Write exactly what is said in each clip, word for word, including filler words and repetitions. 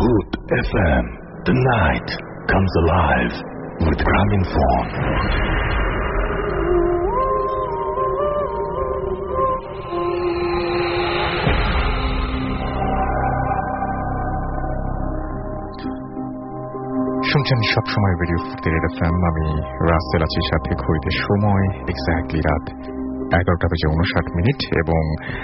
Bhoot F M. The night comes alive with Graminphone. শুনছেন সবসময় radio ফুর্তি red F M. আমি রাসেল আছি সাথে। ঘড়িতে সময় এক্স্যাক্টলি রাত এগারোটা বেজে উনষাট মিনিট এবং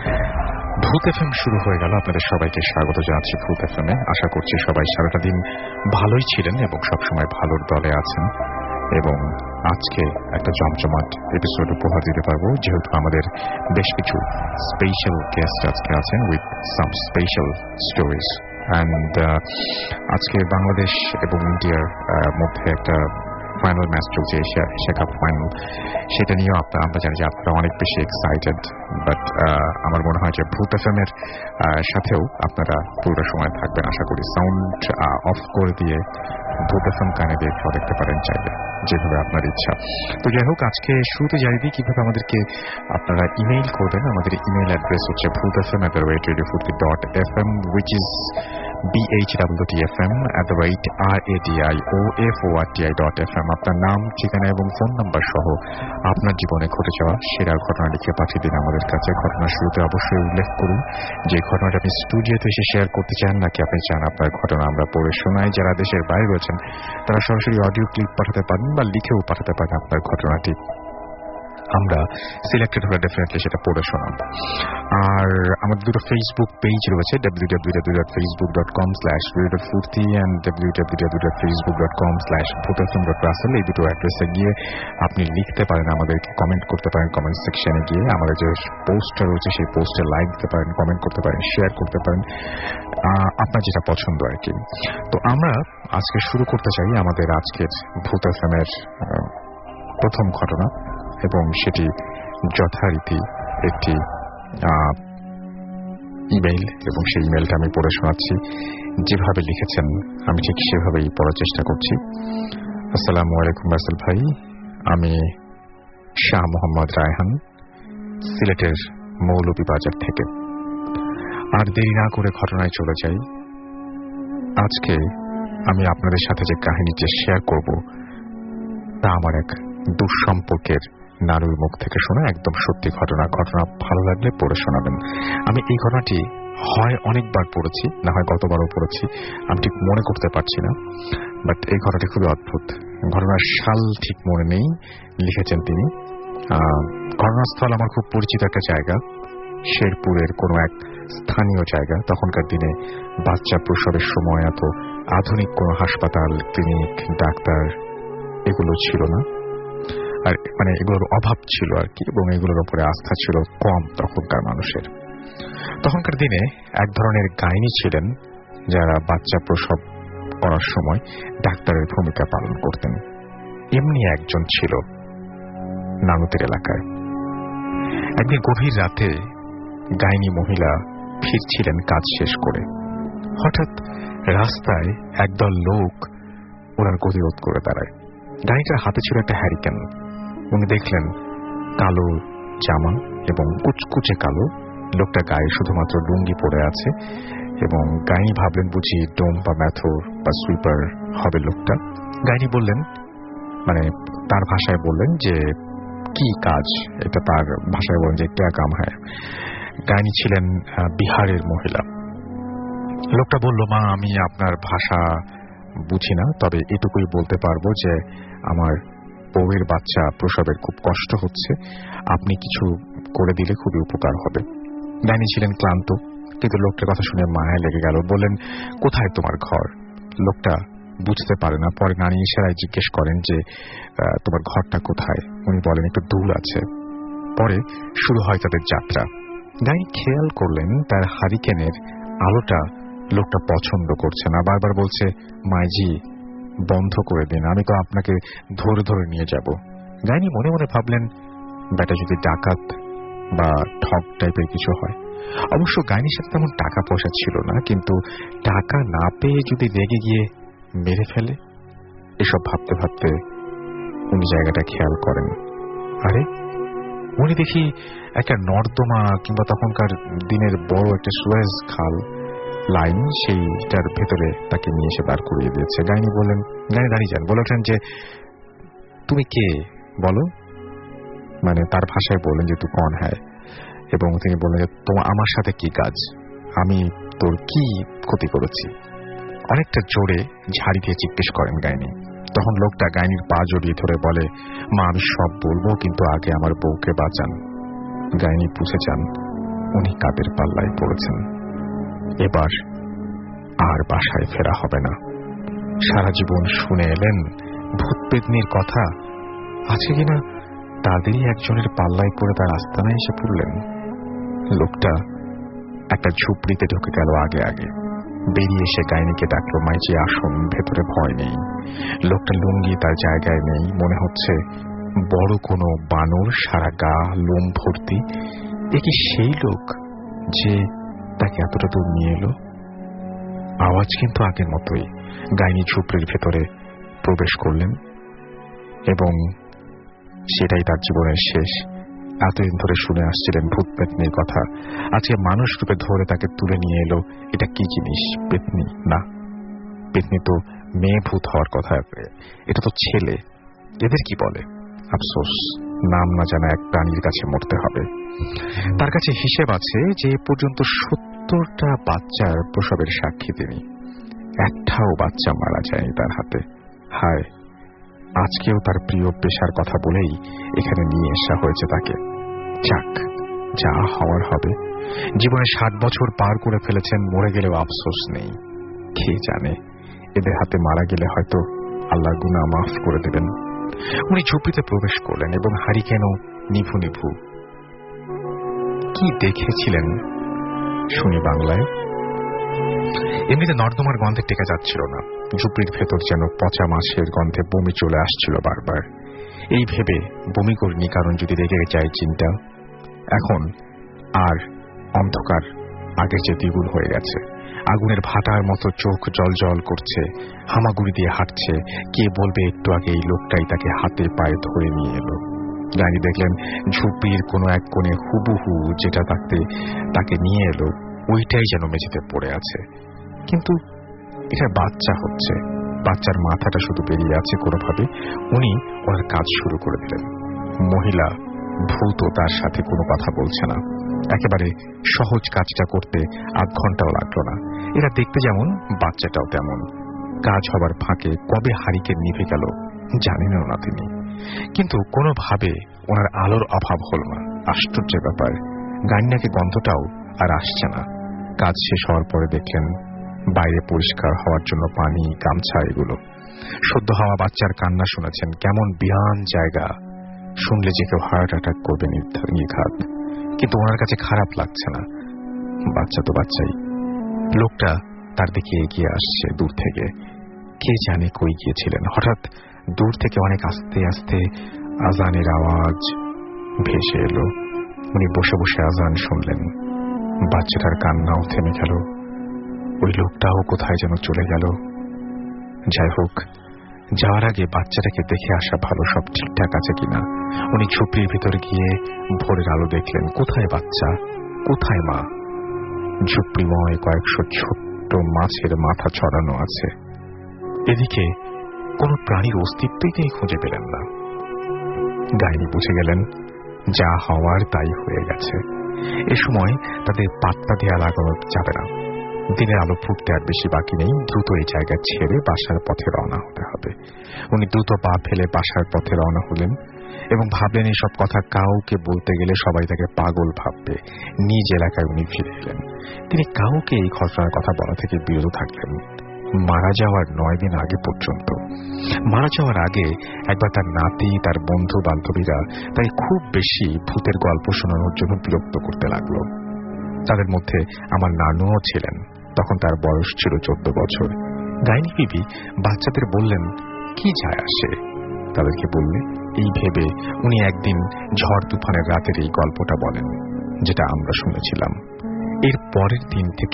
ভূত এফ এম শুরু হয়ে গেল। আপনাদের সবাইকে স্বাগত জানাচ্ছি ভূত এফ এমে। আশা করছি সবাই সারাটা দিন ভালোই ছিলেন এবং সবসময় ভালোর দলে আছেন, এবং আজকে একটা জমজমাট এপিসোড উপহার দিতে পারবো, যেহেতু আমাদের বেশ কিছু স্পেশাল গেস্ট আজকে আছেন with some special stories. And আজকে বাংলাদেশ এবং ইন্ডিয়ার মধ্যে একটা ফাইনাল ম্যাচ চলছে, এশিয়া এশিয়া কাপ ফাইনাল। সেটা নিয়েও আপনারা আমরা জানি যে আপনারা অনেক বেশি এক্সাইটেড, বাট আমার মনে হয় যে ভূত এফ এম এর সাথেও আপনারা পুরো সময় থাকবেন আশা করি। সাউন্ড অফ করে দিয়ে ভূত এফ এম কানে দিয়ে দেখতে পারেন চাইলে, যেভাবে আপনার ইচ্ছা। তো যাই হোক, আজকে শুরুতে জানিয়ে দিই কীভাবে আমাদেরকে আপনারা ইমেইল করবেন। আমাদের ইমেইল অ্যাড্রেস হচ্ছে Bhoot F M at the rate radio Foorti dot F M, which is B H W T F M at the rate R A D I O F O R T I dot F M. আপনার নাম, ঠিকানা এবং phone number সহ আপনার জীবনে ঘটে যাওয়া সেরা ঘটনা লিখে পাঠিয়ে দিন আমাদের কাছে। ঘটনার শুরুতে অবশ্যই উল্লেখ করুন যে ঘটনাটা আপনি স্টুডিওতে এসে শেয়ার করতে চান, নাকি আপনি চান আপনার ঘটনা আমরা পড়ে শোনাই। যারা দেশের বাইরে রয়েছেন তারা সরাসরি অডিও ক্লিপ পাঠাতে পারেন বা লিখেও পাঠাতে পারেন আপনার ঘটনাটি। আমরা সিলেক্টেড হলে ডেফিনেটলি সেটা পড়ে শোনাব। আর আমাদের দুটো ফেসবুক পেজ রয়েছে, W W W dot Facebook dot com slash radio Foorti and W W W dot Facebook dot com slash Bhoot F M dot Russell. এই দুটো অ্যাড্রেসে গিয়ে আপনি লিখতে পারেন, আমাদেরকে কমেন্ট করতে পারেন। কমেন্ট সেকশনে গিয়ে আমাদের যে পোস্টটা রয়েছে সেই পোস্টে লাইক দিতে পারেন, কমেন্ট করতে পারেন, শেয়ার করতে পারেন, আপনার যেটা পছন্দ আর কি। তো আমরা আজকে শুরু করতে চাই আমাদের আজকের ভূত এফ এম এর প্রথম ঘটনা, এবং সেটি যথারীতি একটি ইমেইল, এবং সেই ইমেইলটা আমি পড়ে শোনাচ্ছি। যেভাবে লিখেছেন আমি ঠিক সেভাবেই পড়ার চেষ্টা করছি। আসসালামু আলাইকুম রাসেল ভাই, আমি শাহ মোহাম্মদ রায়হান, সিলেটের মৌলভীবাজার থেকে। আর দেরি না করে ঘটনায় চলে যাই। আজকে আমি আপনাদের সাথে যে কাহিনীটি শেয়ার করব তা আমার এক দুঃসম্পর্কের নারীর মুখ থেকে শোনা একদম সত্যি ঘটনা। ঘটনা ভালো লাগলে পড়ে শোনাবেন। আমি এই ঘটনাটি হয় অনেকবার পড়েছি, না হয় গতবারও পড়েছি, আমি ঠিক মনে করতে পারছি না, বাট এই ঘটনাটি খুবই অদ্ভুত। ঘটনার সাল ঠিক মনে নেই, লিখেছেন তিনি। ঘটনাস্থল আমার খুব পরিচিত একটা জায়গা, শেরপুরের কোনো এক স্থানীয় জায়গা। তখনকার দিনে বাচ্চা প্রসবের সময় এত আধুনিক কোনো হাসপাতাল, ক্লিনিক, ডাক্তার এগুলো ছিল না, আর মানে এগুলোর অভাব ছিল আর কি, এবং এগুলোর উপরে আস্থা ছিল কম তখনকার মানুষের। তখনকার দিনে এক ধরনের গাইনি ছিলেন যারা বাচ্চা প্রসব করার সময় ডাক্তারের ভূমিকা পালন করতেন। এমনি একজন ছিল নানুতের এলাকায়। একদিন গভীর রাতে গাইনি মহিলা ফিরছিলেন কাজ শেষ করে। হঠাৎ রাস্তায় একদল লোক ওনার গতিরোধ করে দাঁড়ায়। গাইনিটার হাতে ছিল একটা হ্যারিকেন। উনি দেখলেন কালো জামা এবং কুচকুচে কালো, লোকটা গায়ে শুধুমাত্র লুঙ্গি পরে আছে, এবং গাইনি ভাবলেন বুঝি ডোম বা ম্যাথর বা সুইপার হবে লোকটা। গাইনি বললেন, মানে তার ভাষায় বললেন যে কি কাজ, এটা তার ভাষায় বলেন যে ক্যা কাম হ্যায়। গাইনি ছিলেন বিহারের মহিলা। লোকটা বলল, মা আমি আপনার ভাষা বুঝি না, তবে এটুকুই বলতে পারবো যে আমার বউয়ের বাচ্চা প্রসবের খুব কষ্ট হচ্ছে, আপনি কিছু করে দিলে খুবই উপকার হবে। গাইনি ছিলেন ক্লান্ত, কিন্তু লোকটার কথা শুনে মায়া লেগে গেল। বললেন, কোথায় তোমার ঘর? লোকটা বুঝতে পারে না। পরে নানি ইশারায় জিজ্ঞেস করেন যে তোমার ঘরটা কোথায়? উনি বলেন একটু দূর আছে। পরে শুরু হয় তাদের যাত্রা। গাইনি খেয়াল করলেন তার হারিকেনের আলোটা লোকটা পছন্দ করছে না, বারবার বলছে, মাইজি বন্ধ করে দিন, আমি তো আপনাকে ধরে ধরে নিয়ে যাব। গাইনি মনে মনে ভাবলেন, ব্যাটা যদি ডাকাত বা ঠক টাইপের কিছু হয়। অবশ্য গাইনির সাথে তেমন টাকা পয়সা ছিল না, কিন্তু টাকা না পেয়ে যদি রেগে গিয়ে মেরে ফেলে, এসব ভাবতে ভাবতে উনি জায়গাটা খেয়াল করেন। আরে উনি দেখি একটা নর্দমা কিংবা তখনকার দিনের বড় একটা সুয়েজ খাল, লাইন, সেইটার ভেতরে তাকে নিয়ে এসে দাঁড় করিয়ে দিয়েছে। গাইনি বললেন, গাইনি দাঁড়িয়ে যান, বলে ওঠেন যে তুমি কে বলো, মানে তার ভাষায় বললেন যে তুই কন হ্যায়, এবং তিনি বললেন যে তোমার আমার সাথে কি কাজ, আমি তোর কি ক্ষতি করেছি। অনেকটা জোরে ঝাড়ি দিয়ে জিজ্ঞেস করেন গাইনি। তখন লোকটা গাইনির পা জড়িয়ে ধরে বলে, মা আমি সব বলবো, কিন্তু আগে আমার বউকে বাঁচান। গাইনি বুঝে যান উনি কাদের পাল্লায় পড়েছেন। এবার আর বাসায় ফেরা হবে না। সারা জীবন শুনে এলেন ভূত পেতনির কথা, আছে কিনা তাদেরই একজনের পাল্লায় পড়ে তার আস্তানায় এসে পড়লেন। লোকটা একটা ঝুপড়িতে ঢুকে গেল আগে আগে। বেরিয়ে এসে গাইনিকে ডাকলো, মাইজি আসুন, ভেতরে ভয় নেই। লোকটা লুঙ্গি তার জায়গায় নেই, মনে হচ্ছে বড় কোনো বানর, সারা গা লোম ভর্তি। এ কি সেই লোক যে তাকে এতটা দূর নিয়ে এলো? আওয়াজ কিন্তু আগের মতোই। গাইনি ঝুপড়ির ভেতরে প্রবেশ করলেন এবং সেটাই তার জীবনের শেষ। এতদিন ধরে শুনে আসছিলেন ভূত পেতনির কথা, আজকে মানুষ রূপে ধরে তাকে তুলে নিয়ে এলো। এটা কি জিনিস? পেতনি না, পেতনি তো মেয়ে ভূত হওয়ার কথা, এটা তো ছেলে। এদের কি বলে? আফসোস, নাম না জানা এক প্রাণীর কাছে মরতে হবে। তার কাছে হিসেব আছে যে এ পর্যন্ত সত্তরটা বাচ্চার প্রসবের সাক্ষী তিনি, একটাও বাচ্চা মারা যায়নি তার হাতে। হায়, আজকেও তার প্রিয় পেশার কথা বলেই এখানে নিয়ে আসা হয়েছে তাকে। যাক, যা হওয়ার হবে। জীবনে ষাট বছর পার করে ফেলেছেন, মরে গেলেও আফসোস নেই। কে জানে এদের হাতে মারা গেলে হয়তো আল্লাহ গুনাহ মাফ করে দেবেন। উনি ঝুপড়িতে প্রবেশ করলেন এবং হারিকেনও নিভু নিভু। কি দেখেছিলেন শুনি বাংলায়? এমনিতে নর্দমার গন্ধে টেকা যাচ্ছিল না, ঝুপড়ির ভেতর যেন পচা মাছের গন্ধে বমি চলে আসছিল বারবার। এই ভেবে বমি করিনি, কারণ যদি রেগে যায় চিন্তা। এখন আর অন্ধকার আগের যে দ্বিগুণ হয়ে গেছে। আগুনের ভাটার মতো চোখ জল জল করছে, হামাগুড়ি দিয়ে হাঁটছে। কে বলবে একটু আগে এই লোকটাই তাকে হাতে পায়ে ধরে নিয়ে এলো। গাড়ি দেখলেন ঝুপড়ির কোনো এক কোণে হুবহু যেটা তাকে তাকে নিয়ে এলো ওইটাই যেন মেঝেতে পড়ে আছে, কিন্তু এটা বাচ্চা হচ্ছে। বাচ্চার মাথাটা শুধু বেরিয়ে আছে কোনোভাবে। উনি ওনার কাজ শুরু করে দিলেন। মহিলা ভূত তার সাথে কোনো কথা বলছে না। একেবারে সহজ কাজটা করতে আধ ঘন্টাও লাগলো না। এরা দেখতে যেমন, বাচ্চাটাও তেমন। কাজ হবার ফাঁকে কবে হারিকেন নিভে গেল জানেনও না তিনি, কিন্তু কোনোভাবে ওনার আলোর অভাব হল না। আশ্চর্য ব্যাপার, গান্নাকে গন্ধটাও আর আসছে না। কাজ শেষ হওয়ার পরে দেখলেন বাইরে পরিষ্কার হওয়ার জন্য পানি, গামছা, এগুলো। সদ্য হওয়া বাচ্চার কান্না শুনেছেন, কেমন বিরান জায়গা। শুনলে যে কেউ হার্ট অ্যাটাক করবে নির্ঘাত, কিন্তু ওনার কাছে খারাপ লাগছে না। বাচ্চা তো বাচ্চাই। লোকটা তার দিকে এগিয়ে আসছে দূর থেকে। কে জানে কই গিয়েছিলেন। হঠাৎ দূর থেকে অনেক আস্তে আস্তে আজানের আওয়াজ ভেসে এলো। উনি বসে বসে আজান শুনলেন। বাচ্চাটার কান্নাও থেমে গেল। ওই লোকটাও কোথায় যেন চলে গেল। যাই হোক, যাওয়ার আগে বাচ্চাটাকে দেখে আসা ভালো, সব ঠিকঠাক আছে কিনা। উনি ঝুপড়ির ভিতরে গিয়ে ভোরের আলো দেখলেন। কোথায় বাচ্চা, কোথায় মা? ঝুপড়িময় কয়েকশো ছোট্ট মাছের মাথা ছড়ানো আছে। এদিকে কোন প্রাণীর অস্তিত্বই তিনি খুঁজে পেলেন না। গাইনি বুঝে গেলেন যা হওয়ার তাই হয়ে গেছে। এ সময় তাদের পাত্তা দেয়া লাগানো যাবে না। দিনের আলো ফুটতে আর বেশি বাকি নেই। দ্রুত এই জায়গা ছেড়ে বাসার পথে রওনা হতে হবে। উনি দ্রুত পা ফেলে বাসার পথে রওনা হলেন এবং ভাবলেন এসব কথা কাউকে বলতে গেলে সবাই তাকে পাগল ভাববে। নিজ এলাকায় উনি ফিরে এলেন। তিনি কাউকে এই ঘটনার কথা বলা থেকে বিরত থাকলেন মারা যাওয়ার নয় দিন আগে পর্যন্ত। মারা যাওয়ার আগে একবার তার নাতি, তার বন্ধু বান্ধবীরা তাই খুব বেশি ভূতের গল্প শোনানোর জন্য বিরক্ত করতে লাগলো। তাদের মধ্যে আমার নানুও ছিলেন। তখন তার বয়স ছিল চোদ্দ বছর। গাইনি বিবি বাচ্চাদের বললেন, কি যায় আসে তাদেরকে বললে। এই ভেবে উনি একদিন ঝড় তুফানের রাতের এই গল্পটা বলেন, যেটা আমরা শুনেছিলাম। এর পরের দিন থেকেই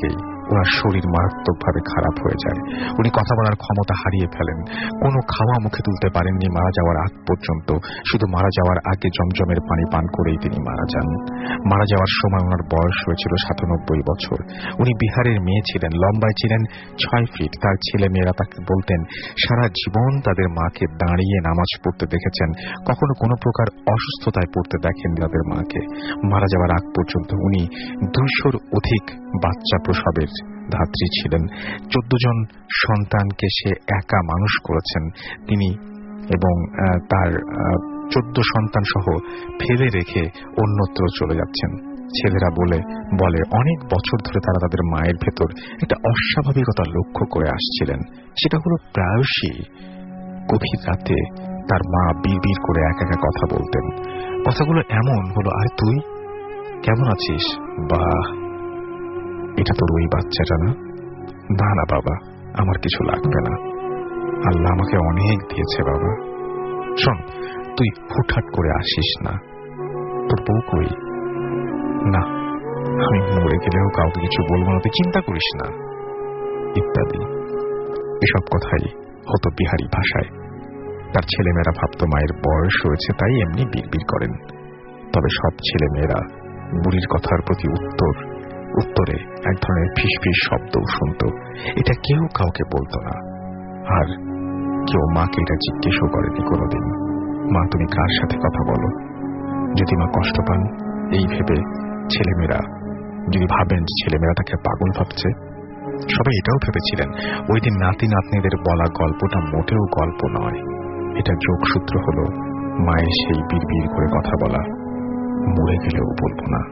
ওনার শরীর মারাত্মকভাবে খারাপ হয়ে যায়। উনি কথা বলার ক্ষমতা হারিয়ে ফেলেন। কোনো খাওয়া মুখে তুলতে পারেননি মারা যাওয়ার আগ পর্যন্ত। শুধু মারা যাওয়ার আগে জমজমের পানি পান করেই তিনি মারা যান। মারা যাওয়ার সময় ওনার বয়স হয়েছিল সাতানব্বই বছর। উনি বিহারের মেয়ে ছিলেন, লম্বায় ছিলেন ছয় ফিট। তার ছেলে মেয়েরা তাকে বলতেন সারা জীবন তাদের মাকে দাঁড়িয়ে নামাজ পড়তে দেখেছেন, কখনো কোনো প্রকার অসুস্থতায় পড়তে দেখেননি তাদের মাকে। মারা যাওয়ার আগ পর্যন্ত উনি দুইশোর অধিক বাচ্চা প্রসবের ধাত্রী ছিলেন। চোদ্দ জন সন্তানকে সে একা মানুষ করেছেন তিনি, এবং তার চোদ্দ সন্তান সহ ফেলে রেখে অন্যত্র চলে যাচ্ছেন। ছেলেরা বলে বলে অনেক বছর ধরে তারা তাদের মায়ের ভেতর একটা অস্বাভাবিকতা লক্ষ্য করে আসছিলেন। সেটা হলো প্রায়শই গভীর রাতে তার মা বিড়বিড় করে একা একা কথা বলতেন। কথাগুলো এমন হলো, আর তুই কেমন আছিস? বাহ, এটা তোর ওই বাচ্চাটা না? না না বাবা, আমার কিছু লাগবে না, আল্লাহ আমাকে অনেক দিয়েছে বাবা। শোন, তুই হুটহাট করে আসিস না, তোর বউ কই? না, আমি মরে গেলেও কাউকে কিছু বলবো না, তুই চিন্তা করিস না, ইত্যাদি। এসব কথাই হতো বিহারি ভাষায়। তার ছেলেমেয়েরা ভাবত মায়ের বয়স হয়েছে তাই এমনি বিড়বিড় করেন। তবে সব ছেলেমেয়েরা বুড়ির কথার প্রতি উত্তর উত্তরে এক ধরনের ফিসফিস শব্দও শুনত। এটা কেউ কাউকে বলতো না, আর কেউ মাকে এটা জিজ্ঞেসও করেনি কোনোদিন, মা তুমি কার সাথে কথা বলো? যদি মা কষ্ট পান এই ভেবে ছেলেমেয়েরা যদি ভাবেন ছেলেমেয়েরা তাকে পাগল ভাবছে। সবাই এটাও ভেবেছিলেন ওই দিন নাতি নাতনিদের বলা গল্পটা মোটেও গল্প নয়, এটা যোগসূত্র হলো মায়ের সেই বিড়বিড় করে কথা বলা, মরে গেলেও বলবো না।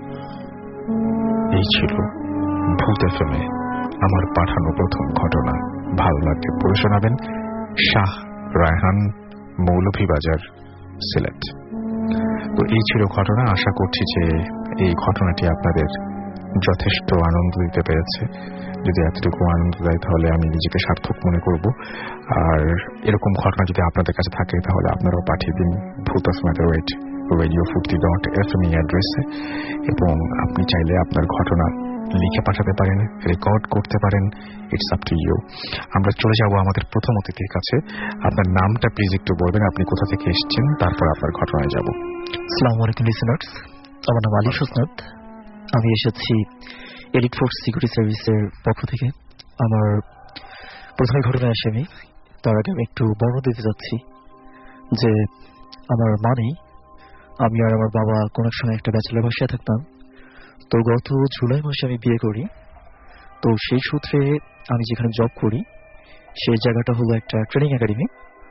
এই ছিল ভূত এফএমে আমার পাঠানো প্রথম ঘটনা। ভালো লাগলে পড়ে শোনাবেন। শাহ রায়হান, মৌলভীবাজার, সিলেট। তো এই ছিল ঘটনা। আশা করছি যে এই ঘটনাটি আপনাদের যথেষ্ট আনন্দ দিতে পেরেছে। যদি এতটুকু আনন্দ দেয় তাহলে আমি নিজেকে সার্থক মনে করব। আর এরকম ঘটনা যদি আপনাদের কাছে থাকে তাহলে আপনারাও পাঠিয়ে দিন Bhoot FM at rate radio Foorti dot FM এই অ্যাড্রেসে, এবং আপনি চাইলে আপনার ঘটনা লিখে পাঠাতে পারেন, রেকর্ড করতে পারেন, ইটস আপ টু ইউ। আমরা চলে যাব আমাদের প্রথম অতিথির কাছে। আপনার নামটা প্লিজ একটু বলবেন, আপনি কোথা থেকে এসেছেন, তারপর আপনার ঘটনায় যাব। আসসালামু আলাইকুম লিসেনার্স, আমার নাম আলী সুসনাত। আমি এসেছি এলিট ফোর্স সিকিউরিটি সার্ভিসের পক্ষ থেকে। আমার প্রথমে ঘটনা আসে, আমি তার আগে আমি একটু বর্ণনা দিতে যাচ্ছি যে আমার মা নেই, আমি আর আমার বাবা কোনো এক সময় একটা ব্যাচেলর বাসায় থাকতাম। তো গত জুলাই মাসে আমি বিয়ে করি। তো সেই সূত্রে আমি যেখানে জব করি সেই জায়গাটা হলো একটা ট্রেনিং একাডেমি,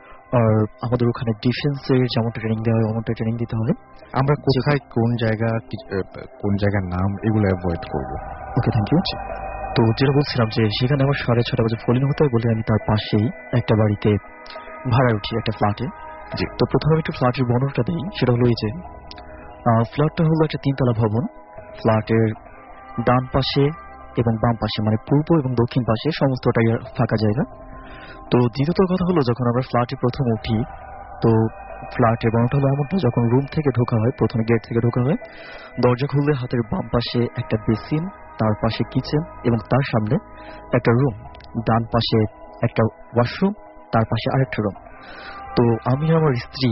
আর আমাদের ওখানে ডিফেন্সের যেমনটা ট্রেনিং দেওয়া হয় অমনটা ট্রেনিং দিতে হবে। আমরা কোথায়, কোন জায়গা, কোন জায়গার নাম, এগুলো অ্যাভয়েড করবো। Okay, thank you. তো যেটা বলছিলাম যে সেখানে আমার সাড়ে ছটা বাজে ফলিং হতে হয় বলে আমি তার পাশেই একটা বাড়িতে ভাড়া উঠি, একটা ফ্ল্যাটে। তো প্রথমে আমি একটু ফ্ল্যাটের বর্ণনাটা দিই। সেটা হলো এই যে ফ্ল্যাটটা হলো একটা তিনতলা ভবন। ফ্ল্যাটের ডান পাশে এবং বাম পাশে, মানে পূর্ব এবং দক্ষিণ পাশে সমস্তটাই ফাঁকা জায়গা। তো দ্বিতীয়ত কথা হলো, যখন আমরা ফ্ল্যাটে প্রথম উঠি তো ফ্ল্যাটের বর্ণটা হলো এমনটা, যখন রুম থেকে ঢোকা হয়, প্রথমে গেট থেকে ঢোকা হয়, দরজা খুললে হাতের বাম পাশে একটা বেসিন, তার পাশে কিচেন এবং তার সামনে একটা রুম, ডান পাশে একটা ওয়াশরুম, তার পাশে আরেকটা রুম। তো আমি আমার স্ত্রী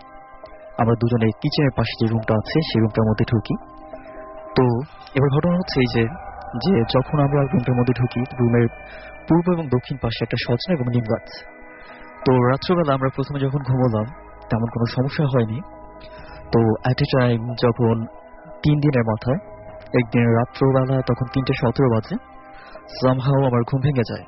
আমরা দুজনে কিচেনের পাশে যে রুমটা আছে সেই রুমটার মধ্যে ঢুকি। তো এবার ঘটনা হচ্ছে এই যে যে যখন আমরা রুমটার মধ্যে ঢুকি, রুমের পূর্ব এবং দক্ষিণ পাশে একটা সজনা এবং নিম গাছ। তো রাত্রবেলা আমরা প্রথমে যখন ঘুমোলাম তেমন কোনো সমস্যা হয়নি। তো অ্যাট এ টাইম যখন তিন দিনের মাথায় একদিন রাত্রবেলা তখন তিনটে সতেরো বাজে সামহাও আমার ঘুম ভেঙে যায়।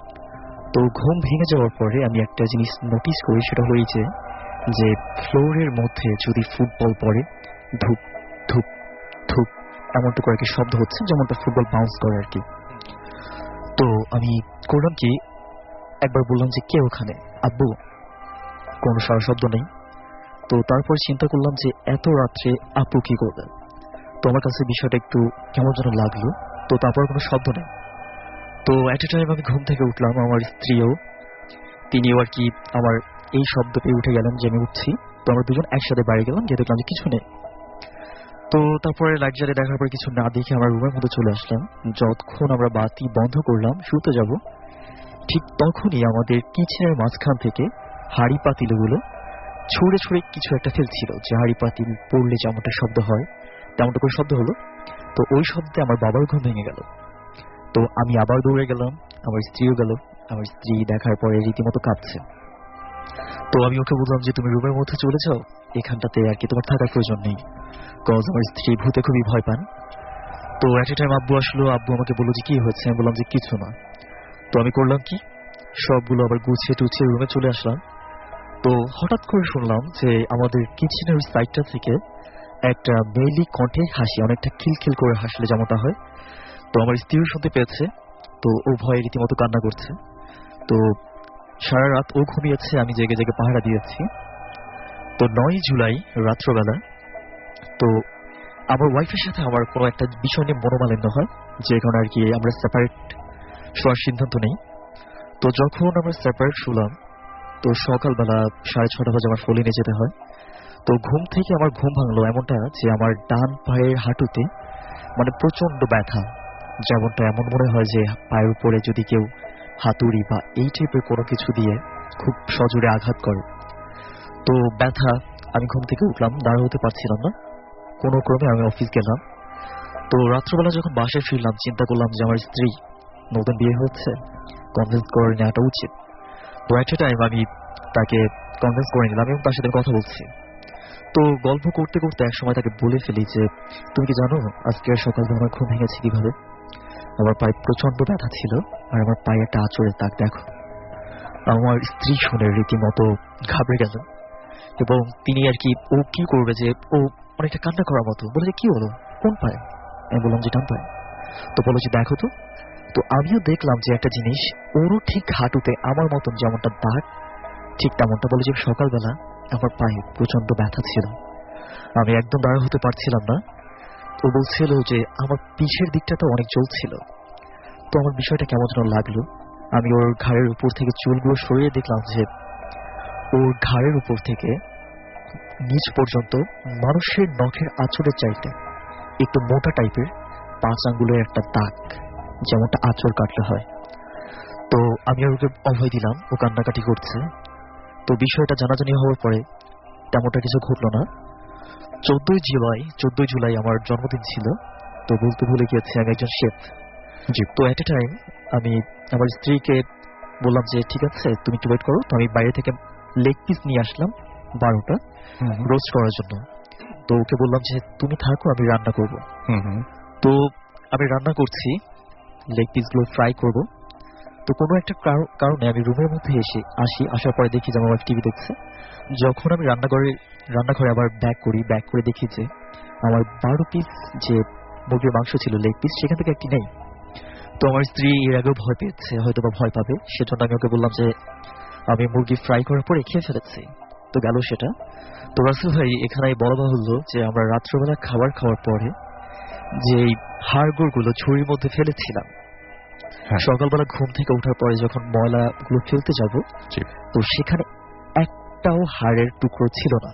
তো ঘুম ভেঙে যাওয়ার পরে আমি একটা জিনিস নোটিস করি, সেটা হলো এই যে যে ফ্লোরের মধ্যে যদি ফুটবল পড়ে ধূপ ধূপ ধূপ এমনটা করে কি শব্দ হচ্ছে, যেমনটা ফুটবল বাউন্স করে আর কি। তো আমি করলাম কি, একবার বললাম যে কে ওখানে, আব্বু, কোনো সারা শব্দ নেই। তো তারপর চিন্তা করলাম যে এত রাত্রে আপু কি করবে। তো আমার কাছে বিষয়টা একটু কেমন যেন লাগলো। তো তারপর কোনো শব্দ নেই। তো এট এ টাইম আমি ঘুম থেকে উঠলাম, আমার স্ত্রীও, তিনিও আর কি আমার এই শব্দ পেয়ে উঠে গেলেন যে আমি উঠছি। তো আমরা দুজন একসাথে বাইরে গেলাম, গিয়ে দেখলাম যে কিছু নেই। তো তারপরে লাইট জ্বালিয়ে দেখার পর কিছু না দেখে আমরা রুমের মধ্যে চলে আসলাম। যতক্ষণ আমরা বাতি বন্ধ করলাম শুতে যাব, ঠিক তখনই আমাদের কিচেনের মাঝখান থেকে হাঁড়ি পাতিলগুলো ছুঁড়ে ছুঁড়ে কিছু একটা ফেলছিল, যে হাঁড়ি পাতিল পড়লে যেমনটা শব্দ হয় তেমনটা করে শব্দ হলো। তো ওই শব্দে আমার বাবার ঘুম ভেঙে গেল। তো আমি আবার দৌড়ে গেলাম, আমার স্ত্রীও গেল। আমার স্ত্রী দেখার পরে রীতিমতো কাঁদছে। তো আমি ওকে বললাম যে তুমি রুমের মধ্যে চলে যাও, এখানটাতে আর কি তোমার থাকার প্রয়োজন নেই, কজ আমার স্ত্রী ভূতে খুবই ভয় পান। তো এট এ টাইম আব্বু আসলো, আব্বু আমাকে বললো যে কি হয়েছে, আমি বললাম যে কিছু না। তো আমি করলাম কি, সবগুলো আবার গুছিয়ে টুছিয়ে রুমে চলে আসলাম। তো হঠাৎ করে শুনলাম যে আমাদের কিচেনের সাইডটা থেকে একটা মেইলি কণ্ঠে হাসি, অনেকটা খিলখিল করে হাসলে যেমনটা হয়। তো আমার স্ত্রীও শুনতে পেয়েছে। তো ও ভয়ে রীতিমতো কান্না করছে। তো সারা রাত ও ঘুমিয়েছে, আমি জেগে জেগে পাহারা দিয়েছি। তো নয় জুলাই রাত্রবেলা তো আমার ওয়াইফের সাথে আমার কোনো একটা বিষয় নিয়ে মনোমালিন্য হয়, যে কারণে আর কি আমরা সেপারেট শোয়ার সিদ্ধান্ত নেই। তো যখন আমরা সেপারেট শুলাম, তো সকালবেলা সাড়ে ছটা বাজে আমার ফলিনে যেতে হয়। তো ঘুম থেকে আমার ঘুম ভাঙলো এমনটা যে আমার ডান পায়ের হাঁটুতে মানে প্রচন্ড ব্যথা, যেমনটা এমন মনে হয় যে পায়ের উপরে যদি কেউ হাতুড়ি বা এই টাইপের কোনো কিছু দিয়ে খুব সজোরে আঘাত করে। তো ব্যথা, আমি ঘুম থেকে উঠলাম, দাঁড়া হতে পারছিলাম না, কোনো ক্রমে আমি অফিস গেলাম। তো রাত্রবেলা যখন বাসায় ফিরলাম, চিন্তা করলাম যে আমার স্ত্রী নতুন বিয়ে হচ্ছে, কনভিন্স করে নেওয়াটা উচিত। তো একটা টাইম আমি তাকে কনভিন্স করে নিলাম এবং তার সাথে কথা বলছি। তো গল্প করতে করতে এক সময় তাকে বলে ফেলি যে তুমি কি জানো আজকে সকালবেলা আমার ঘুম ভেঙেছে কিভাবে? আমার পায়ে প্রচন্ড ব্যথা ছিল, আর আমার পায়ে একটা আঁচড়ের দাগ দেখো। আমার স্ত্রী শুনে রীতিমতো ঘাবড়ে গেল এবং তিনি আর কি ও কি করবে, যে ও অনেকটা কান্না করার মতো বলে যে কি হলো, কোন পায়ে? আমি বললাম যে ডান পায়ে। তো বলো যে দেখো তো। তো আমিও দেখলাম যে একটা জিনিস ওরও ঠিক হাঁটুতে আমার মতন যেমনটা দাগ, ঠিক তেমনটা। বলে যে সকালবেলা আমার পায়ে প্রচন্ড ব্যথা ছিল, আমি একদম দাঁড়া হতে পারছিলাম না। ও বলছিল যে আমার পিঠের দিকটা তো অনেক জ্বলছিল। তো আমার বিষয়টা কেমন যেন লাগলো। আমি ওর ঘাড়ের উপর থেকে চুলগুলো সরিয়ে দেখলাম যে ওর ঘাড়ের উপর থেকে নিচ পর্যন্ত মানুষের নখের আঁচড়ের চাইতে একটু মোটা টাইপের পাঁচ আঙ্গুলের একটা দাগ, যেমনটা আঁচড় কাটলে হয়। তো আমি ওকে অভয় দিলাম, ও কান্নাকাটি করছে। তো বিষয়টা জানাজানি হওয়ার পরে তেমনটা কিছু ঘটলো না। চোদ্দই জুলাই চোদ্দই জুলাই আমার জন্মদিন ছিল। তো বলতে ভুলে গিয়েছি আমি একজন শেফ। জি। তো এট এ টাইম আমি আমার স্ত্রীকে বললাম যে ঠিক আছে তুমি একটু ওয়েট করো। তো আমি বাইরে থেকে লেগ পিস নিয়ে আসলাম বারোটা রোস্ট করার জন্য। তো ওকে বললাম যে তুমি থাকো, আমি রান্না করব। তো আমি রান্না করছি, লেগ পিসগুলো ফ্রাই করব। তো কোনো একটা কারণে আমি রুমের মধ্যে এসে আসি, আসার পরে দেখি যে আমার ওয়াইফ টিভি দেখছে। যখন আমি রান্নাঘরে রান্নাঘরে আবার ব্যাক করি, ব্যাক করে দেখি যে আমার বারো পিস যে মুরগির মাংস ছিল লেগ পিস, সেখান থেকে একটি নেই। তো আমার স্ত্রী এর আগেও ভয় পেয়েছে, হয়তো বা ভয় পাবে, সেজন্য আমি ওকে বললাম যে আমি মুরগি ফ্রাই করার পরে খেয়ে ফেলেছি। তো গেল সেটা। তো রাসেল ভাই, এখানে বলা বাহুল্য যে আমরা রাত্রবেলা খাবার খাওয়ার পরে যে হাড়গোড়গুলো ঝুড়ির মধ্যে ফেলেছিলাম, সকালবেলা ঘুম থেকে ওঠার পরে যখন ময়লাগুলো ফেলতে যাব, তো সেখানে একটাও হাড়ের টুকরো ছিল না।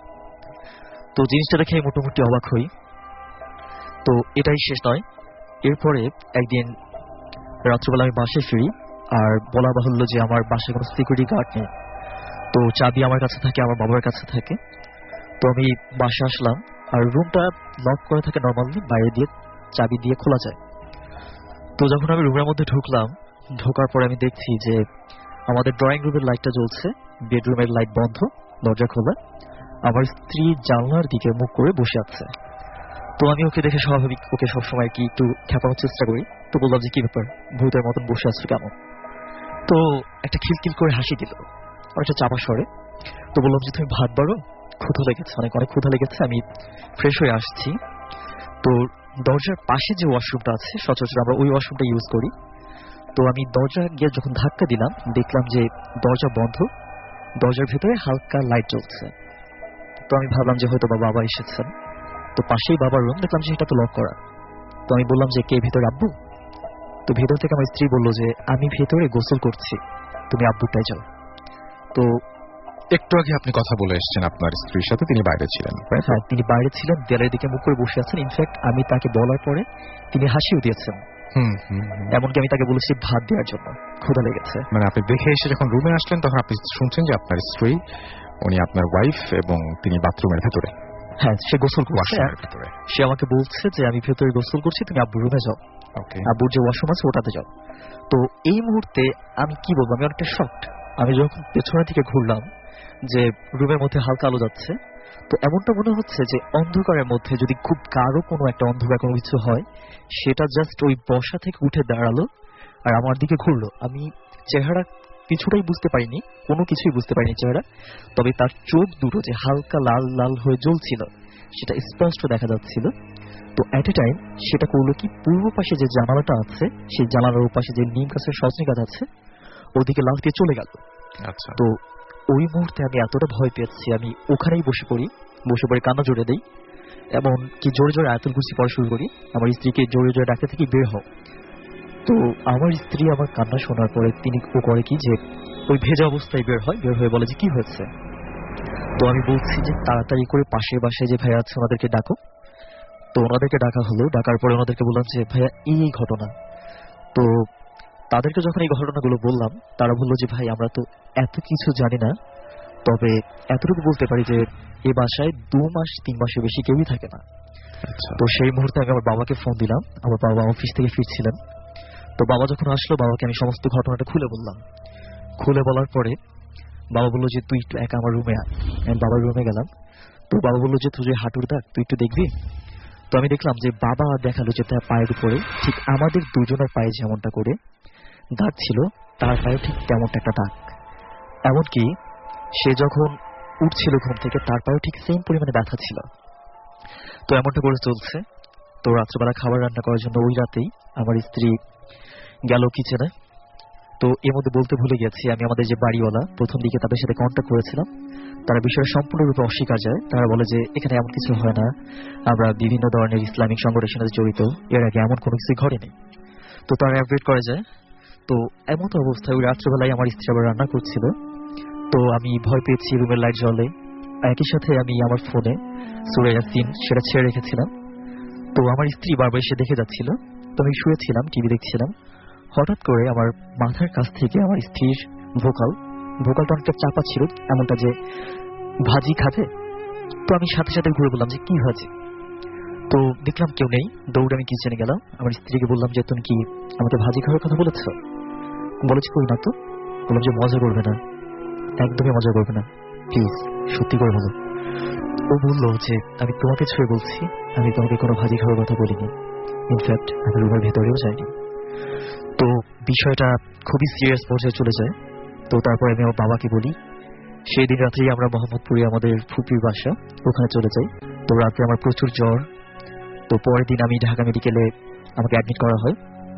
তো জিনিসটা দেখে মোটামুটি অবাক হই। তো এটাই শেষ নয়, এরপরে একদিন রাত্রবেলা আমি বাসায় ফিরি, আর বলা বাহুল্য যে আমার বাসায় কোনো সিকিউরিটি গার্ড নেই। তো চাবি আমার কাছে থাকে, আমার বাবার কাছে থাকে। তো আমি বাসায় আসলাম, আর রুমটা লক করা থাকে নর্মালি, বাইরে দিয়ে চাবি দিয়ে খোলা যায়। তো যখন আমি রুমের মধ্যে ঢুকলাম, ঢোকার পরে আমি দেখছি যে আমাদের ড্রয়িং রুমের লাইটটা জ্বলছে, বেডরুমের লাইট বন্ধ, দরজা খোলা। আমার স্ত্রী জানলার দিকে মুখ করে বসে আছে। তো আমি ওকে দেখে স্বাভাবিক ওকে সবসময় কি একটু খেপানোর চেষ্টা করি। তো বললাম যে কি ব্যাপার, ভূতের মতন বসে আছো কেন? তো একটা খিলখিল করে হাসি দিল, অনেকটা চাপা স্বরে। তো বললাম যে তুমি ভাত বাড়ো, ক্ষুধা লেগেছে, অনেক অনেক ক্ষুধা লেগেছে, আমি ফ্রেশ হয়ে আসছি। তো দরজার পাশে যে ওয়াশরুমটা আছে, সচরাচর আমরা ওই ওয়াশরুমটা ইউজ করি। তো আমি দরজা গিয়ে যখন ধাক্কা দিলাম, দেখলাম যে দরজা বন্ধ, দরজার ভেতরে হালকা লাইট জ্বলছে। তো আমি ভাবলাম যে হয়তো বাবা এসেছেন। তো পাশেই বাবার রুম, দেখলাম যে এটা তো লক করা। তো আমি বললাম যে কে ভেতরে, আব্বু? তো ভেতর থেকে আমার স্ত্রী বলল যে আমি ভেতরে গোসল করছি, তুমি আব্বুটাই যাও। তো একটু আগে আপনি কথা বলে এসেছেন আপনার স্ত্রীর সাথে, তিনি বাইরে ছিলেন। হ্যাঁ, তিনি বাইরে ছিলেন, দেয়ালের দিকে মুখ করে বসে আছেন। ইনফ্যাক্ট আমি তাকে বলার পরে তিনি হাসিও দিয়েছেন। হুম হুম এমনকি আমি তাকে বলেছি ভাত দেওয়ার জন্য, ক্ষুধা লেগেছে। মানে আপনি দেখে এসে যখন রুমে আসলেন তখন আপনি শুনছেন যে আপনার স্ত্রী, উনি আপনার ওয়াইফ, এবং তিনি বাথরুমের ভেতরে, হ্যাঁ সে গোসল করছে, ওয়াশরুমের ভেতরে। সে আমাকে বলছে যে আমি ভেতরে গোসল করছি, তুমি আব্বুর রুমে যাও, ওকে, আব্বুর যে ওয়াশরুম আছে ওটাতে যাও। তো এই মুহূর্তে আমি কি বলবো, আমি অনেকটা শকড। আমি যখন পেছনের দিকে ঘুরলাম যে রুমের মধ্যে হালকা আলো যাচ্ছে, তো এমনটা মনে হচ্ছে যে অন্ধকারের মধ্যে যদি খুব গাঢ় কোনো একটা অন্ধকার কোনো কিছু হয়, সেটা জাস্ট ওই বসা থেকে উঠে দাঁড়ালো আর আমার দিকে ঘুরলো। আমি চেহারা কিছুটাই বুঝতে পারিনি, কোনো কিছুই বুঝতে পারিনি চেহারা, তবে তার চোখ দুটো যে হালকা লাল লাল হয়ে জ্বলছিল সেটা স্পষ্ট দেখা যাচ্ছিল। তো এট এ টাইম সেটা করলো কি, পূর্ব পাশে যে জানালাটা আছে সেই জানালার পাশে যে নিম গাছের সজনি গাছ আছে ওদিকে লাফ দিয়ে চলে গেল। আচ্ছা, তো ওই মুহূর্তে আমি এতটা ভয় পেয়েছি, আমি ওখানেই বসে পড়ি, বসে পড়ে কান্না জোরে দেই, এমন কি জোরে জোরে আয়াতুল কুরসি পড়া শুরু করি। আমার স্ত্রীকে জোরে জোরে ডাকতে থেকে বের হও। তো আমার স্ত্রী আমার কান্না শোনার পরে তিনি ও করে কি যে ওই ভেজা অবস্থায় বের হয়, বের হয়ে বলে যে কি হয়েছে। তো আমি বলছি যে তাড়াতাড়ি করে পাশের বাসায় যে ভাইয়া আছে ওনাদেরকে ডাকো। তো ওনাদেরকে ডাকা হলো, ডাকার পরে ওনাদেরকে বললাম যে ভাইয়া এই এই ঘটনা। তো তাদেরকে যখন এই ঘটনাগুলো বললাম তারা বললো যে ভাই আমরা তো এত কিছু জানি না, তবে এতটুকু বলতে পারি যে এই বাসায় দু মাস তিন মাসের বেশি কেউই থাকে না। তো সেই মুহূর্তে আমি আমার বাবাকে ফোন দিলাম, আমার বাবা অফিস থেকে ফিরছিলেন। তো বাবা যখন আসলো বাবাকে আমি সমস্ত ঘটনাটা খুলে বললাম। খুলে বলার পরে বাবা বললো যে তুই একটু একা আমার রুমে আয়। আমি বাবার রুমে গেলাম। তো বাবা বললো যে তুই যে হাঁটুর দাগ তুই একটু দেখবি। তো আমি দেখলাম যে বাবা দেখালো যে তার পায়ের উপরে ঠিক আমাদের দুজনের পায়ে যেমনটা করে দাগ ছিল, তার পায়ে ঠিক তেমনটা একটা দাগ। এমনকি সে যখন উঠছিল ঘুম থেকে তার পায়েও ঠিক সেম পরিমাণে ব্যথা ছিল। তো এমনটা করে চলছে। তো রাত্রেবেলা খাবার রান্না করার জন্য ওই রাতেই আমার স্ত্রী গেল কিচেনে। তো এর মধ্যে বলতে ভুলে গেছি, আমি আমাদের যে বাড়িওয়ালা প্রথম দিকে তাদের সাথে কন্ট্যাক্ট করেছিলাম, তারা বিষয়টা সম্পূর্ণরূপে অস্বীকার যায়। তারা বলে যে এখানে এমন কিছু হয় না, আমরা বিভিন্ন ধরনের ইসলামিক সংগঠনের সাথে জড়িত, এর আগে এমন কোনো কিছু ঘটেনি। তো তারা অ্যাভয়েড করে যায়। তো এমন তো অবস্থায় ওই রাত্রেবেলায় আমার স্ত্রী আবার রান্না করছিল। তো আমি ভয় পেয়েছি, রুমের লাইট জ্বলে, একই সাথে আমি আমার ফোনে সূরা ইয়াসিন সেটা ছেড়ে রেখেছিলাম। তো আমার স্ত্রী বারবার এসে দেখে যাচ্ছিল। তো আমি শুয়েছিলাম, টিভি দেখছিলাম। হঠাৎ করে আমার মাথার কাছ থেকে আমার স্ত্রীর ভোকাল ভোকালটা অনেকটা চাপা ছিল, এমনটা যে ভাজি খাবে। তো আমি সাথে সাথে ঘুরে বললাম যে কি ভাজি। তো দেখলাম কেউ নেই, দৌড়ে আমি কিচেনে গেলাম। আমার স্ত্রীকে বললাম যে তুমি কি আমাকে ভাজি খাওয়ার কথা বলেছ? বলেছি কই না তো। বললাম যে মজা করবে না, একদমই মজা করবে না, প্লিজ সত্যি করে বলো। ও বললো যে আমি তোমাকে ছুঁয়ে বলছি, আমি তোমাকে কোনো ভাজি খাওয়ার কথা বলিনি, ইনফ্যাক্ট আমি রুমের ভেতরেও যাইনি। তো বিষয়টা খুবই সিরিয়াস পর্যায়ে চলে যায়। তো তারপরে আমি আমার বাবাকে বলি। সেই দিন রাত্রেই আমরা মোহাম্মদপুরে আমাদের ফুপির বাসা, ওখানে চলে যাই। তো রাতে আমার প্রচুর জ্বর। তো পরের দিন আমি ঢাকা মেডিকেলে আমাকে অ্যাডমিট করা হয়।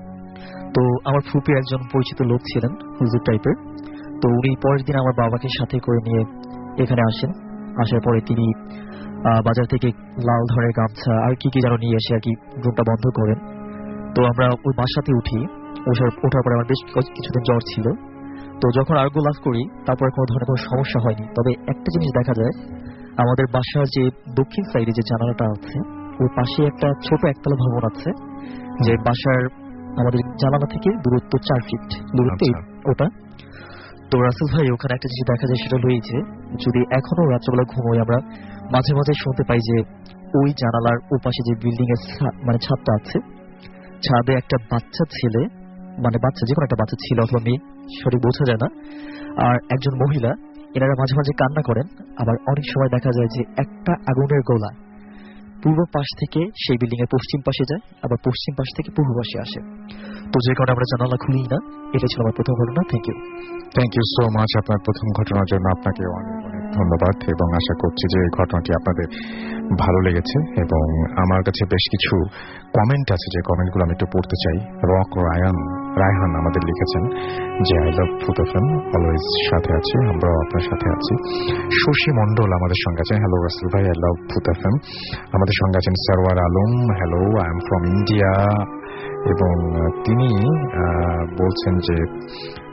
তো আমার ফুপির একজন পরিচিত লোক ছিলেন, হুজুর টাইপের। তো উনি পরের দিন আমার বাবাকে সাথে করে নিয়ে এখানে আসেন। আসার পরে তিনি বাজার থেকে লাল ধরনের গামছা আর কি কি যেন নিয়ে এসে আর কি রুমটা বন্ধ করেন। তো আমরা ওই বাসাতে উঠি। ওঠার পরে আমার বেশ কিছুদিন জ্বর ছিল। তো যখন আরোগ্য লাভ করি তারপরে কোনো ধরনের কোনো সমস্যা হয়নি। তবে একটা জিনিস দেখা যায়, আমাদের বাসার যে দক্ষিণ সাইডে যে জানালাটা আছে ওই পাশে একটা ছোট একতলা ভবন আছে, যে বাসার আমাদের জানালা থেকে দূরত্ব চার ফিট দূরত্ব ওটা। তো রাসেল ভাই ওখানে একটা জিনিস দেখা যায়, সেটা হলো এই যে যদি এখনো রাত্রেবেলা ঘুমোই আমরা মাঝে মাঝে শুনতে পাই যে ওই জানালার ও পাশে যে বিল্ডিং এর মানে ছাদটা আছে, ছাদে একটা বাচ্চা ছেলে, মানে বাচ্চা যে কোনো একটা বাচ্চা ছিল অথবা মেয়ে সঠিক বোঝা যায় না, আর একজন মহিলা, এনারা মাঝে মাঝে কান্না করেন। আবার অনেক সময় দেখা যায় যে একটা আগুনের গোলা পূর্ব পাশ থেকে সেই বিল্ডিং এর পশ্চিম পাশে যায়, আবার পশ্চিম পাশ থেকে পূর্ব পাশে আসে। তো যে কারণে আমরা জানালা খুলি না। এটা ছিল আমার প্রথম ঘটনা। Thank you thank you so much আপনার প্রথম ঘটনার জন্য। আপনাকে অনেক অনেক ধন্যবাদ এবং আশা করছি যে এই ঘটনাটি আপনাদের ভালো লেগেছে। এবং আমার কাছে বেশ কিছু কমেন্ট আছে, যে কমেন্টগুলো আমি একটু পড়তে চাই। রক রায়ান রায়হান আমাদের লিখেছেন যে I love food FM, always সাথে আছি, আমরাও আপনার সাথে আছি। শশী মন্ডল আমাদের সঙ্গে আছেন, হ্যালো রাসেল ভাই, আই লাভ ফুড এফএম। আমাদের সঙ্গে আছেন Sarwar Alam, hello, I am from India. এবং তিনি বলছেন যে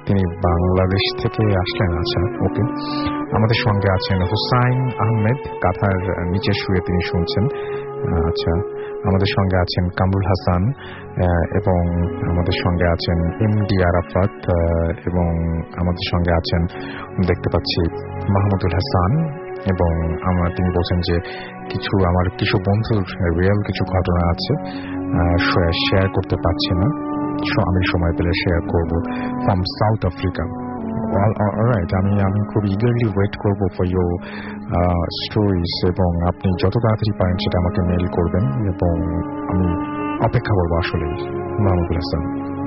তিনি বাংলাদেশ থেকে আসলেন। আচ্ছা, ওকে। আমাদের সঙ্গে আছেন হুসাইন আহমেদ, কাঁথার নিচে শুয়ে তিনি শুনছেন। আচ্ছা, আমাদের সঙ্গে আছেন কামরুল হাসান এবং আমাদের সঙ্গে আছেন এম ডি আরাফাত এবং আমাদের সঙ্গে আছেন দেখতে পাচ্ছি মাহমুদুল হাসান এবং আমরা তিনি বলছেন যে কিছু আমার কিছু বন্ধুর রিয়েল কিছু ঘটনা আছে, শেয়ার করতে পারছি না, আমি সময় পেলে শেয়ার করবো ফ্রম সাউথ আফ্রিকা। অলরাইট, আমি আমি খুব ইগারলি ওয়েট করবো ফর ইউর স্টোরিজ এবং আপনি যত তাড়াতাড়ি পারেন সেটা আমাকে মেইল করবেন এবং আমি অপেক্ষা করবো আসলে। মাহমুদুল হাসান।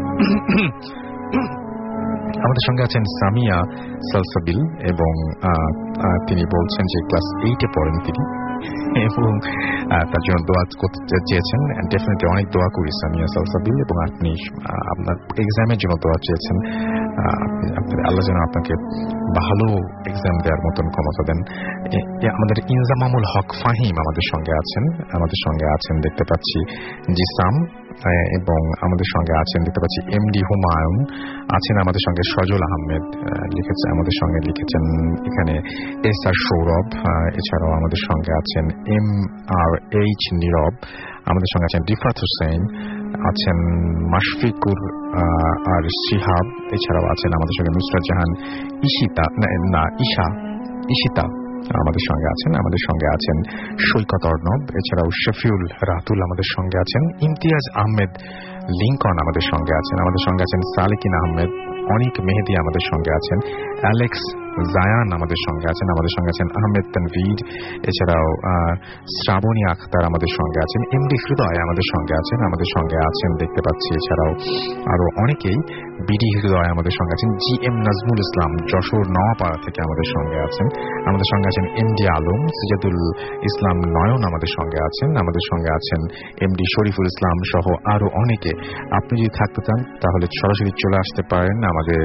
আমাদের সঙ্গে আছেন সামিয়া সালসাবিল এবং তিনি বলছেন যে ক্লাস এইটে পড়েন তিনি এবং তার জন্য দোয়া করতে চেয়েছেন। ডেফিনেটলি অনেক দোয়া করি সামিয়া সালসাবিল এবং আপনি আপনার এক্সামের জন্য দোয়া চেয়েছেন। আল্লাহ যেন আপনাকে ভালো এক্সাম দেওয়ার মতন ক্ষমতা দেন। আমাদের ইনজামামুল হক ফাহিম আমাদের সঙ্গে আছেন। আমাদের সঙ্গে আছেন দেখতে পাচ্ছি জিসাম এবং আমাদের সঙ্গে আছেন দেখতে পাচ্ছি এম ডি হুমায়ুন আছেন। আমাদের সঙ্গে সজল আহমেদ লিখেছেন, আমাদের সঙ্গে লিখেছেন এখানে এস আর সৌরভ। এছাড়াও আমাদের সঙ্গে আছেন এম আর এইচ নীরব। আমাদের সঙ্গে আছেন রিফাত হোসেন, আছেন মাশফিকুর আর শিহাব। এছাড়াও আছেন আমাদের সঙ্গে নুসরাত জাহান ইশিতা না ঈশা ইশিতা আমাদের সঙ্গে আছেন। আমাদের সঙ্গে আছেন সৈকত অর্ণব। এছাড়াও শফিউল রাতুল আমাদের সঙ্গে আছেন। ইমতিয়াজ আহমেদ লিঙ্কন আমাদের সঙ্গে আছেন। আমাদের সঙ্গে আছেন সালেকিন আহমেদ, অনিক মেহেদি আমাদের সঙ্গে আছেন, অ্যালেক্স জায়ান আমাদের সঙ্গে আছেন। আমাদের সঙ্গে আছেন আহমেদ তানভীর। এছাড়াও শ্রাবণী আখতার আমাদের সঙ্গে আছেন। এমডি হৃদয় আমাদের সঙ্গে আছেন। আমাদের সঙ্গে আছেন দেখতে পাচ্ছি এছাড়াও আরো অনেকেই। বিডি হৃদয় আমাদের সঙ্গে আছেন। জি এম নাজমুল ইসলাম যশোর নওয়াপাড়া থেকে আমাদের সঙ্গে আছেন। আমাদের সঙ্গে আছেন এমডি আলম, সিজাদুল ইসলাম নয়ন আমাদের সঙ্গে আছেন। আমাদের সঙ্গে আছেন এমডি শরীফুল ইসলাম সহ আরো অনেকে। আপনি যদি থাকতে চান তাহলে সরাসরি চলে আসতে পারেন আমাদের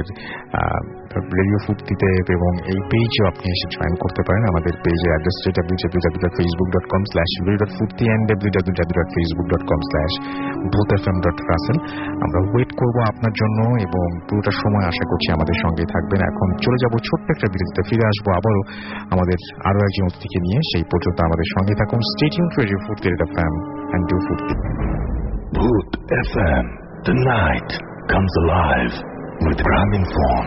রেডিও ফুর্তিতে এবং এই পেজও আপনি এসে জয়েন করতে পারেন। আমাদের পেজের address W W W dot Facebook dot com slash radio dot Foorti and W W W dot Facebook dot com slash Bhoot F M dot Russell. আমরা ওয়েট করবো আপনার জন্য এবং পুরোটা সময় আশা করছি আমাদের সঙ্গেই থাকবেন। এখন চলে যাব ছোট্ট একটা বিরতিতে, ফিরে আসবো আবারও আমাদের আরো একজন অতিথিকে নিয়ে। সেই পর্যন্ত আমাদের সঙ্গে থাকুন। Stay tuned to radio Foorti F M and do Foorti. Bhoot F M, the night comes alive with Graminphone.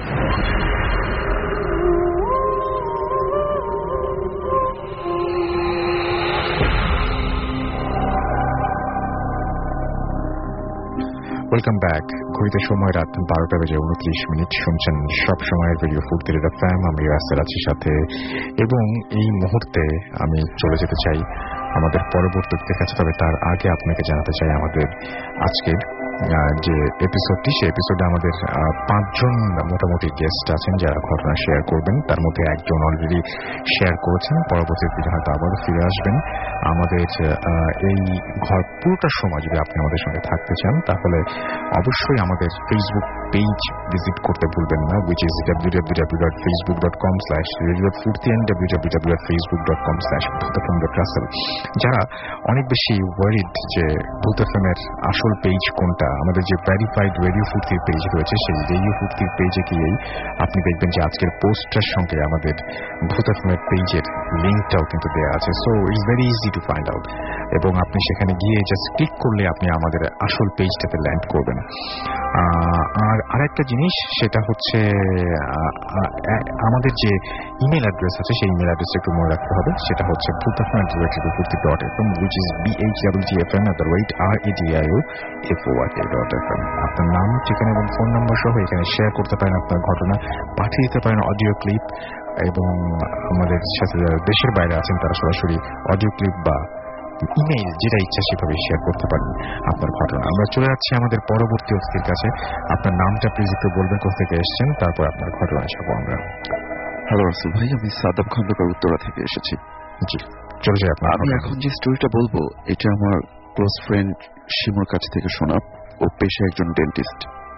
Welcome back. ঘড়িতে সময় রাত বারোটা বেজে উনত্রিশ মিনিট। শুনছেন সব সময়ের রেডিও ফুর্তির এফ এম। আমি রাসেল আছি সাথে এবং এই মুহূর্তে আমি চলে যেতে চাই আমাদের পরবর্তী কাছে। তবে তার আগে আপনাকে জানাতে চাই আমাদের আজকের যে এপিসোডটি, সেই এপিসোডে আমাদের পাঁচজন মোটামুটি গেস্ট আছেন যারা ঘটনা শেয়ার করবেন। তার মধ্যে একজন অলরেডি শেয়ার করেছেন, পরবর্তীতে হয়তো আবারও ফিরে আসবেন। আমাদের এই ঘর পুরোটা সময় যদি আপনি আমাদের সঙ্গে থাকতে চান তাহলে অবশ্যই আমাদের ফেসবুক পেজ ভিজিট করতে ভুলবেন না, which is W W W dot Facebook dot com slash radio dot Foorti and W W W dot Facebook dot com slash Bhoot F M dot Russell. যারা অনেক বেশি ওয়ারিড যে ভূত এফ এম এর আসল পেজ কোনটা, আমাদের যে ভেরিফাইড রেডিও ফুর্তির পেজ রয়েছে সেই রেডিও ফুর্তির পেজে গিয়েই আপনি দেখবেন যে আজকের পোস্টটার সঙ্গে আমাদের ভূত এফ এম এর পেজের লিঙ্কটাও কিন্তু দেওয়া আছে। So it's very easy to find out এবং আপনি সেখানে গিয়ে জাস্ট ক্লিক করলে আপনি আমাদের আসল পেজটাতে ল্যান্ড করবেন। আর আরেকটা জিনিস সেটা হচ্ছে আমাদের যে ইমেল অ্যাড্রেস আছে সেই ইমেল অ্যাড্রেসটা একটু মনে রাখতে হবে। সেটা হচ্ছে Bhoot F M at radio Foorti dot F M, which is B H double G F M at the rate R A D I O F O R A dot F M. আপনার নাম, ঠিকানা এবং ফোন নাম্বার সহ এখানে share করতে পারেন আপনার ঘটনা, পাঠিয়ে দিতে পারেন অডিও ক্লিপ এবং আমাদের সাথে যারা দেশের বাইরে আছেন তারা সরাসরি অডিও ক্লিপ বা ইমেইল যেটা ইচ্ছা সেভাবে শেয়ার করতে পারেন আপনার ঘটনা। আমরা চলে যাচ্ছি আমাদের পরবর্তী অতিথির কাছে। আপনার নামটা প্লিজ একটু বলবেন, কোথা থেকে এসেছেন, তারপর আপনার ঘটনা যাবো আমরা। হ্যালো রাসেল ভাই, আমি সাদাব খন্দকার উত্তরা থেকে এসেছি। জি, চলে যাই আপনার। আমি এখন যে স্টোরিটা বলবো এটা আমার ক্লোজ ফ্রেন্ড শিমুর কাছ থেকে শোনা। ও পেশায় একজন ডেন্টিস্ট।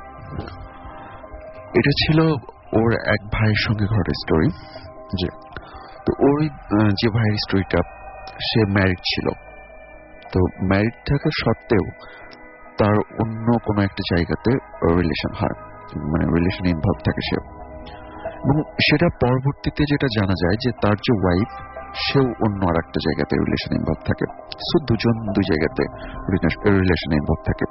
এটা ছিল ওর এক ভাইয়ের সঙ্গে ঘটের স্টোরি। জি। তো ওই যে ভাইয়ের স্টোরিটা, সে ম্যারিড ছিল। তো ম্যারিড থাকা সত্ত্বেও তার অন্য কোনো একটা জায়গাতে রিলেশন হয়। মানে রিলেশনে ইনভলভ থাকে সে। এবং সেটা পরবর্তীতে যেটা জানা যায় যে তার যে ওয়াইফ সেও অন্য আর একটা জায়গাতে রিলেশনে ইনভলভ থাকে। সো দুজন দুই জায়গাতে রিলেশনে ইনভলভ থাকে।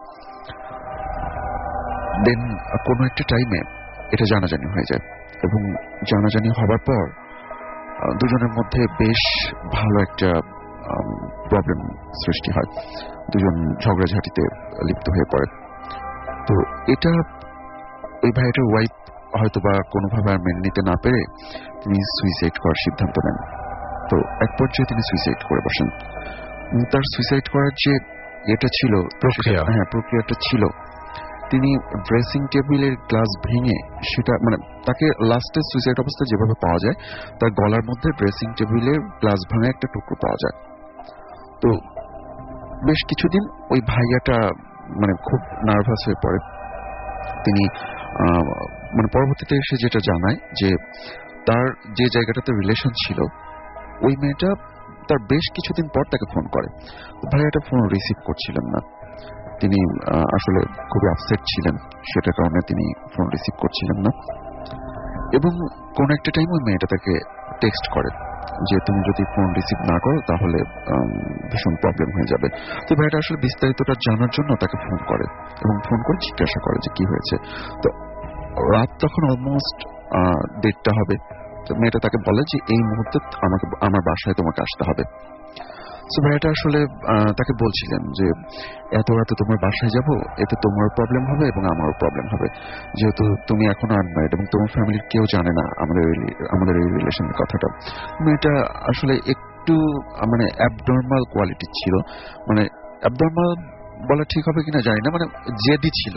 দেন কোনো একটা টাইমে এটা জানাজানি হয়ে যায় এবং জানাজানি হবার পর দুজনের মধ্যে বেশ ভালো একটা প্রবলেম সৃষ্টি হয়, দুজন ঝগড়াঝাটিতে লিপ্ত হয়ে পড়ে। তো এটা ওই ভাইটার ওয়াইফ হয়তো বা কোনোভাবে আর মেনে নিতে না পেরে তিনি সুইসাইড করার সিদ্ধান্ত নেন। তো এক পর্যায়ে তিনি সুইসাইড করে বসেন। তার সুইসাইড করার যে এটা ছিল প্রক্রিয়া, হ্যাঁ প্রক্রিয়াটা ছিল, তিনি ড্রেসিং টেবিলের গ্লাস ভেঙে সেটা মানে তাকে লাস্টে সুইসাইড অবস্থায় যেভাবে পাওয়া যায় তার গলার মধ্যে ড্রেসিং টেবিলের গ্লাস ভাঙা একটা টুকরো পাওয়া যায়। তো বেশ কিছুদিন ওই ভাইয়াটা মানে খুব নার্ভাস হয়ে পড়ে। তিনি মানে পরবর্তীতে এসে যেটা জানায় যে তার যে জায়গাটাতে রিলেশন ছিল ওই মেয়েটা তার বেশ কিছুদিন পর তাকে ফোন করে। ভাইয়াটা ফোন রিসিভ করছিলেন না, তিনি আসলে খুবই আপসেট ছিলেন, সেটার কারণে তিনি ফোন রিসিভ করছিলেন না। এবং কোন একটা টাইম ওই মেয়েটা তাকে টেক্সট করে যে তুমি যদি ফোন রিসিভ না করো তাহলে ভীষণ প্রবলেম হয়ে যাবে। তো ভাইটা আসলে বিস্তারিতটা জানার জন্য তাকে ফোন করে এবং ফোন করে জিজ্ঞাসা করে যে কি হয়েছে। তো রাত তখন অলমোস্ট দেড়টা হবে। তো মেয়েটা তাকে বলে যে এই মুহূর্তে আমাকে আমার বাসায় তোমাকে আসতে হবে। সো ভাইটা আসলে তাকে বলছিলেন যে এত রাতে তোমার বাসায় যাব, এতে তোমার প্রবলেম হবে এবং আমারও প্রবলেম হবে, যেহেতু তুমি এখন আনম্যারিড এবং তোমার ফ্যামিলির কেউ জানে না আমাদের আমাদের এই রিলেশনের কথাটা। মেয়েটা আসলে একটু মানে অ্যাবনর্মাল কোয়ালিটি ছিল, মানে অ্যাবনর্মাল বলা ঠিক হবে কিনা জানি না, মানে জেদি ছিল।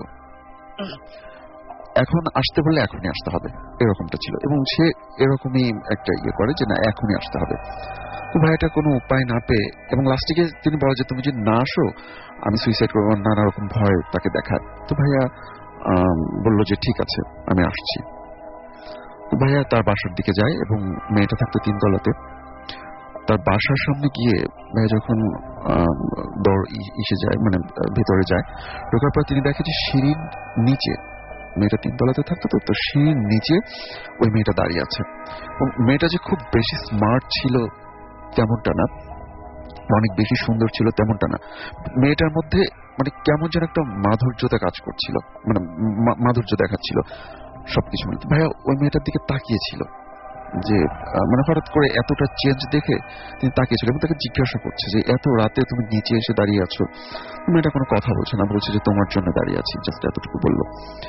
এখন আসতে বললে এখনই আসতে হবে এরকমটা ছিল এবং সে এরকমই একটা ইয়ে করে যে না এখনই আসতে হবে। তো ভাইটা কোনো উপায় না পেয়ে এবং লাস্টে গিয়ে তিনি বলে যে তুমি যদি না আসো আমি সুইসাইড করবো, নানা রকম ভয় তাকে দেখায়। তো ভাইয়া বলল যে ঠিক আছে আমি আসছি। ভাইয়া তার বাসার দিকে যায় এবং মেয়েটা থাকতো তিনতলাতে। তার বাসার সামনে গিয়ে ভাইয়া যখন দর ইসে যায় মানে ভেতরে যায়, ঢোকার পর তিনি দেখে যে সিঁড়ির নিচে, মেয়েটা তিনতলাতে থাকতো তো, তো সিঁড়ির নিচে ওই মেয়েটা দাঁড়িয়ে আছে। এবং মেয়েটা যে খুব বেশি স্মার্ট ছিল তেমনটা না, অনেক বেশি সুন্দর ছিল তেমনটা না, মেয়েটার মধ্যে মানে কেমন যেন একটা মাধুর্যতা কাজ করছিল, মানে মাধুর্য দেখাচ্ছিল সবকিছু। মানে ভাইয়া ওই মেয়েটার দিকে তাকিয়েছিল যে মানে হঠাৎ করে এতটা চেঞ্জ দেখে তিনি তাকিয়েছিল এবং তাকে জিজ্ঞাসা করছে যে এত রাতে তুমি নিচে এসে দাঁড়িয়ে আছো। মেয়েটা কোনো কথা বলছে না, বলছে যে তোমার জন্য দাঁড়িয়ে আছি, জাস্ট এতটুকু বললো।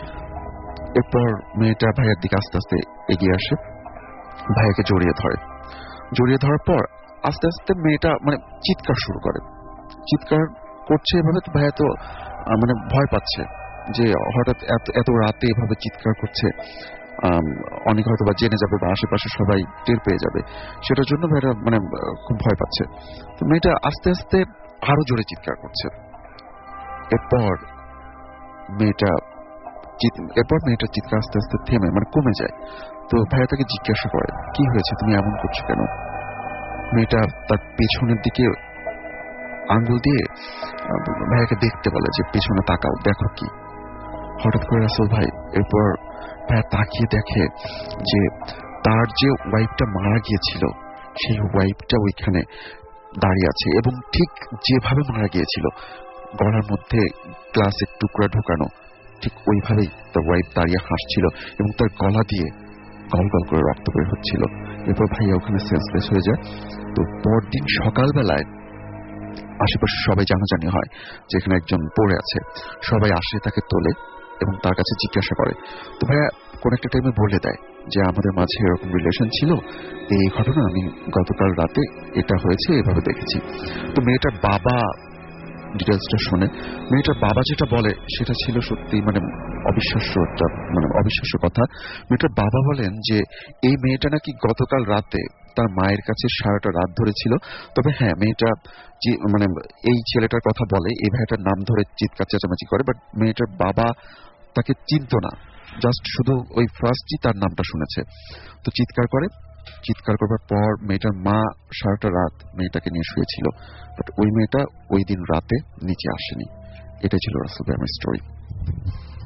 এরপর মেয়েটা ভাইয়ার দিকে আস্তে আস্তে এগিয়ে আসে, ভাইয়াকে জড়িয়ে ধরে। জড়িয়ে ধরার পর আস্তে আস্তে মেয়েটা মানে চিৎকার শুরু করে, চিৎকার করছে এভাবে। তো ভাইয়া তো মানে ভয় পাচ্ছে যে হঠাৎ এত এত রাতে এভাবে চিৎকার করছে, অনেক হয়তো বা জেনে যাবে বা আশেপাশে সবাই টের পেয়ে যাবে, সেটার জন্য ভাইয়া মানে খুব ভয় পাচ্ছে। তো মেয়েটা আস্তে আস্তে আরো জোরে চিৎকার করছে। এরপর মেয়েটা এরপর মেয়েটার চিৎকার আস্তে আস্তে থেমে মানে কমে যায়। তো ভাইয়া তাকে জিজ্ঞাসা করে কি হয়েছে, তুমি এমন করছো কেন? মেয়েটা তার পেছনের দিকে আঙ্গুল দিয়ে ভাইয়াকে দেখতে বলে যে পেছনে তাকাও, দেখো কি। হঠাৎ করে রাসেল ভাই এরপর ভাইয়া তাকিয়ে দেখে যে তার যে ওয়াইফটা মারা গিয়েছিল সেই ওয়াইফটা ওইখানে দাঁড়িয়ে আছে এবং ঠিক যেভাবে মারা গিয়েছিল, গলার মধ্যে গ্লাসের টুকরা ঢোকানো, ঠিক ওইভাবেই তার ওয়াইফ দাঁড়িয়ে হাসছিল এবং তার গলা দিয়ে গল গল করে রক্ত বের হচ্ছিল। এরপর ভাইয়া ওখানে সেন্সলেস হয়ে যায়। তো পরদিন সকালবেলায় আশেপাশে সবাই জানাজানি হয় যে এখানে একজন পড়ে আছে, সবাই আসে তাকে তোলে এবং তার কাছে জিজ্ঞাসা করে। তো ভাইয়া কোন একটা টাইমে বলে দেয় যে আমাদের মাঝে এরকম রিলেশন ছিল, এই ঘটনা আমি গতকাল রাতে এটা হয়েছে এভাবে দেখেছি। তো মেয়েটার বাবা ডিটেলসটা শুনে, মেয়েটার বাবা যেটা বলে সেটা ছিল সত্যি মানে অবিশ্বাস্য একটা মানে অবিশ্বাস্য কথা। মেয়েটার বাবা বলেন যে এই মেয়েটা নাকি গতকাল রাতে তার মায়ের কাছে সারাটা রাত ধরে ছিল। তবে হ্যাঁ মেয়েটা যে মানে এই ছেলেটার কথা বলে, এই ভাইটার নাম ধরে চিৎকার চেঁচামেচি করে, বাট মেয়েটার বাবা তাকে চিনত না, জাস্ট শুধু ওই ফার্স্টই তার নামটা শুনেছে। তো চিৎকার করে, চিৎকার করবার পর মেয়েটার মা সারাটা রাত মেয়েটাকে নিয়ে শুয়েছিল, বাট ওই মেয়েটা ওই দিন রাতে নিচে আসেনি। এটাই ছিল রাসেল ভাই আমার স্টোরি।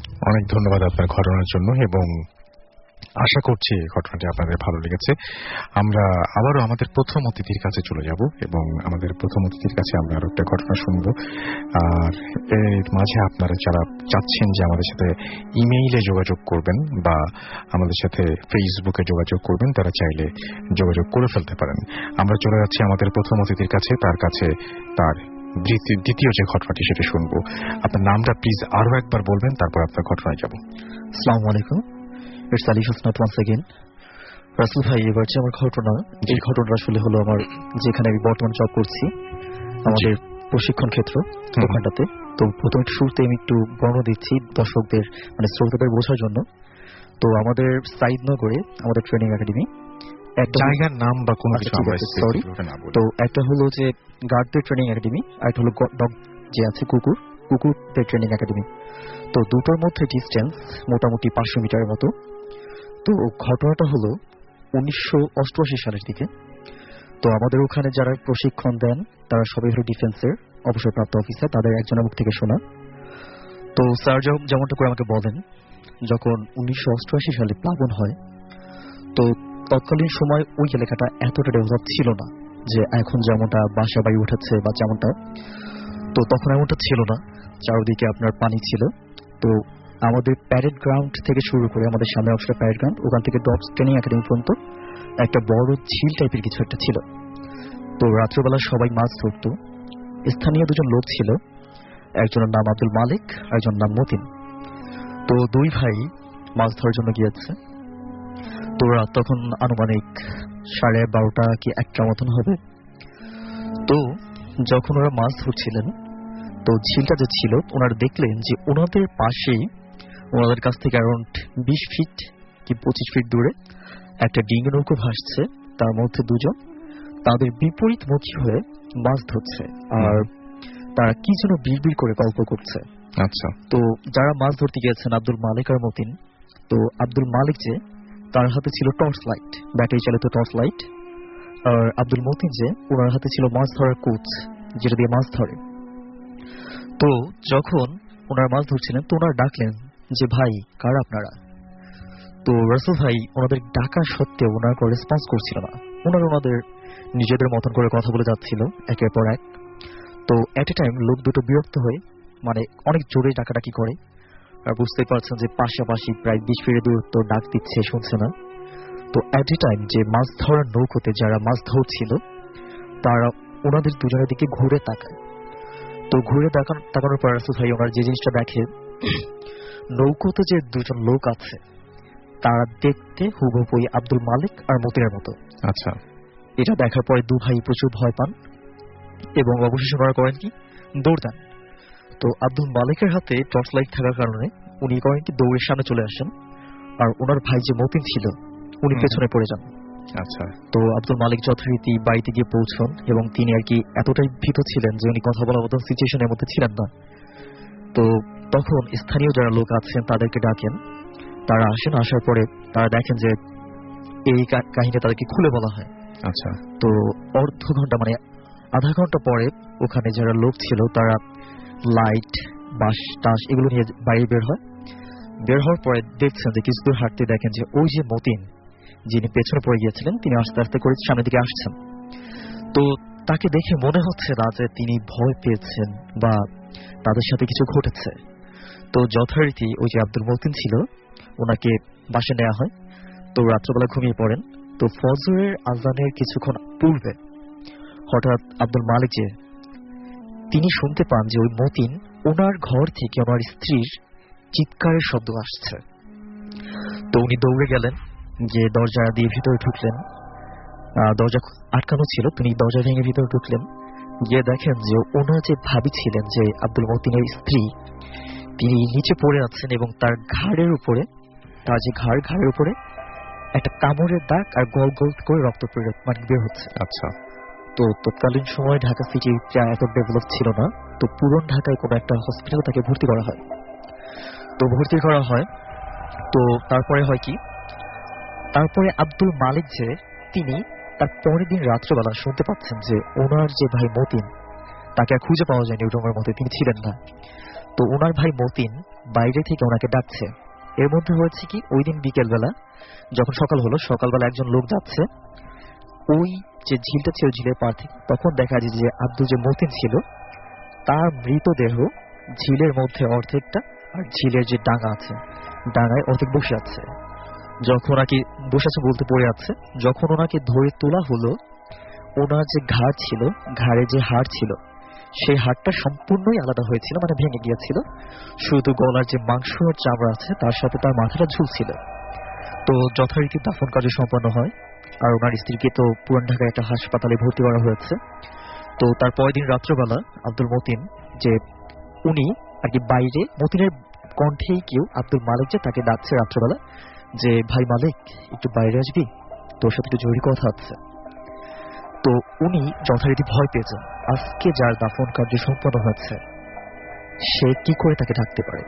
অনেক ধন্যবাদ আপনার ঘটনার জন্য এবং আশা করছি ঘটনাটি আপনাদের ভালো লেগেছে। আমরা আবারও আমাদের প্রথম অতিথির কাছে চলে যাব এবং আমাদের প্রথম অতিথির কাছে আমরা আরো একটা ঘটনা শুনব। আর এর মাঝে আপনারা যারা চাচ্ছেন যে আমাদের সাথে ইমেইলে যোগাযোগ করবেন বা আমাদের সাথে ফেসবুকে যোগাযোগ করবেন, তারা চাইলে যোগাযোগ করে ফেলতে পারেন। আমরা চলে যাচ্ছি আমাদের প্রথম অতিথির কাছে, তার কাছে তার দ্বিতীয় যে ঘটনাটি সেটা শুনবো। আপনার নামটা প্লিজ আরো একবার বলবেন, তারপর আপনার ঘটনায় যাব। আসসালামু আলাইকুম, it's Ali Hasnat once again. Russell ভাই, এবার যে আমার ঘটনা, এই ঘটনাটা আসলে হলো আমার যেখানে আমি বর্তমান জব করছি, আমাদের প্রশিক্ষণ ক্ষেত্র ওখানটাতে। তো প্রথমে শুরুতে আমি একটু বর্ণনা দিচ্ছি দর্শকদের মানে শ্রোতাদের বোঝার জন্য। তো আমাদের সাইদনগরে আমাদের ট্রেনিং একাডেমি, একটা জায়গার নাম বা কোনো কিছু আমরা সরি, তো একটা হলো যে গার্ডদের ট্রেনিং একাডেমি, আর একটা হলো ডগ যে আছে কুকুর, কুকুরদের ট্রেনিং একাডেমি। তো দুটোর মধ্যে ডিস্টেন্স মোটামুটি পাঁচশো মিটারের মতো। তো ঘটনাটা হলো উনিশশো অষ্টআশি সালের দিকে। তো আমাদের ওখানে যারা প্রশিক্ষণ দেন তারা সবাই হলো ডিফেন্সের অবসরপ্রাপ্ত অফিসার, তাদের একজনের মুখ থেকে শোনা। তো স্যার যেমনটা করে আমাকে বলেন, যখন উনিশশো অষ্টআশি সালে প্লাবন হয়, তো তৎকালীন সময় ওই এলাকাটা এতটা ডেভেলপ ছিল না যে এখন যেমনটা বাসা বাড়ি উঠেছে বা যেমনটা, তো তখন এমনটা ছিল না। চারদিকে আপনার পানি ছিল। তো আমাদের প্যারেড গ্রাউন্ড থেকে শুরু করে আমাদের সামনে অবস্থা প্যারেড গ্রাউন্ড, ওখান থেকে ডগস ট্রেনিং একাডেমি পর্যন্ত একটা বড় ঝিল টাইপের কিছু একটা ছিল। তো রাত্রেবেলা সবাই মাছ ধরতো। স্থানীয় দুজন লোক ছিল, একজনের নাম আব্দুল মালিক আর একজনের নাম মতিন। তো দুই ভাই মাছ ধরার জন্য গিয়েছে। তো রাত তখন আনুমানিক সাড়ে বারোটা কি একটা মতন হবে। তো যখন ওরা মাছ ধরছিলেন, তো ঝিলটা যে ছিল ওনারা দেখলেন যে ওনাদের পাশেই, ওনাদের কাছ থেকে অ্যারাউন্ড বিশ ফিট কি পঁচিশ ফিট দূরে একটা ডিঙি নৌকো ভাসছে, তার মধ্যে দুজন তাদের বিপরীত মুখী হয়ে মাছ ধরছে আর তারা কি যেন বিড়বিড় করে গল্প করছে। আচ্ছা। তো যারা মাছ ধরতে গিয়েছেন আব্দুল মালিক আর মতিন, তো আব্দুল মালিক যে তার হাতে ছিল টর্চ লাইট, ব্যাটারি চালিত টর্চ লাইট, আর আব্দুল মতিন যে ওনার হাতে ছিল মাছ ধরার কোচ, যেটা দিয়ে মাছ ধরে। তো যখন ওনারা মাছ ধরছিলেন তো ওনারা ডাকলেন যে ভাই কারা আপনারা। তো রাসেল ভাই ওনাদের ডাকা সত্ত্বেও ওনারা কোনো রেসপন্স করছিল না। ওনারা ওনাদের নিজেদের মতন করে কথা বলে যাচ্ছিল একের পর এক। তো এট এ টাইম লোক দুটো বিরক্ত হয়ে মানে অনেক জোরে ডাকাডাকি করে, আর বুঝতেই পারছেন যে পাশাপাশি প্রায় বিশ ফিটের দূরত্ব ডাক দিচ্ছে, শুনছে না। তো এট এ টাইম যে মাছ ধরার নৌকোতে যারা মাছ ধরছিল তারা ওনাদের দুজনের দিকে ঘুরে তাকায়। তো ঘুরে তাকানোর পর রাসেল ভাই ওনার যে জিনিসটা দেখে, নৌকোতে যে দুজন লোক আছে তারা দেখতে হুবহু আব্দুল মালিক আর মতিনের মতো। আচ্ছা। এটা দেখার পরে দু ভাই প্রচুর ভয় পান এবং অবশেষে ওনারা করেন কি, দৌড় দেন। তো আব্দুল মালিকের হাতে টর্চ লাইট থাকার কারণে উনি করেন কি, দৌড়ের সামনে চলে আসেন, আর ওনার ভাই যে মতিন ছিল উনি পেছনে পড়ে যান। আচ্ছা। তো আব্দুল মালিক যথারীতি বাড়িতে গিয়ে পৌঁছন এবং তিনি আর কি এতটাই ভীত ছিলেন যে উনি কথা বলার মতন সিচুয়েশনের মধ্যে ছিলেন না। তো তখন স্থানীয় যারা লোক আছেন তাদেরকে ডাকেন, তারা আসেন। আসার পরে তারা দেখেন যে এই কাহিনী তাদেরকে খুলে বলা হয়। আচ্ছা। তো অর্ধ ঘন্টা মানে আধা ঘন্টা পরে ওখানে যারা লোক ছিল তারা লাইট বাঁশ টাস এগুলো নিয়ে বাইরে বের হয়। বের হওয়ার পরে দেখছেন যে কিছু দূর হাঁটতে দেখেন যে ওই যে মতিন যিনি পেছনে পড়ে গিয়েছিলেন তিনি আস্তে আস্তে করে সামনের দিকে আসছেন। তো তাকে দেখে মনে হচ্ছে না যে তিনি ভয় পেয়েছেন বা তাদের সাথে কিছু ঘটেছে। তো যথারীতি ওই যে আব্দুল মতিন ছিল ওনাকে বাসে নেওয়া হয়। তো রাত্রবেলা ঘুমিয়ে পড়েন। তো ফজরের আজানের কিছুক্ষণ পূর্বে হঠাৎ আব্দুল মালিক যে তিনি শুনতে পান যে ওই মতিন ওনার ঘর থেকে ওনার স্ত্রীর চিৎকারের শব্দ আসছে। তো উনি দৌড়ে গেলেন, যে দরজা দিয়ে ভিতরে ঢুকলেন। দরজা আটকানো ছিল, তিনি দরজা ভেঙে ভিতরে ঢুকলেন। গিয়ে দেখেন যে ওনার যে ভাবি ছিলেন যে আব্দুল মতিনের স্ত্রী, তিনি নিচে পড়ে আছেন এবং তার ঘাড়ের উপরে, তার যে ঘাড় ঘাড়ের উপরে একটা কামড়ের দাগ আর গোল গোল করে রক্ত মানে বের হচ্ছে। আচ্ছা। তো তৎকালীন সময় ঢাকা সিটিটা এত ডেভেলপ ছিল না। তো পুরন ঢাকায় কোনো একটা হসপিটালে তাকে ভর্তি করা হয়। তো ভর্তি করা হয় তো তারপরে হয় কি, তারপরে আব্দুল মালিক যে তিনি তার পরের দিন রাত্রবেলা শুনতে পাচ্ছেন যে ওনার যে ভাই মতিন তাকে আর খুঁজে পাওয়া যায়নি, ওই রুমের মধ্যে তিনি ছিলেন না। তো তো ওনার ভাই মতিন বাইরে থেকে ওনাকে ডাকছে। এর মধ্যে হয়েছে কি, ওই দিন বিকেলবেলা যখন সকাল হলো, সকালবেলা একজন লোক যাচ্ছে ওই যে ঝিলটা ছিল ঝিলের পার থেকে, তখন দেখা যায় যে আব্দুল যে মতিন ছিল তার মৃতদেহ ঝিলের মধ্যে অর্ধেকটা, আর ঝিলের যে ডাঙা আছে ডাঙায় অর্ধেক বসে আছে। যখন আর কি বসে আছে বলতে পড়ে আছে, যখন ওনাকে ধরে তোলা হলো, ওনার যে ঘাড় ছিল, ঘাড়ে যে হাড় ছিল, সেই হাড়টা সম্পূর্ণই আলাদা হয়েছিল, মানে ভেঙে গিয়েছিল। শুধু গলার যে মাংস আর চামড়া আছে তার সাথে তার মাথাটা ঝুলছিল। তো যথারীতি দাফন কার্য সম্পন্ন হয়, আর ওনার স্ত্রীকে তো পুরান ঢাকায় একটা হাসপাতালে ভর্তি করা হয়েছে। তো তার পরের দিন রাত্রবেলা আব্দুল মতিন যে উনি আর কি বাইরে, মতিনের কণ্ঠেই কেউ আব্দুল মালিক যে তাকে ডাকছে রাত্রবেলা যে ভাই মালিক একটু বাইরে আসবি, তোর সাথে একটু জরুরি কথা আছে। তো উনি যথারীতি ভয় পেয়েছেন, আজকে যার দাফন কার্য সম্পন্ন হচ্ছে সে কি করে তাকে ডাকতে পারে।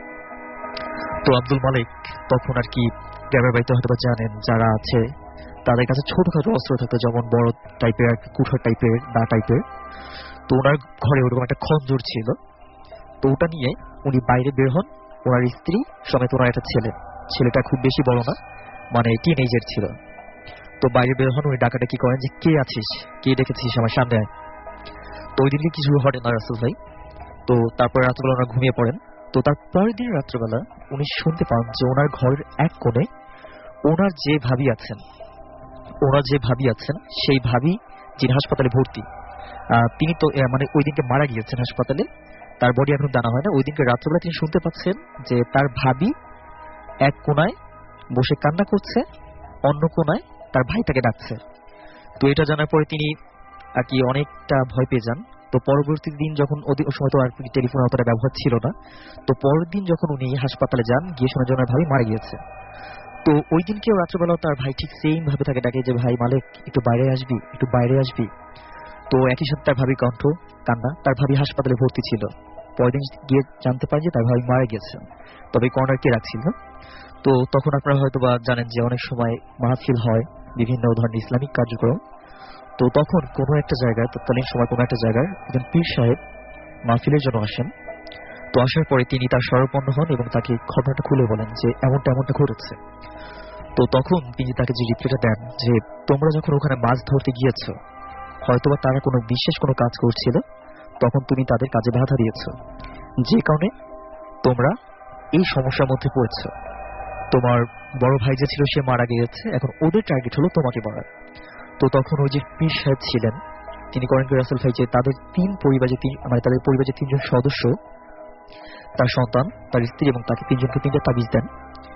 তো আব্দুল মালিক তখন আর কি গ্রামের বাড়িতে হয়তো বা জানেন যারা আছে তাদের কাছে ছোটখাটো অস্ত্র থাকতো, যেমন বড় টাইপের আর কি কুঠার টাইপের, দা টাইপের। তো ওনার ঘরে ওরকম একটা খঞ্জর ছিল। তো ওটা নিয়ে উনি বাইরে বের হন, ওনার স্ত্রী সমেত ওনার একটা ছেলে, ছেলেটা খুব বেশি বড় না, মানে টিনেজার ছিল। তো বাইরে বের হন, উনি ডাকাডাকি করেন যে কে আছিস, কে ডেকেছিস, আমার সামনে আয়। তো ওই দিনকে কিছু ঘটে না রাসূল ভাই। তো তারপরে রাত্রবেলা ওনারা ঘুমিয়ে পড়েন। তো তার পরের দিন রাত্রবেলা উনি শুনতে পান যে ওনার ঘরের এক কোণে ওনার যে ভাবি আছেন, ওনার যে ভাবি আছেন সেই ভাবি যিনি হাসপাতালে ভর্তি, তিনি তো মানে ওই দিনকে মারা গিয়েছেন হাসপাতালে, তার বডি এখন জানা হয় না। ওই দিনকে রাত্রবেলা তিনি শুনতে পাচ্ছেন যে তার ভাবি এক কোনায় বসে কান্না করছে, অন্য কোনায় তার ভাই তাকে ডাকছে। তো এটা জানার পরে তিনি আর কি অনেকটা ভয় পেয়ে যান। তো পরবর্তী দিন যখন ওই সময় তো আর টেলিফোন অতটা ব্যবহার ছিল না, তো পরের দিন যখন উনি হাসপাতালে যান, গিয়ে শোনা যায় ওনার ভাবি মারা গিয়েছে। তো ওই দিনকেও রাত্রবেলা তার ভাই ঠিক সেম ভাবে তাকে ডাকে যে ভাই মালিক একটু বাইরে আসবি, একটু বাইরে আসবি। তো একই সাথে তার ভাবি কণ্ঠ কান্না, তার ভাবি হাসপাতালে ভর্তি ছিল। পরের দিন গিয়ে জানতে পারে যে তার ভাবি মারা গেছে, তবে কর্নার কে রাখছিল। তো তখন আপনারা হয়তো বা জানেন যে অনেক সময় মাহফিল হয়, বিভিন্ন ধরনের ইসলামিক কার্যক্রম। তো তখন কোনো একটা জায়গায়, তৎকালীন সময় কোনো একটা জায়গায় একজন পীর সাহেব মাহফিলের জন্য আসেন। তো আসার পরে তিনি তার শরণাপন্ন হন এবং তাকে ঘটনাটা খুলে বলেন যে এমনটা এমনটা ঘটেছে। তো তখন তিনি তাকে যে রিপ্লাইটা দেন যে তোমরা যখন ওখানে মাছ ধরতে গিয়েছ, হয়তোবা তারা কোনো বিশেষ কোনো কাজ করছিল, তখন তুমি তাদের কাজে বাধা দিয়েছ, যে কারণে তোমরা এই সমস্যার মধ্যে পড়েছ। তোমার বড় ভাই যে ছিল সে মারা গিয়েছে, এখন ওদের টার্গেট হলো তোমাকে মারা। তো তখন ওই যে পীর সাহেব ছিলেন তিনি করেন কি রাসূল ভাই যে তাদের তিন পরিবার যে মানে তাদের পরিবার যে তিনজন সদস্য, তার সন্তান, তার স্ত্রী এবং তাকে তিনজনকে তিনটা তাবিজ দেন।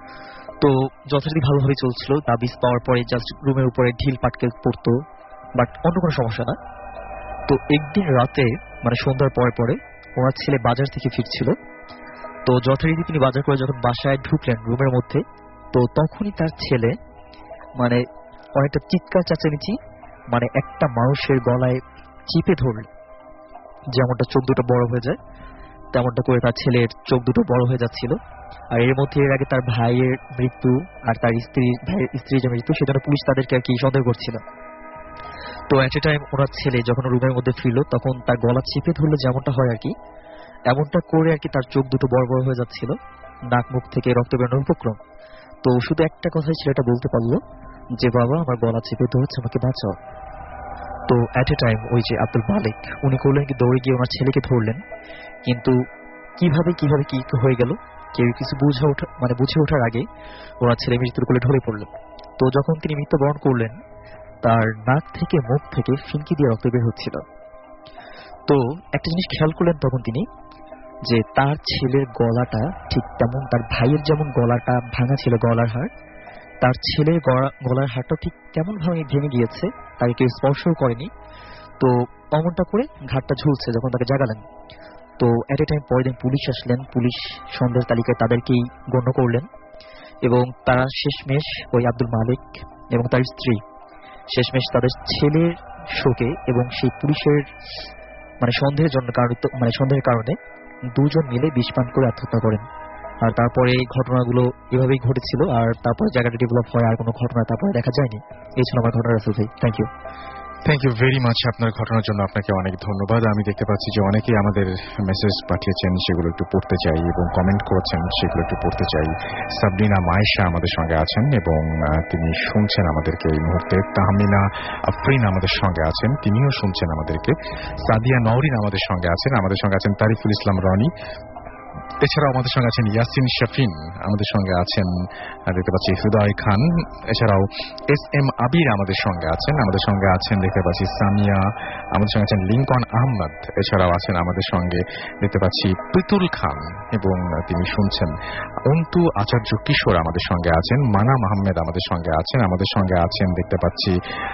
তো যথারীতি ভালোভাবে চলছিল। তাবিজ পাওয়ার পরে জাস্ট রুমের উপরে ঢিল পাটকে পড়তো, বাট অন্য কোনো সমস্যা না। তো একদিন রাতে মানে সন্ধ্যার পরে পরে ওনার ছেলে বাজার থেকে ফিরছিল। তো যথারীতি তিনি বাজার করে যখন বাসায় ঢুকলেন রুমের মধ্যে, তো তখনই তার ছেলে মানে অনেকটা চিৎকার চেঁচামেচি, মানে একটা মানুষের গলায় চিপে ধরল, যেমনটা চোখ দুটো বড় হয়ে যায় তেমনটা করে তার ছেলের চোখ দুটো বড় হয়ে যাচ্ছিল। আর এর মধ্যে এর আগে তার ভাইয়ের মৃত্যু আর তার স্ত্রী ভাইয়ের স্ত্রীর যে মৃত্যু, সেজন্য পুলিশ তাদেরকে আর কি সন্দেহ করছিল। তো এট এ টাইম ওনার ছেলে যখন রুমের মধ্যে ফিরল, তখন তার গলা চিপে ধরলে যেমনটা হয় আর কি, এমনটা করে আর কি তার চোখ দুটো বড় বড় হয়ে যাচ্ছিল, নাক মুখ থেকে রক্ত বেরোনোর উপক্রম। তো শুধু একটা কথাই ছেলেটা বলতে পারলো যে বাবা আমার গলা চেপে ধরছে, আমাকে বাঁচাও। তো এট এ টাইম ওই যে আব্দুল মালিক উনি করলেন কি দৌড়ে গিয়ে ওনার ছেলেকে ধরলেন, কিন্তু কিভাবে কিভাবে কি হয়ে গেল কেউ কিছু বুঝে ওঠা মানে বুঝে ওঠার আগে ওনার ছেলে মৃত্যুর কোলে ঢলে পড়লেন। তো যখন তিনি মৃত্যুবরণ করলেন, তার নাক থেকে মুখ থেকে ফিনকি দিয়ে রক্ত বের হচ্ছিল। তো একটা জিনিস খেয়াল করলেন তখন তিনি যে তার ছেলের গলাটা ঠিক তেমন, তার ভাইয়ের যেমন গলাটা ভাঙা ছিল গলার হাড়, তার ছেলের গলার হাড়টা ঠিক কেমন ভাবে ভেঙে গিয়েছে, তাকে কেউ স্পর্শও করেনি। তো অমনটা করে ঘাটটা ঝুলছে যখন তাকে জাগালেন। তো এট এ টাইম পরের দিন পুলিশ আসলেন, পুলিশ সন্দেহের তালিকায় তাদেরকেই গণ্য করলেন এবং তারা শেষমেশ ওই আব্দুল মালিক এবং তার স্ত্রী শেষমেশ তাদের ছেলের শোকে এবং সেই পুলিশের মানে সন্দেহের জন্য মানে সন্দেহের কারণে দুজন মিলে বিষ পান করে আত্মহত্যা করেন। আর তারপরে এই ঘটনাগুলো এভাবেই ঘটেছিল, আর তারপরে জায়গাটা ডেভেলপ হয়, আর কোনো ঘটনা তারপরে দেখা যায়নি। এই ছিল আমার ঘটনা রাসূল ভাই। Thank you. Thank you very much. আপনার ঘটনার জন্য আপনাকে অনেক ধন্যবাদ। আমি দেখতে পাচ্ছি যে অনেকেই আমাদের মেসেজ পাঠিয়েছেন, সেগুলো একটু পড়তে চাই, এবং কমেন্ট করেছেন, সেগুলো একটু পড়তে চাই। সাবরিনা মায়েশা আমাদের সঙ্গে আছেন এবং তিনি শুনছেন আমাদেরকে এই মুহূর্তে। তাহমিনা আফরিন আমাদের সঙ্গে আছেন, তিনিও শুনছেন আমাদেরকে। সাদিয়া নওরিন আমাদের সঙ্গে আছেন, আমাদের সঙ্গে আছেন তারিফুল ইসলাম রনি। এছাড়াও আমাদের সঙ্গে আছেন ইয়াসিন শাফিন, আমাদের সঙ্গে আছেন দেখতে পাচ্ছি হৃদয় খান। এছাড়াও এস এম আবির আমাদের সঙ্গে আছেন, আমাদের সঙ্গে আছেন দেখতে পাচ্ছি সামিয়া, আমাদের সঙ্গে আছেন লিঙ্কন আহমদ। এছাড়াও আছেন আমাদের সঙ্গে দেখতে পাচ্ছি পিতুল খান এবং তিনি শুনছেন। অন্তু আচার্য কিশোর আমাদের সঙ্গে আছেন, মানা আহমেদ আমাদের সঙ্গে আছেন, আমাদের সঙ্গে আছেন দেখতে পাচ্ছি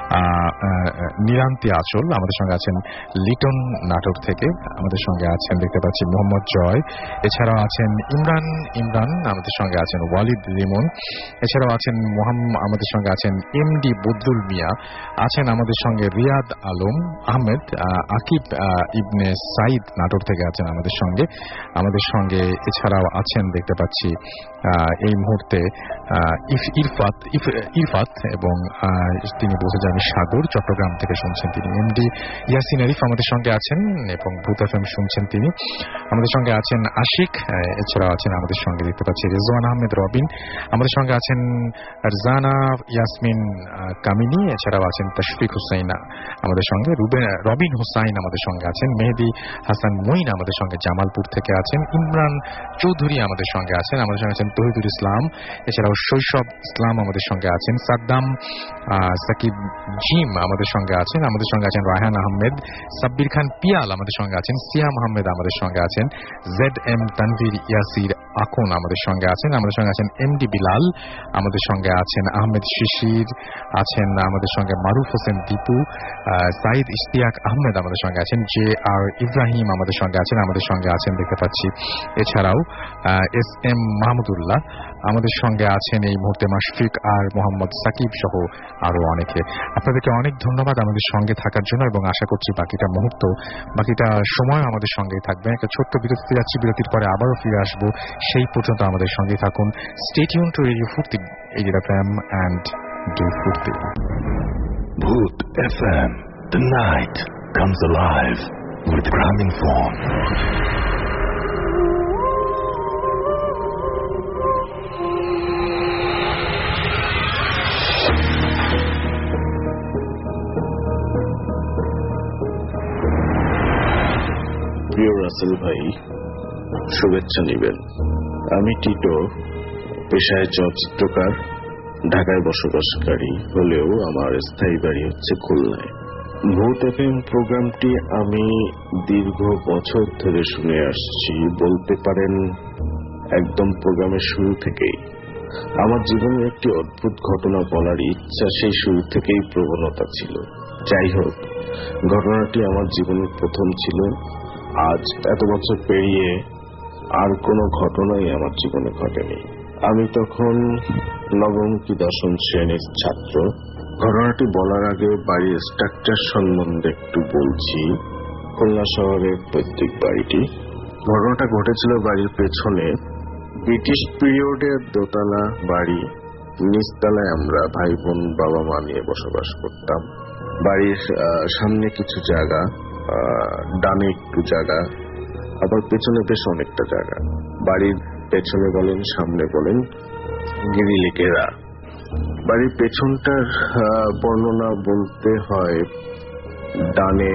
নিরান্তি আচল, আমাদের সঙ্গে আছেন লিটন নাটক থেকে, আমাদের সঙ্গে আছেন দেখতে পাচ্ছি মোহাম্মদ জয়। এছাড়াও আছেন ইমরান ইমরান আমাদের সঙ্গে আছেন ওয়ালিদ লিমন। এছাড়াও আছেন মোহাম্মদ, আমাদের সঙ্গে আছেন এম ডি বদরুল মিয়া, আছেন আমাদের সঙ্গে রিয়াদ আলম আহমেদ, আকিব ইবনে সাইদ নাটোর থেকে আছেন আমাদের সঙ্গে আমাদের সঙ্গে এছাড়াও আছেন দেখতে পাচ্ছি এই মুহূর্তে ইরফাত ইরফাত এবং তিনি বলছেন যে আমি সাগর চট্টগ্রাম থেকে শুনছেন তিনি। এম ডি ইয়াসিন আরিফ আমাদের সঙ্গে আছেন এবং ভূত এফ এম শুনছেন তিনি। আমাদের সঙ্গে আছেন আশিক, এছাড়াও আছেন আমাদের সঙ্গে দেখতে পাচ্ছি রেজওয়ান আহমেদ রবিন, আমাদের সঙ্গে আছেন রাজানা ইয়াসমিন কামিনী, এছাড়াও আছেন তশফিক হুসাইনা আমাদের সঙ্গে, রুবেন রবিন হুসাইন আমাদের সঙ্গে আছেন, মেহেদি হাসান মঈন আমাদের সঙ্গে জামালপুর থেকে আছেন, ইমরান চৌধুরী আমাদের সঙ্গে আছেন, আমাদের সঙ্গে আছেন তহিদুল ইসলাম, এছাড়াও শৈশব ইসলাম আমাদের সঙ্গে আছেন, সাদ্দাম সাকিব জিম আমাদের সঙ্গে আছেন, আমাদের সঙ্গে আছেন রায়হান আহমেদ, সাব্বির খান পিয়াল আমাদের সঙ্গে আছেন, সিয়াম আহমেদ আমাদের সঙ্গে আছেন, জেড এম তানভীর ইয়াসির আকুন আমাদের সঙ্গে আছেন, আমাদের সঙ্গে আছেন এম ডি বিলাল, আমাদের সঙ্গে আছেন আহমেদ শিশির, আছেন আমাদের সঙ্গে মারুফ হোসেন দীপু, সাইদ ইশতিয়াক আহমেদ আমাদের সঙ্গে আছেন, জে আর ইব্রাহিম আমাদের সঙ্গে আছেন, আমাদের সঙ্গে আছেন দেখতে পাচ্ছি এছাড়াও এস এম মাহমুদুল্লাহ আমাদের সঙ্গে আছেন এই মুহূর্তে, মাশফিক আর মোহাম্মদ সাকিব সহ আরো অনেকে। আপনাদেরকে অনেক ধন্যবাদ আমাদের সঙ্গে থাকার জন্য এবং আশা করছি বাকিটা মুহূর্ত বাকিটা সময় আমাদের সঙ্গে থাকবে। একটা ছোট্ট বিরতি যাচ্ছি, বিরতির পরে আবারও ফিরে আসবো, সেই পর্যন্ত আমাদের সঙ্গে থাকুন। Stay tune to radio Foorti eight F M and do Foorti. Bhoot F M, the night comes alive with Gramophone. প্রিয় রাসেল ভাই, শুভেচ্ছা নিবেন। আমি টিটো, পেশায় চলচ্চিত্রকার, ঢাকায় বসবাসকারী হলেও আমার স্থায়ী বাড়ি হচ্ছে খুলনায়। ভূত এফএম প্রোগ্রামটি আমি দীর্ঘ বছর ধরে শুনে আসছি, বলতে পারেন একদম প্রোগ্রামের শুরু থেকেই। আমার জীবনে একটি অদ্ভুত ঘটনা বলার ইচ্ছা সেই শুরু থেকেই প্রবণতা ছিল। যাই হোক, ঘটনাটি আমার জীবনের প্রথম ছিল। আজ এত বছর পেরিয়ে আর কোনো ঘটনাই আমার জীবনে ঘটেনি। আমি তখন নবম কি দশম শ্রেণীর ছাত্র। ঘটনাটি বলার আগে বাড়ির স্ট্রাকচার সম্বন্ধে একটু বলছি। খুলনা শহরের পৈতৃক বাড়িটি, ঘটনাটা ঘটেছিল বাড়ির পেছনে। ব্রিটিশ পিরিয়ডের দোতলা বাড়ি, নিচতলায় আমরা ভাই বোন বাবা মা নিয়ে বসবাস করতাম। বাড়ির সামনে কিছু জায়গা, ডানে একটু জায়গা, আবার পেছনে বেশ অনেকটা জায়গা। বাড়ির পেছনে বলেন সামনে বলেন গিরিলে ঘেরা। বাড়ির পেছনটার বর্ণনা বলতে হয়, ডানে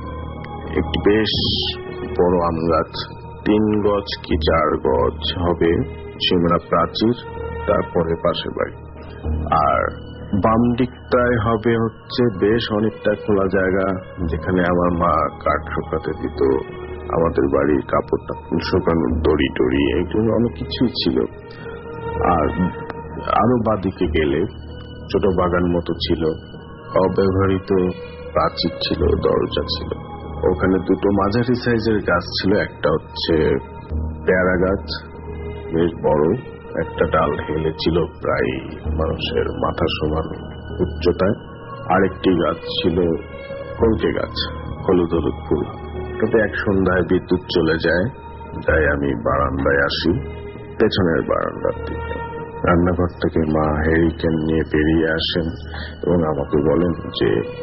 একটি বেশ বড় আম গাছ, তিন গজ কি চার গজ হবে, সিমরা প্রাচীর, তারপরে পাশে বাড়ি। আর বাম দিকটায় হবে হচ্ছে বেশ অনেকটা খোলা জায়গা, যেখানে আমার মা কাঠ শুকাতে দিত, আমাদের বাড়ির কাপড় টাপড় শুকানোর দড়ি টড়ি এগুলো অনেক কিছুই ছিল। আর আরো বাদিকে গেলে ছোট বাগান মতো ছিল, অব্যবহৃত প্রাচীর ছিল, দরজা ছিল। ওখানে দুটো মাঝারি সাইজের গাছ ছিল, একটা হচ্ছে পেয়ারা গাছ, বেশ বড়, একটা ডাল হেলেছিল প্রায় মানুষের মাথা সমান উচ্চতায়। আরেকটি গাছ ছিল কলকে গাছ, হলুদ হলুদ ফুল। তবে এক সন্ধ্যায় বিদ্যুৎ চলে যায়, যাই আমি বারান্দায় আসি, পেছনের বারান্দার দিকে। রান্নাঘর থেকে মা হেরিকেন নিয়ে বেরিয়ে আসেন এবং আমাকে বলেন যে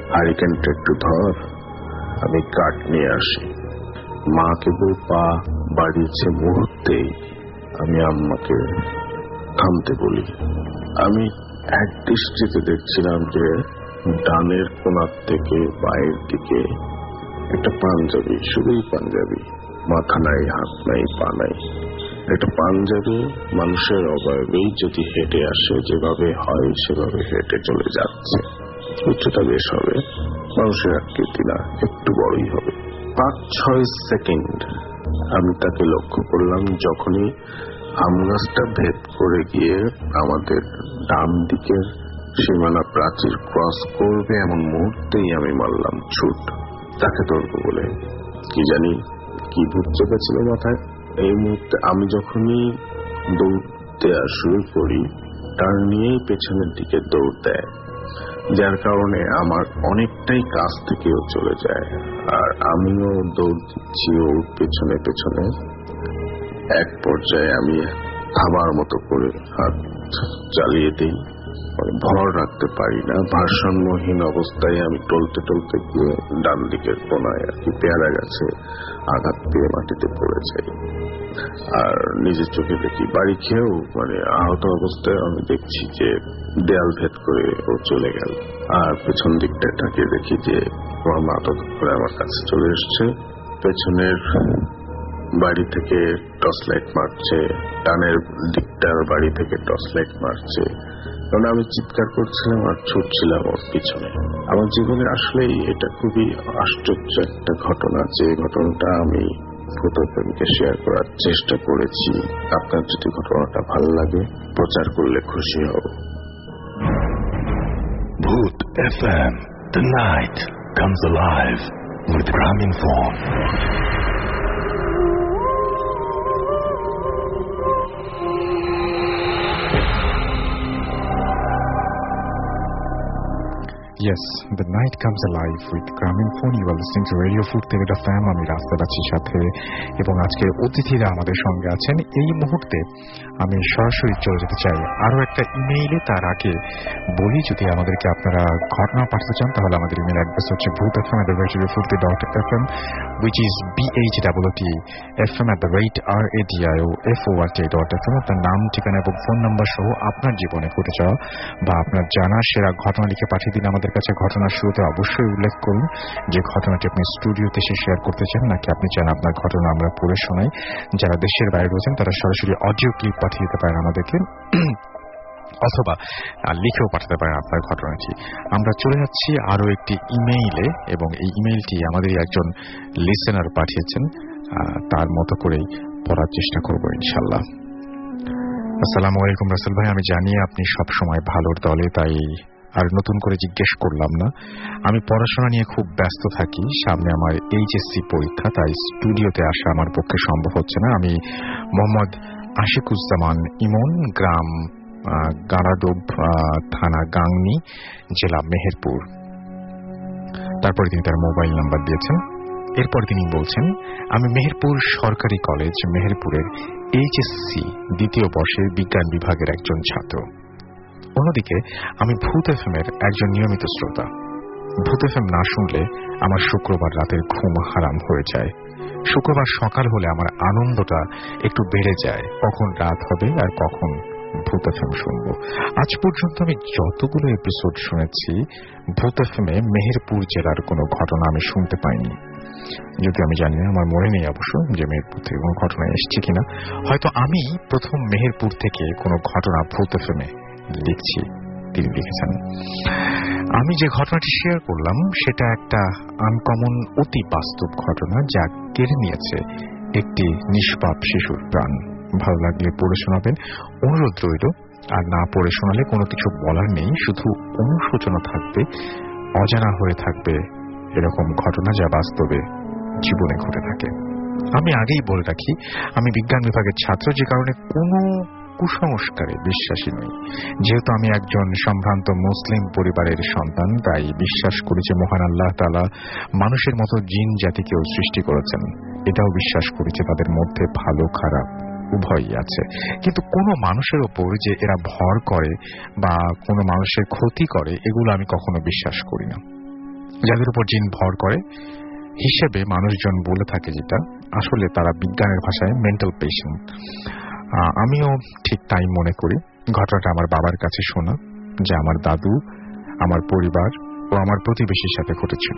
হারিকেনটা একটু ধর, আমি কাঠ নিয়ে আসি। মা কেবল পা বাড়িয়েছে মুহূর্তেই আমি আম্মাকে থামতে বলি। আমি এক দৃষ্টিতে দেখছিলাম যে ডানের কোণার থেকে বায়ের দিকে একটা পাঞ্জাবি, শুধুই পাঞ্জাবি, মাথা নাই, হাত নাই, পা নাই, একটা পাঞ্জাবি মানুষের অবয়বেই যদি হেঁটে আসে, যেভাবে হয় সেভাবে হেঁটে চলে যাচ্ছে। উচ্চতা বেশ হবে, মানুষের আকৃতি না, একটু বড়ই হবে। পাঁচ ছয় সেকেন্ড আমি তাকে লক্ষ্য করলাম। যখনই আম গাছটা ভেদ করে গিয়ে আমাদের ডান দিকের সীমানা প্রাচীর ক্রস করবে এমন মুহূর্তেই আমি মারলাম ছুট, তাকে ধরবো বলে। কি জানি কি ভূত চেপেছিল মাথায়। এই মুহূর্তে আমি যখনই দৌড় দেওয়া শুরু করি, টার্ন নিয়েই পেছনের দিকে দৌড় দেয়, যার কারণে আমার অনেকটাই কাছ থেকেও চলে যায়। আর আমিও দৌড় দিচ্ছি ওর পেছনে পেছনে। এক পর্যায়ে আমি থামার মতো করে হাত চালিয়ে দিই, ভর রাখতে পারি না। ভারসাম্যহীন অবস্থায় আমি টলতে টলতে গিয়ে ডান দিকের কোনায় আর কি পেয়ারা গাছে আঘাত পেয়ে মাটিতে পড়ে যাই। আর নিজের চোখে দেখি বাড়ি খেয়েও মানে আহত অবস্থায় আমি দেখছি যে দেয়াল ভেদ করে ও চলে গেল। আর পেছন দিকটা তাকিয়ে দেখি যে আমার মা ততক্ষণে আমার কাছে চলে এসছে। পেছনের বাড়ি থেকে টর্চ লাইট মারছে, ডানের দিকটার বাড়ি থেকে টর্চ লাইট মারছে, কারণ আমি চিৎকার করছিলাম আর ছুটছিলাম ওর পিছনে। আমার জীবনে আসলেই এটা খুবই আশ্চর্য একটা ঘটনা, যে ঘটনাটা আমি ভূতপ্রেমীকে শেয়ার করার চেষ্টা করেছি। আপনার যদি ঘটনাটা ভালো লাগে প্রচার করলে খুশি হব। Bhoot F M, the night comes alive with Graminphone. Yes, the night comes alive with Graminphone. You are listening to Radio Food Television F M. আমি রাস্তা বাচ্চির সাথে, এবং আজকের অতিথিরা আমাদের সঙ্গে আছেন। এই মুহূর্তে আমি সরাসরি চলে যেতে চাই আরো একটা ইমেইলে। তার আগে বলি, যদি আমাদেরকে আপনারা ঘটনা পাঠাতে চান তাহলে আমাদের ইমেল অ্যাড্রেস হচ্ছে Bhoot F M at the rate radio Foorti dot F M, which is B H double T F M at the rate R A D I O F O R T dot F M. আপনার নাম, ঠিকানা এবং phone number সহ আপনার জীবনে ঘটে যাওয়া বা আপনার জানা সেরা ঘটনা লিখে পাঠিয়ে দিন আমাদের কাছে। ঘটনার শুরুতে অবশ্যই উল্লেখ করুন যে ঘটনাটি আপনি স্টুডিওতে এসে শেয়ার করতে চান, নাকি আপনি চান আপনার ঘটনা আমরা পড়ে শোনাই। যারা দেশের বাইরে রয়েছেন তারা সরাসরি অডিও ক্লিপ পাঠিয়ে দিতে পারেন আমাদেরকে, অথবা লিখেও পাঠাতে পারেন আপনার ঘটনাটি। আমরা চলে যাচ্ছি আরো একটি ইমেইলে, এবং এই ইমেইলটি আমাদের একজন লিসেনার পাঠিয়েছেন। তার মতো করেই পড়ার চেষ্টা করব ইনশাল্লাহ। আসসালামু আলাইকুম রাসেল ভাই, আমি জানি আপনি সব সময় ভালোর দলে, তাই আর নতুন করে জিজ্ঞেস করলাম না। আমি পড়াশোনা নিয়ে খুব ব্যস্ত থাকি, সামনে আমার এইচএসসি পরীক্ষা, তাই স্টুডিওতে আসা আমার পক্ষে সম্ভব হচ্ছে না। আমি মোহাম্মদ আশিকুজ্জামান ইমন, গ্রাম গাড়াডোব, থানা গাংনী, জেলা মেহেরপুর। তারপরে তিনি তার মোবাইল নাম্বার দিয়েছেন। এরপর তিনি বলছেন, আমি মেহেরপুর সরকারি কলেজ মেহেরপুরের এইচএসসি দ্বিতীয় বর্ষের বিজ্ঞান বিভাগের একজন ছাত্র। অন্যদিকে আমি ভূত এফ এম এর একজন নিয়মিত শ্রোতা। ভূত এফ এম না শুনলে আমার শুক্রবার রাতের ঘুম হারাম হয়ে যায়। শুক্রবার সকাল হলে আমার আনন্দটা একটু বেড়ে যায়, কখন রাত হবে আর কখন ভূত এফ এম শুনবো। আজ পর্যন্ত আমি যতগুলো এপিসোড শুনেছি, ভূত এফ এম এ মেহেরপুর জেলার কোনো ঘটনা আমি শুনতে পাইনি। যদি আমি জানি না, আমার মনে নেই অবশ্য যে মেহেরপুর থেকে কোনো ঘটনা এসছে কিনা। হয়তো আমি প্রথম মেহেরপুর থেকে কোনো ঘটনা ভূত এফ এম এ লিখছি, তিনি লিখেছেন। আমি যে ঘটনাটি শেয়ার করলাম সেটা একটা আনকমন, অতি বাস্তব ঘটনা, যা কেড়ে নিয়েছে একটি নিষ্পাপ শিশুর প্রাণ। ভালো লাগলে পড়ে শোনাবেন, অনুরোধ রইল। আর না পড়ে শোনালে কোনো কিছু বলার নেই, শুধু অনুশোচনা থাকবে, অজানা হয়ে থাকবে এরকম ঘটনা যা বাস্তবে জীবনে ঘটে থাকে। আমি আগেই বলে রাখি, আমি বিজ্ঞান বিভাগের ছাত্র, যে কারণে কোনো কুসংস্কারে বিশ্বাসী নই। যেহেতু আমি একজন সম্ভ্রান্ত মুসলিম পরিবারের সন্তান, তাই বিশ্বাস করি যে মহান আল্লাহ তাআলা মানুষের মতো জিন জাতিকেও সৃষ্টি করেছেন। এটাও বিশ্বাস করি যে তাদের মধ্যে ভালো খারাপ উভয়ই আছে। কিন্তু কোনো মানুষের ওপর যে এরা ভর করে বা কোনো মানুষের ক্ষতি করে, এগুলো আমি কখনো বিশ্বাস করি না। যাদের উপর জিন ভর করে হিসেবে মানুষজন বলে থাকে, যেটা আসলে তারা বিজ্ঞানের ভাষায় মেন্টাল পেশেন্ট। আমিও ঠিক তাই মনে করি। ঘটনাটা আমার বাবার কাছে শোনা, যে আমার দাদু, আমার পরিবার ও আমার প্রতিবেশীর সাথে ঘটেছিল।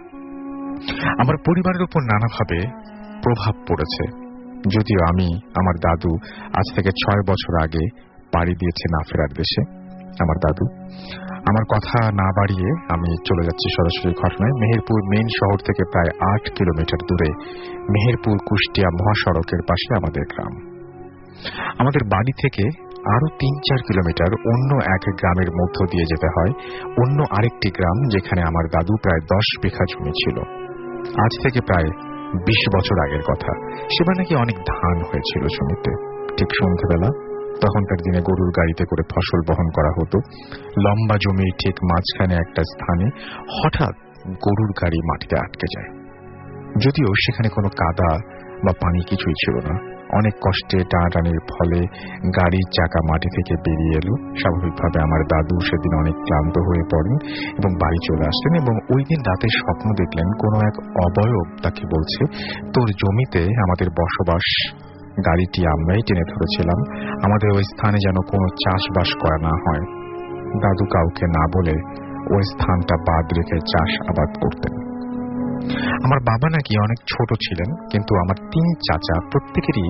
আমার পরিবারের উপর নানাভাবে প্রভাব পড়েছে, যদিও আমি আমার দাদু আজ থেকে ছয় বছর আগে পাড়ি দিয়েছে না ফেরার দেশে। আমার দাদু, আমার কথা না বাড়িয়ে আমি চলে যাচ্ছি সরাসরি ঘটনায়। মেহেরপুর মেইন শহর থেকে প্রায় আট কিলোমিটার দূরে মেহেরপুর কুষ্টিয়া মহাসড়কের পাশে আমাদের গ্রাম। আমাদের বাড়ি থেকে আরো তিন চার কিলোমিটার অন্য এক গ্রামের মধ্য দিয়ে যেতে হয় অন্য আরেকটি গ্রাম, যেখানে আমার দাদু প্রায় দশ বিঘা জমি ছিল। আজ থেকে প্রায় বিশ বছর আগের কথা। সেবার নাকি অনেক ধান হয়েছিল জমিতে। ঠিক সন্ধ্যাবেলা, তখনকার দিনে গরুর গাড়িতে করে ফসল বহন করা হতো। লম্বা জমির ঠিক মাঝখানে একটা স্থানে হঠাৎ গরুর গাড়ি মাটিতে আটকে যায়। যদিও সেখানে কোনো কাদা বা পানি কিছুই ছিল না। অনেক কষ্টে টানাটানির ফলে গাড়ির চাকা মাটি থেকে বেরিয়ে এলো। স্বাভাবিকভাবে আমার দাদু সেদিন অনেক ক্লান্ত হয়ে পড়েন এবং বাড়ি চলে আসলেন, এবং ওই দিন রাতে স্বপ্ন দেখলেন কোনো এক অবয়ব তাকে বলছে, তোর জমিতে আমাদের বসবাস, গাড়িটি আমরাই টেনে ধরেছিলাম, আমাদের ওই স্থানে যেন কোনো চাষবাস করা না হয়। দাদু কাউকে না বলে ওই স্থানটা বাদ রেখে চাষ আবাদ করতেন। আমার বাবা নাকি অনেক ছোট ছিলেন, কিন্তু আমার তিন চাচা প্রত্যেকেরই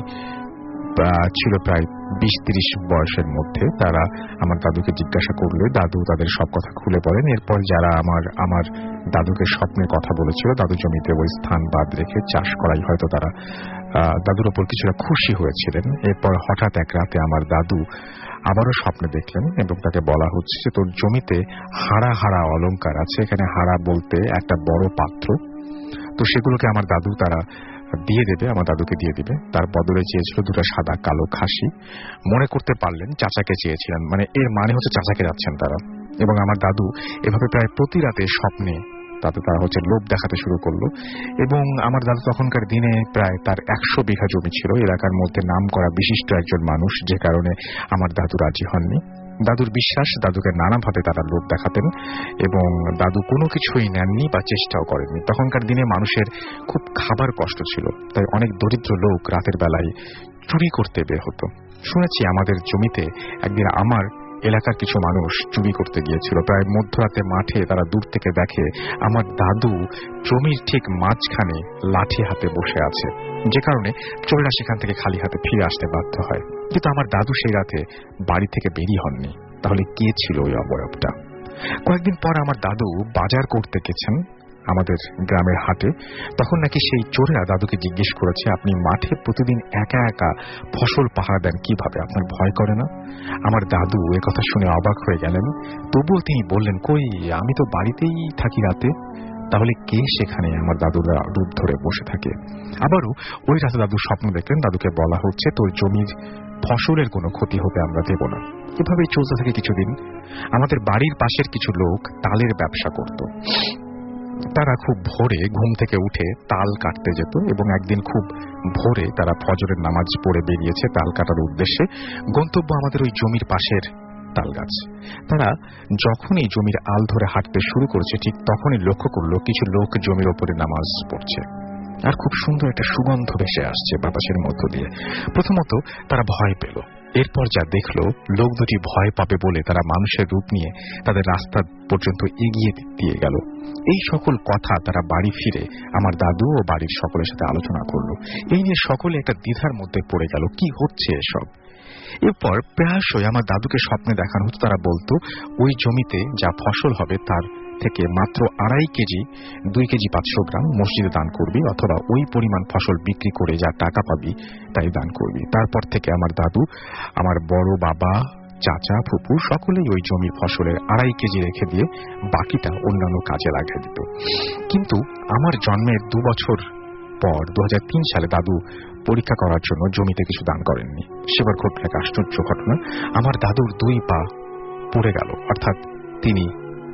ছিল প্রায় বিশ তিরিশ বয়সের মধ্যে। তারা আমার দাদুকে জিজ্ঞাসা করলে দাদু তাদের সব কথা খুলে বলেন। এরপর যারা আমার আমার দাদুকে স্বপ্নের কথা বলেছিল, দাদু জমিতে ওই স্থান বাদ রেখে চাষ করাই হয়তো তারা দাদুর ওপর কিছুটা খুশি হয়েছিলেন। এরপর হঠাৎ এক রাতে আমার দাদু আবারও স্বপ্নে দেখলেন এবং তাকে বলা হচ্ছে যে তোর জমিতে হাড়া হাড়া অলংকার আছে। এখানে হাড়া বলতে একটা বড় পাত্র, তো সেগুলোকে আমার দাদু তারা দিয়ে দেবে, আমার দাদুকে দিয়ে দিবে। তার বদলে চেয়েছিল দুটো সাদা কালো খাসি। মনে করতে পারলেন চাচাকে চেয়েছিলেন, মানে এর মানে হচ্ছে চাচাকে যাচ্ছেন তারা। এবং আমার দাদু এভাবে প্রায় প্রতি রাতে স্বপ্নে তাতে তারা হচ্ছে লোভ দেখাতে শুরু করলো। এবং আমার দাদু তখনকার দিনে প্রায় তার একশো বিঘা জমি ছিল, এলাকার মধ্যে নাম করা বিশিষ্ট একজন মানুষ, যে কারণে আমার দাদু রাজি হননি। দাদুর বিশ্বাস, দাদুকে নানাভাবে তারা লোভ দেখাতেন এবং দাদু কোনো কিছুই নেননি বা চেষ্টাও করেননি। তখনকার দিনে মানুষের খুব খাবার কষ্ট ছিল, তাই অনেক দরিদ্র লোক রাতের বেলায় চুরি করতে বের হতো। শুনেছি আমাদের জমিতে একদিন আমার এলাকার কিছু মানুষ চুরি করতে গিয়েছিল। প্রায় মধ্যরাতে মাঠে তারা দূর থেকে দেখে আমার দাদু জমির ঠিক মাঝখানে লাঠি হাতে বসে আছে, যে কারণে চোরেরা সেখান থেকে খালি হাতে ফিরে আসতে বাধ্য হয়। কিন্তু আমার দাদু সেই রাতে বাড়ি থেকে বেরিয়ে হননি। তাহলে কে ছিল ওই অবয়বটা? কয়েকদিন পর আমার দাদু বাজার করতে গেছেন আমাদের গ্রামের হাটে। তখন নাকি সেই চোরেরা দাদুকে জিজ্ঞেস করেছে, আপনি মাঠে প্রতিদিন একা একা ফসল পাহারা দেন কিভাবে, আপনার ভয় করে না? আমার দাদু একথা শুনে অবাক হয়ে গেলেন। তবুও তিনি বললেন, কই, আমি তো বাড়িতেই থাকি রাতে। তাহলে কে সেখানে আমার দাদুরা রূপ ধরে বসে থাকে? আবারও ওই রাতে দাদু স্বপ্ন দেখলেন, দাদুকে বলা হচ্ছে তোর জমির ফসলের কোনো ক্ষতি হতে আমরা দেব না। এভাবেই চলতে থাকে কিছুদিন। আমাদের বাড়ির পাশের কিছু লোক তালের ব্যবসা করত। তারা খুব ভোরে ঘুম থেকে উঠে তাল কাটতে যেত এবং একদিন খুব ভোরে তারা ফজরের নামাজ পড়ে বেরিয়েছে তাল কাটার উদ্দেশ্যে। গন্তব্য আমাদের ওই জমির পাশের তাল গাছ। তারা যখনই জমির আল ধরে হাঁটতে শুরু করেছে, ঠিক তখনই লক্ষ্য করলো কিছু লোক জমির ওপরে নামাজ পড়ছে, আর খুব সুন্দর একটা সুগন্ধ ভেসে আসছে বাতাসের মধ্য দিয়ে। প্রথমত তারা ভয় পেল, এরপর যা দেখলো লোক দুটি ভয় পাবে বলে তারা মানুষের রূপ নিয়ে তাদের রাস্তা পর্যন্ত এগিয়ে দিয়ে গেল। এই সকল কথা তারা বাড়ি ফিরে আমার দাদু ও বাড়ির সকলের সাথে আলোচনা করলো। এই নিয়ে সকলে একটা দ্বিধার মধ্যে পড়ে গেল, কি হচ্ছে এসব। এরপর প্রায়শই আমার দাদুকে স্বপ্নে দেখানো হতো। তারা বলতো ওই জমিতে যা ফসল হবে তার থেকে মাত্র আড়াই কেজি দুই কেজি পাঁচশো গ্রাম মসজিদে দান করবি, অথবা ওই পরিমাণ ফসল বিক্রি করে যা টাকা পাবি তাই দান করবি। তারপর থেকে আমার দাদু, আমার বড় বাবা, চাচা, ফুপু সকলেই ওই জমির ফসলের আড়াই কেজি রেখে দিয়ে বাকিটা অন্যান্য কাজে লাগিয়ে দিত। কিন্তু আমার জন্মের দু বছর পর দু হাজার তিন সালে দাদু পরীক্ষা করার জন্য জমিতে কিছু দান করেননি। সেবার ঘটল এক আশ্চর্য ঘটনা। আমার দাদুর দুই পা পড়ে গেল, অর্থাৎ তিনি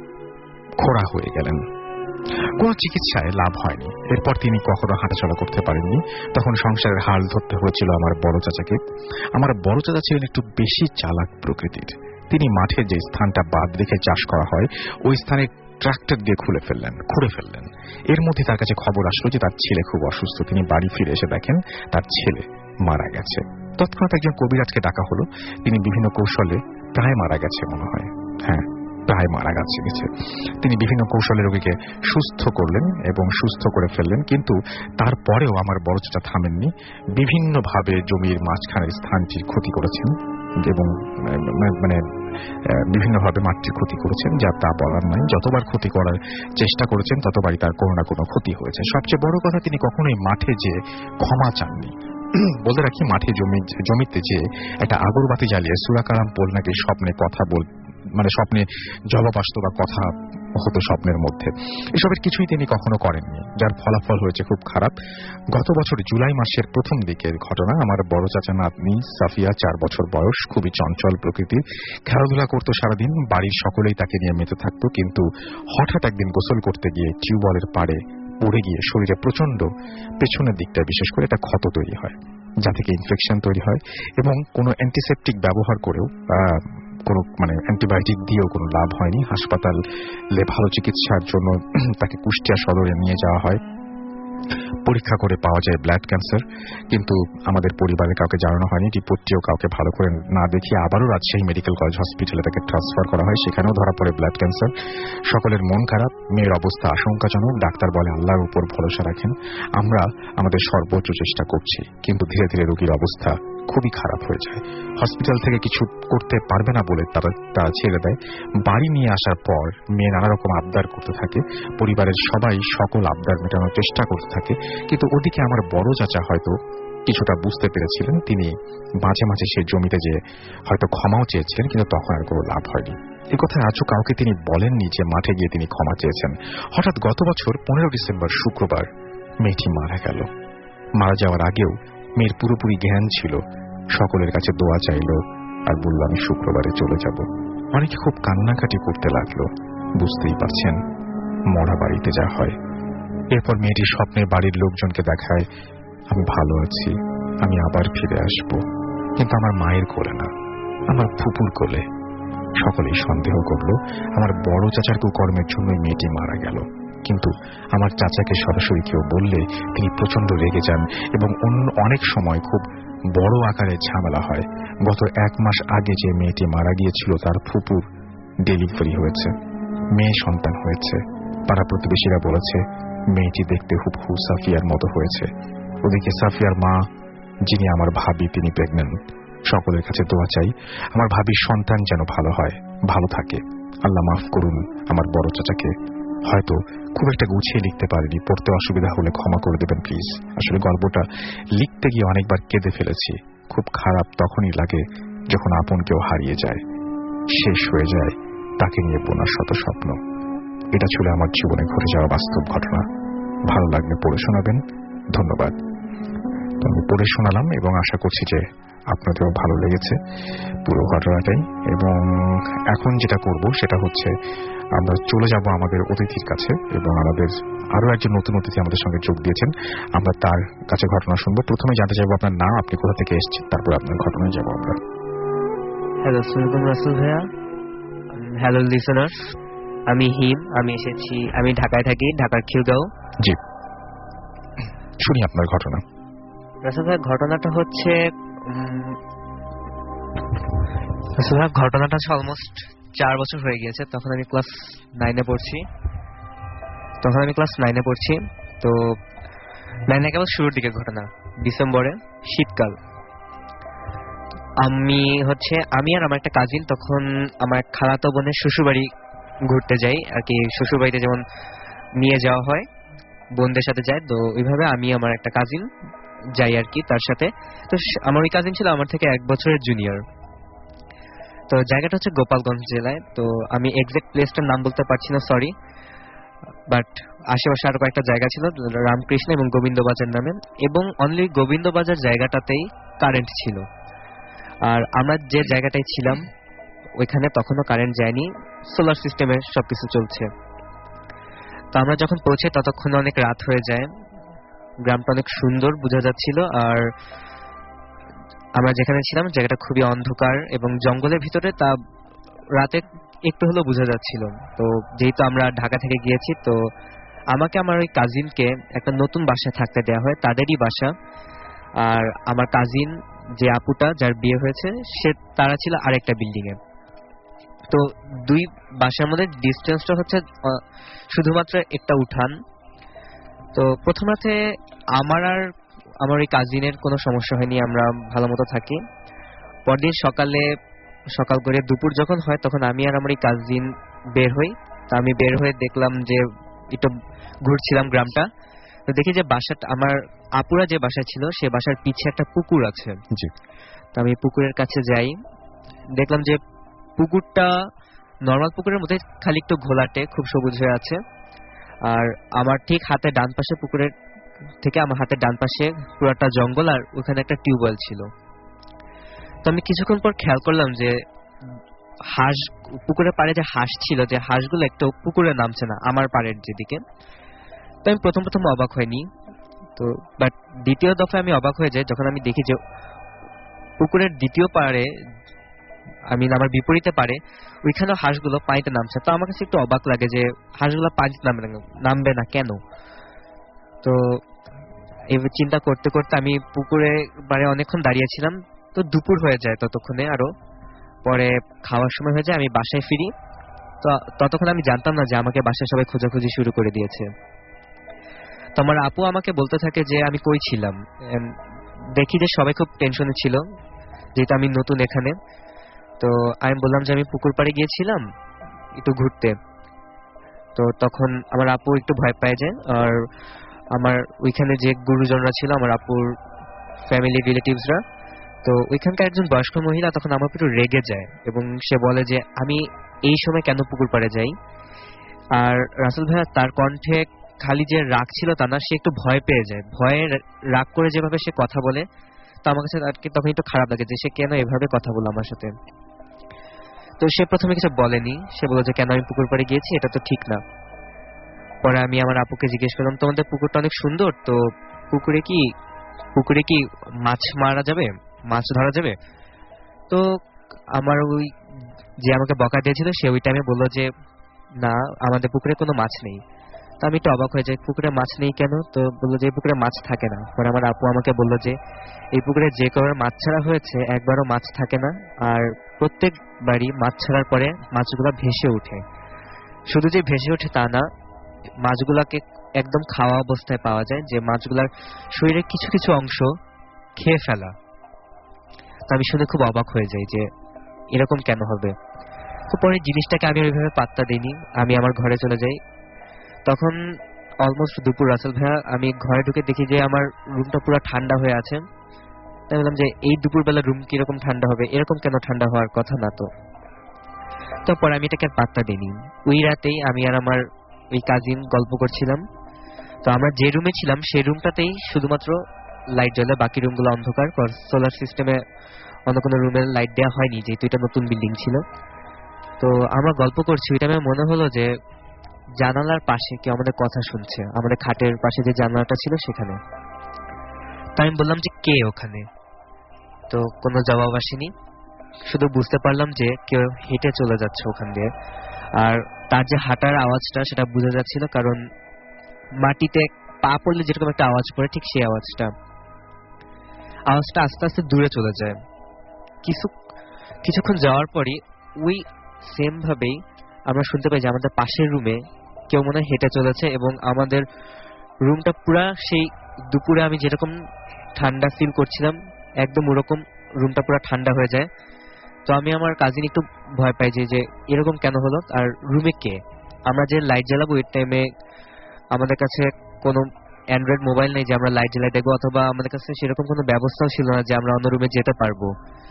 খোড়া হয়ে গেলেন। কোন চিকিৎসায় লাভ হয়নি। এরপর তিনি কখনো হাঁটাচলা করতে পারেননি। তখন সংসারের হাল ধরতে হয়েছিল আমার বড় চাচাকে। আমার বড় চাচা ছিলেন একটু বেশি চালাক প্রকৃতির। তিনি মাঠে যে স্থানটা বাদ রেখে চাষ করা হয় ওই স্থানে ট্রাক্টর দিয়ে খুলে ফেললেন খুঁড়ে ফেললেন। এর মধ্যে তার কাছে খবর আসলো যে তার ছেলে খুব অসুস্থ। তিনি বাড়ি ফিরে এসে দেখেন তার ছেলে মারা গেছে। তৎক্ষণাৎ একজন কবিরাজকে ডাকা হলো। তিনি বিভিন্ন কৌশলে প্রায় মারা গেছে মনে হয়, হ্যাঁ প্রায় মারা গেছে গেছে তিনি বিভিন্ন কৌশলে রোগীকে সুস্থ করলেন এবং সুস্থ করে ফেললেন। কিন্তু তারপরেও আমার বড় চাচা থামেননি। বিভিন্নভাবে জমির মাঝখানের স্থানটির ক্ষতি করেছেন এবং মানে বিভিন্নভাবে মাটির ক্ষতি করেছেন, যা তা বলার নাই। যতবার ক্ষতি করার চেষ্টা করেছেন ততবারই তার কোনো না কোনো ক্ষতি হয়েছে। সবচেয়ে বড় কথা, তিনি কখনোই মাঠে যে ক্ষমা চাননি। বলতে রাখি, মাঠে জমি জমিতে যে একটা আগরবাতি জ্বালিয়ে সূরা কালাম পড়ল নাকি স্বপ্নে কথা বল মানে স্বপ্নে জবাব আসতো বা কথা হতো স্বপ্নের মধ্যে, এসবের কিছুই তিনি কখনো করেননি, যার ফলাফল হয়েছে খুব খারাপ। গত বছর জুলাই মাসের প্রথম দিকের ঘটনা। আমার বড় চাচা নাতনি সাফিয়া, চার বছর বয়স, খুবই চঞ্চল প্রকৃতির, খেলাধুলা করতো সারাদিন, বাড়ির সকলেই তাকে নিয়ে মেতে থাকতো। কিন্তু হঠাৎ একদিন গোসল করতে গিয়ে টিউবওয়েলের পাড়ে পড়ে গিয়ে শরীরে প্রচন্ড পেছনের দিকটা বিশেষ করে একটা ক্ষত তৈরি হয়, যা থেকে ইনফেকশন তৈরি হয় এবং কোনো অ্যান্টিসেপটিক ব্যবহার করেও কোনো মানে অ্যান্টিবায়োটিক দিয়েও কোনো লাভ হয়নি। হাসপাতালে ভালো চিকিৎসার জন্য তাকে কুষ্টিয়া সদরে নিয়ে যাওয়া হয়। পরীক্ষা করে পাওয়া যায় ব্লাড ক্যান্সার, কিন্তু আমাদের পরিবারের কাউকে জানানো হয়নি। রিপোর্টটিও কাউকে ভালো করে না দেখিয়ে আবারও রাজশাহী মেডিকেল কলেজ হসপিটালে তাকে ট্রান্সফার করা হয়। সেখানেও ধরা পড়ে ব্লাড ক্যান্সার। সকলের মন খারাপ, মেয়ের অবস্থা আশঙ্কাজনক। ডাক্তার বলে আল্লাহর উপর ভরসা রাখেন। আমরা আমাদের সর্বোচ্চ চেষ্টা করছি, কিন্তু ধীরে ধীরে রোগীর অবস্থা খুবই খারাপ হয়ে যায়। হসপিটাল থেকে কিছু করতে পারবে না বলে তারা তারা ছেড়ে দেয়। বাড়ি নিয়ে আসার পর মেয়ে নানা রকম আবদার করতে থাকে। পরিবারের সবাই সকল আবদার মেটানোর চেষ্টা করতে থাকে, কিন্তু ওদিকে আমার বড় চাচা হয়তো কিছুটা বুঝতে পেরেছিলেন। তিনি মাঝে মাঝে সেই জমিতে যে হয়তো ক্ষমাও চেয়েছিলেন, কিন্তু তখন আর কোনো লাভ হয়নি। এ কথা আজও কাউকে তিনি বলেননি যে মাঠে গিয়ে তিনি ক্ষমা চেয়েছেন। হঠাৎ গত বছর পনেরো ডিসেম্বর শুক্রবার মেয়েটি মারা গেল। মারা যাওয়ার আগেও মেয়ের পুরোপুরি জ্ঞান ছিল, সকলের কাছে দোয়া চাইল আর বলল আমি শুক্রবারে চলে যাব। অনেকে খুব কান্নাকাটি করতে লাগলো। বুঝতেই পারছেন মরা বাড়িতে যা হয়। এরপর মেয়েটি স্বপ্নে বাড়ির লোকজনকে দেখায় আমি ভালো আছি, আমি আবার ফিরে আসব, কিন্তু আমার মায়ের কোলে না, আমার ফুপুর কোলে। সকলেই সন্দেহ করল আমার বড় চাচার কুকর্মের জন্যই মেয়েটি মারা গেল। কিন্তু আমার চাচাকে সরাসরি কেউ বললে তিনি প্রচন্ড রেগে যান এবং অন্য অনেক সময় খুব বড় আকারে ঝামেলা হয়। গত এক মাস আগে যে মেয়েটি মারা গিয়েছিল তার ফুপুর ডেলিভারি হয়েছে, মেয়ে সন্তান হয়েছে। পাড়া প্রতিবেশীরা বলেছে মেয়েটি দেখতে হুবহু সাফিয়ার মতো হয়েছে। ওদিকে সাফিয়ার মা, যিনি আমার ভাবি, তিনি প্রেগন্যান্ট। সকলের কাছে দোয়া চাই আমার ভাবির সন্তান যেন ভালো হয়, ভালো থাকে। আল্লাহ মাফ করুন আমার বড় চাচাকে। হয়তো খুব একটা গুছিয়ে লিখতে পারিনি, পড়তে অসুবিধা হলে ক্ষমা করে দেবেন প্লিজ। আসলে গল্পটা লিখতে গিয়ে অনেকবার কেঁদে ফেলেছি। খুব খারাপ তখনই লাগে যখন আপন কেউ হারিয়ে যায়, শেষ হয়ে যায় তাকে নিয়ে বোনার শত স্বপ্ন। এটা ছিল আমার জীবনে ঘটে যাওয়া বাস্তব ঘটনা। ভালো লাগলে পড়ে শোনাবেন, ধন্যবাদ। তো আমি পড়ে শোনালাম এবং আশা করছি যে আপনাদেরও ভালো লেগেছে পুরো ঘটনাটাই। এবং এখন যেটা করব সেটা হচ্ছে আমরা চলে যাব আমাদের অতিথির কাছে, এবং আমাদের আরো একজন নতুন অতিথি আমাদের সঙ্গে যোগ দিয়েছেন। আমরা তার কাছে ঘটনা শুনবো। প্রথমে জানতে চাইবো আপনার নাম, আপনি কোথা থেকে এসেছেন, তারপর আপনার ঘটনায় যাবো আমরা। হ্যালো, আসসালামু রাসেল ভাইয়া। হ্যালো লিসেনার্স, আমি হিম। আমি এসেছি, আমি ঢাকায় থাকি, ঢাকার খিলগাঁও। জি, শুনি আপনার ঘটনা। রাসেল ভাই, ঘটনাটা হচ্ছে রাসেল ভাই ঘটনাটা হচ্ছে অলমোস্ট চার বছর হয়ে গিয়েছে। তখন আমি ক্লাস নাইনে পড়ছি তখন আমি ক্লাস নাইনে পড়ছি তো নাইনে কেবল শুরুর দিকে ঘটনা, ডিসেম্বরে, শীতকাল। আমি হচ্ছে আমি আর আমার একটা কাজিন তখন আমার খালাতো বোনের শ্বশুরবাড়ি ঘুরতে যাই আর কি। শ্বশুরবাড়িতে যেমন নিয়ে যাওয়া হয়, বোনদের সাথে যায়, তো ওইভাবে আমি আমার একটা কাজিন যাই আর কি তার সাথে। তো আমার ওই কাজিন ছিল আমার থেকে এক বছরের জুনিয়র। তো জায়গাটা হচ্ছে গোপালগঞ্জ জেলায়। তো আমি এক্সাক্ট প্লেসটার নাম বলতে পারছি না, সরি, বাট আশেপাশে আরো কয়েকটা জায়গা ছিল রামকৃষ্ণ এবং গোবিন্দবাজার নামে, এবং অনলি গোবিন্দবাজার জায়গাটাতেই কারেন্ট ছিল। আর আমরা যে জায়গাটায় ছিলাম ওইখানে তখনও কারেন্ট যায়নি, সোলার সিস্টেমে সবকিছু চলছে। তো আমরা যখন পৌঁছে ততক্ষণ অনেক রাত হয়ে যায়। গ্রামটা অনেক সুন্দর বোঝা যাচ্ছিল। আর আমরা যেখানে ছিলাম জায়গাটা খুবই অন্ধকার এবং জঙ্গলের ভিতরে, তা রাতে একটু হলেও বোঝা যাচ্ছিল। তো যেহেতু আমরা ঢাকা থেকে গিয়েছি, তো আমাকে আমার ওই কাজিনকে একটা নতুন বাসায় থাকতে দেওয়া হয়, তাদেরই বাসা। আর আমার কাজিন যে আপুটা যার বিয়ে হয়েছে সে তারা ছিল আরেকটা বিল্ডিং এ। তো দুই বাসার মধ্যে ডিস্টেন্সটা হচ্ছে শুধুমাত্র একটা উঠান। তো প্রথম রাতে আমার আর আমার ওই কাজিনের কোনো সমস্যা হয়নি, আমরা ভালো মতো থাকি। পরদিন সকালে সকাল করে দুপুর যখন হয় তখন আমি আর আমার এই কাজিন বের হই। তা আমি বের হয়ে দেখলাম যে একটু ঘুরছিলাম গ্রামটা, তো দেখি যে বাসাটা আমার আপুরা যে বাসা ছিল সে বাসার পিছে একটা পুকুর আছে। তো আমি পুকুরের কাছে যাই, দেখলাম যে পুকুরটা নর্মাল পুকুরের মধ্যে খালি একটু ঘোলাটে, খুব সবুজ হয়ে আছে। আর আমার ঠিক হাতে ডান পাশে, পুকুরের থেকে আমার হাতের ডান পাশে পুরাটা জঙ্গল, আর ওখানে একটা টিউবওয়েল ছিল। তো আমি কিছুক্ষণ পর খেয়াল করলাম যে হাঁস, পুকুরের পাড়ে যে হাঁস ছিল, যে হাঁসগুলো একটু পুকুরে নামছে না আমার পাড়ের যেদিকে। তো আমি প্রথম প্রথম অবাক হয়নি, তো বাট দ্বিতীয় দফায় আমি অবাক হয়ে যাই যখন আমি দেখি যে পুকুরের দ্বিতীয় পাড়ে, আমি আমার বিপরীতে পারে ওইখানেও হাঁসগুলো পানিতে নামছে। তো আমার কাছে একটু অবাক লাগে যে হাঁসগুলো পানিতে নামবে না নামবে না কেন। তো এই চিন্তা করতে করতে আমি পুকুরে পাড়ে অনেকক্ষণ দাঁড়িয়েছিলাম। তো দুপুর হয়ে যায় ততক্ষণে, আরো পরে খাওয়ার সময় হয়ে যায়, আমি বাসায় ফিরি। তো ততক্ষণ আমি জানতাম না যে আমাকে বাসায় সবাই খোঁজাখুঁজি শুরু করে দিয়েছে। তো আমার আপু আমাকে বলতে থাকে যে আমি কই ছিলাম। দেখি যে সবাই খুব টেনশনে ছিল যেহেতু আমি নতুন এখানে। তো আমি বললাম যে আমি পুকুর পাড়ে গিয়েছিলাম একটু ঘুরতে। তো তখন আমার আপু একটু ভয় পেয়ে যায়। আর আমার ওইখানে যে গুরুজনরা ছিল, আমার আপুর ফ্যামিলি রিলেটিভসরা, তো ওইখানকার একজন বয়স্ক মহিলা তখন আমার একটু রেগে যায় এবং সে বলে যে আমি এই সময় কেন পুকুর পাড়ে যাই। আর রাসেল ভাইয়া তার কণ্ঠে খালি যে রাগ ছিল তা না, সে একটু ভয় পেয়ে যায়। ভয়ে রাগ করে যেভাবে সে কথা বলে, তো আমার কাছে আর কি তখন একটু খারাপ লাগে যে সে কেন এভাবে কথা বলল আমার সাথে। তো সে প্রথমে কিছু বলেনি, সে বলল যে কেন আমি পুকুর পাড়ে গিয়েছি, এটা তো ঠিক না। পরে আমি আমার আপুকে জিজ্ঞেস করলাম তোমাদের পুকুরটা অনেক সুন্দর, তো পুকুরে কি পুকুরে কি মাছ মারা যাবে, মাছ ধরা যাবে? তো আমার ওই যে আমাকে বকা দিয়েছিল সে ওই টাইমে বললো যে না, আমাদের পুকুরে কোনো মাছ নেই। তো আমি একটু অবাক হয়ে যাই, পুকুরে মাছ নেই কেন? তো বললো যে এই পুকুরে মাছ থাকে না। পরে আমার আপু আমাকে বললো যে এই পুকুরে যে কবার মাছ ছাড়া হয়েছে একবারও মাছ থাকে না, আর প্রত্যেকবারই মাছ ছাড়ার পরে মাছগুলো ভেসে ওঠে। শুধু যে ভেসে ওঠে তা না, মাছগুলাকে একদম খাওয়া অবস্থায় পাওয়া যায়, যে মাছগুলার শরীরের কিছু কিছু অংশ খেয়ে ফেলা। তো আমি শুনে খুব অবাক হয়ে যাই যে এরকম কেন হবে। তো পরে জিনিসটাকে আমি ওইভাবে পাত্তা দিইনি, আমি আমার ঘরে চলে যাই। তখন অলমোস্ট দুপুর। রাসেল ভাইয়া, আমি ঘরে ঢুকে দেখি যে আমার রুমটা পুরো ঠান্ডা হয়ে আছে। তাই বললাম যে এই দুপুরবেলা রুম কিরকম ঠান্ডা হবে, এরকম কেন ঠান্ডা হওয়ার কথা না। তো তারপর আমি এটাকে পাত্তা দিইনি। ওই রাতেই আমি আর আমার ওই কাজিন গল্প করছিলাম। তো আমরা যে রুমে ছিলাম সেই রুমটাতেই শুধুমাত্র লাইট জ্বলে, বাকি রুমগুলো অন্ধকার। সোলার সিস্টেমে অন্য কোনো রুমে লাইট দেওয়া হয়নি যেহেতু এটা নতুন বিল্ডিং ছিল। তো আমরা গল্প করছি, ওই টাইমে মনে হলো যে জানালার পাশে কেউ আমাদের কথা শুনছে, আমাদের খাটের পাশে যে জানালাটা ছিল সেখানে। তাই আমি বললাম যে কে ওখানে? তো কোনো জবাব আসেনি, শুধু বুঝতে পারলাম যে কেউ হেঁটে চলে যাচ্ছে ওখান দিয়ে। আর তার যে হাঁটার আওয়াজটা সেটা বোঝা যাচ্ছিল, কারণ মাটিতে পা পড়লে যেরকম একটা আওয়াজ পড়ে ঠিক সেই আওয়াজটা আওয়াজটা আস্তে আস্তে দূরে চলে যায়। কিছু কিছুক্ষণ যাওয়ার পরই ওই সেম ভাবেই আমরা শুনতে পাই যে আমাদের পাশের রুমে কেউ মনে হয় হেঁটে চলেছে, এবং আমাদের রুমটা পুরা সেই দুপুরে আমি যেরকম ঠান্ডা ফিল করছিলাম একদম ওরকম রুমটা পুরো ঠান্ডা হয়ে যায়। তো আমি আমার কাজিন একটু ভয় পাই যে এরকম কেন হলো, আর রুমে কে? আমরা যে লাইট জ্বালাবো ওই টাইমে আমাদের কাছে কোনো অ্যান্ড্রয়েড মোবাইল নেই যে আমরা লাইট জ্বালাই দেখবো, অথবা আমাদের কাছে সেরকম কোনো ব্যবস্থাও ছিল না যে আমরা অন্য রুমে যেতে পারবো।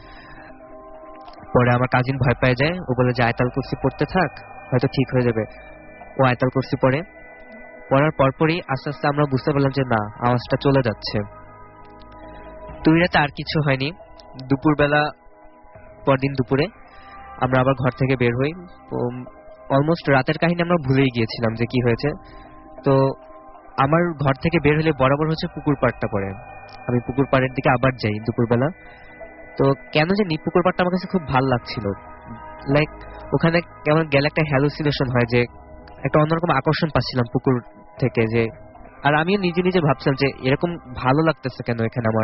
পরে আমার কাজিন ভয় পেয়ে যায়, ও বলে যে আয়াতুল কুরসি পড়তে থাক, হয়তো ঠিক হয়ে যাবে। ও আয়াতুল কুরসি পড়ে, পড়ার পরপরই আস্তে আস্তে আমরা বুঝতে পারলাম যে না, আওয়াজটা চলে যাচ্ছে। দুই রাতে আর কিছু হয়নি। দুপুরবেলা পরদিন দুপুরে আমরা আবার ঘর থেকে বের হই। অলমোস্ট রাতের কাহিনী আমরা ভুলেই গিয়েছিলাম যে কি হয়েছে। তো আমার ঘর থেকে বের হলে বরাবর হচ্ছে পুকুর পাড়টা পড়ে, আমি পুকুর পাড়ের দিকে আবার যাই দুপুরবেলা। তো কেন জানি পুকুর পাড়টা আমার কাছে খুব ভালো লাগছিল, লাইক ওখানে কেমন গেলে একটা হ্যালুসিনেশন হয়, যে একটা অন্যরকম আকর্ষণ পাচ্ছিলাম পুকুর থেকে, যে আর আমিও নিজে নিজে ভাবছিলাম যে এরকম ভালো লাগতেছে কেন এখানে আমার।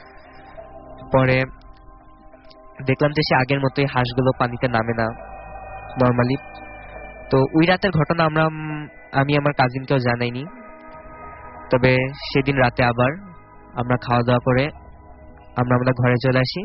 পরে দেখলাম যে সে আগের মতোই হাঁসগুলো পানিতে নামে না নর্মালি। তো ওই রাতের ঘটনা আমরা আমি আমার কাজিনকেও জানাইনি। তবে সেদিন রাতে আবার আমরা খাওয়া দাওয়া করে আমরা আমরা ঘরে চলে আসি,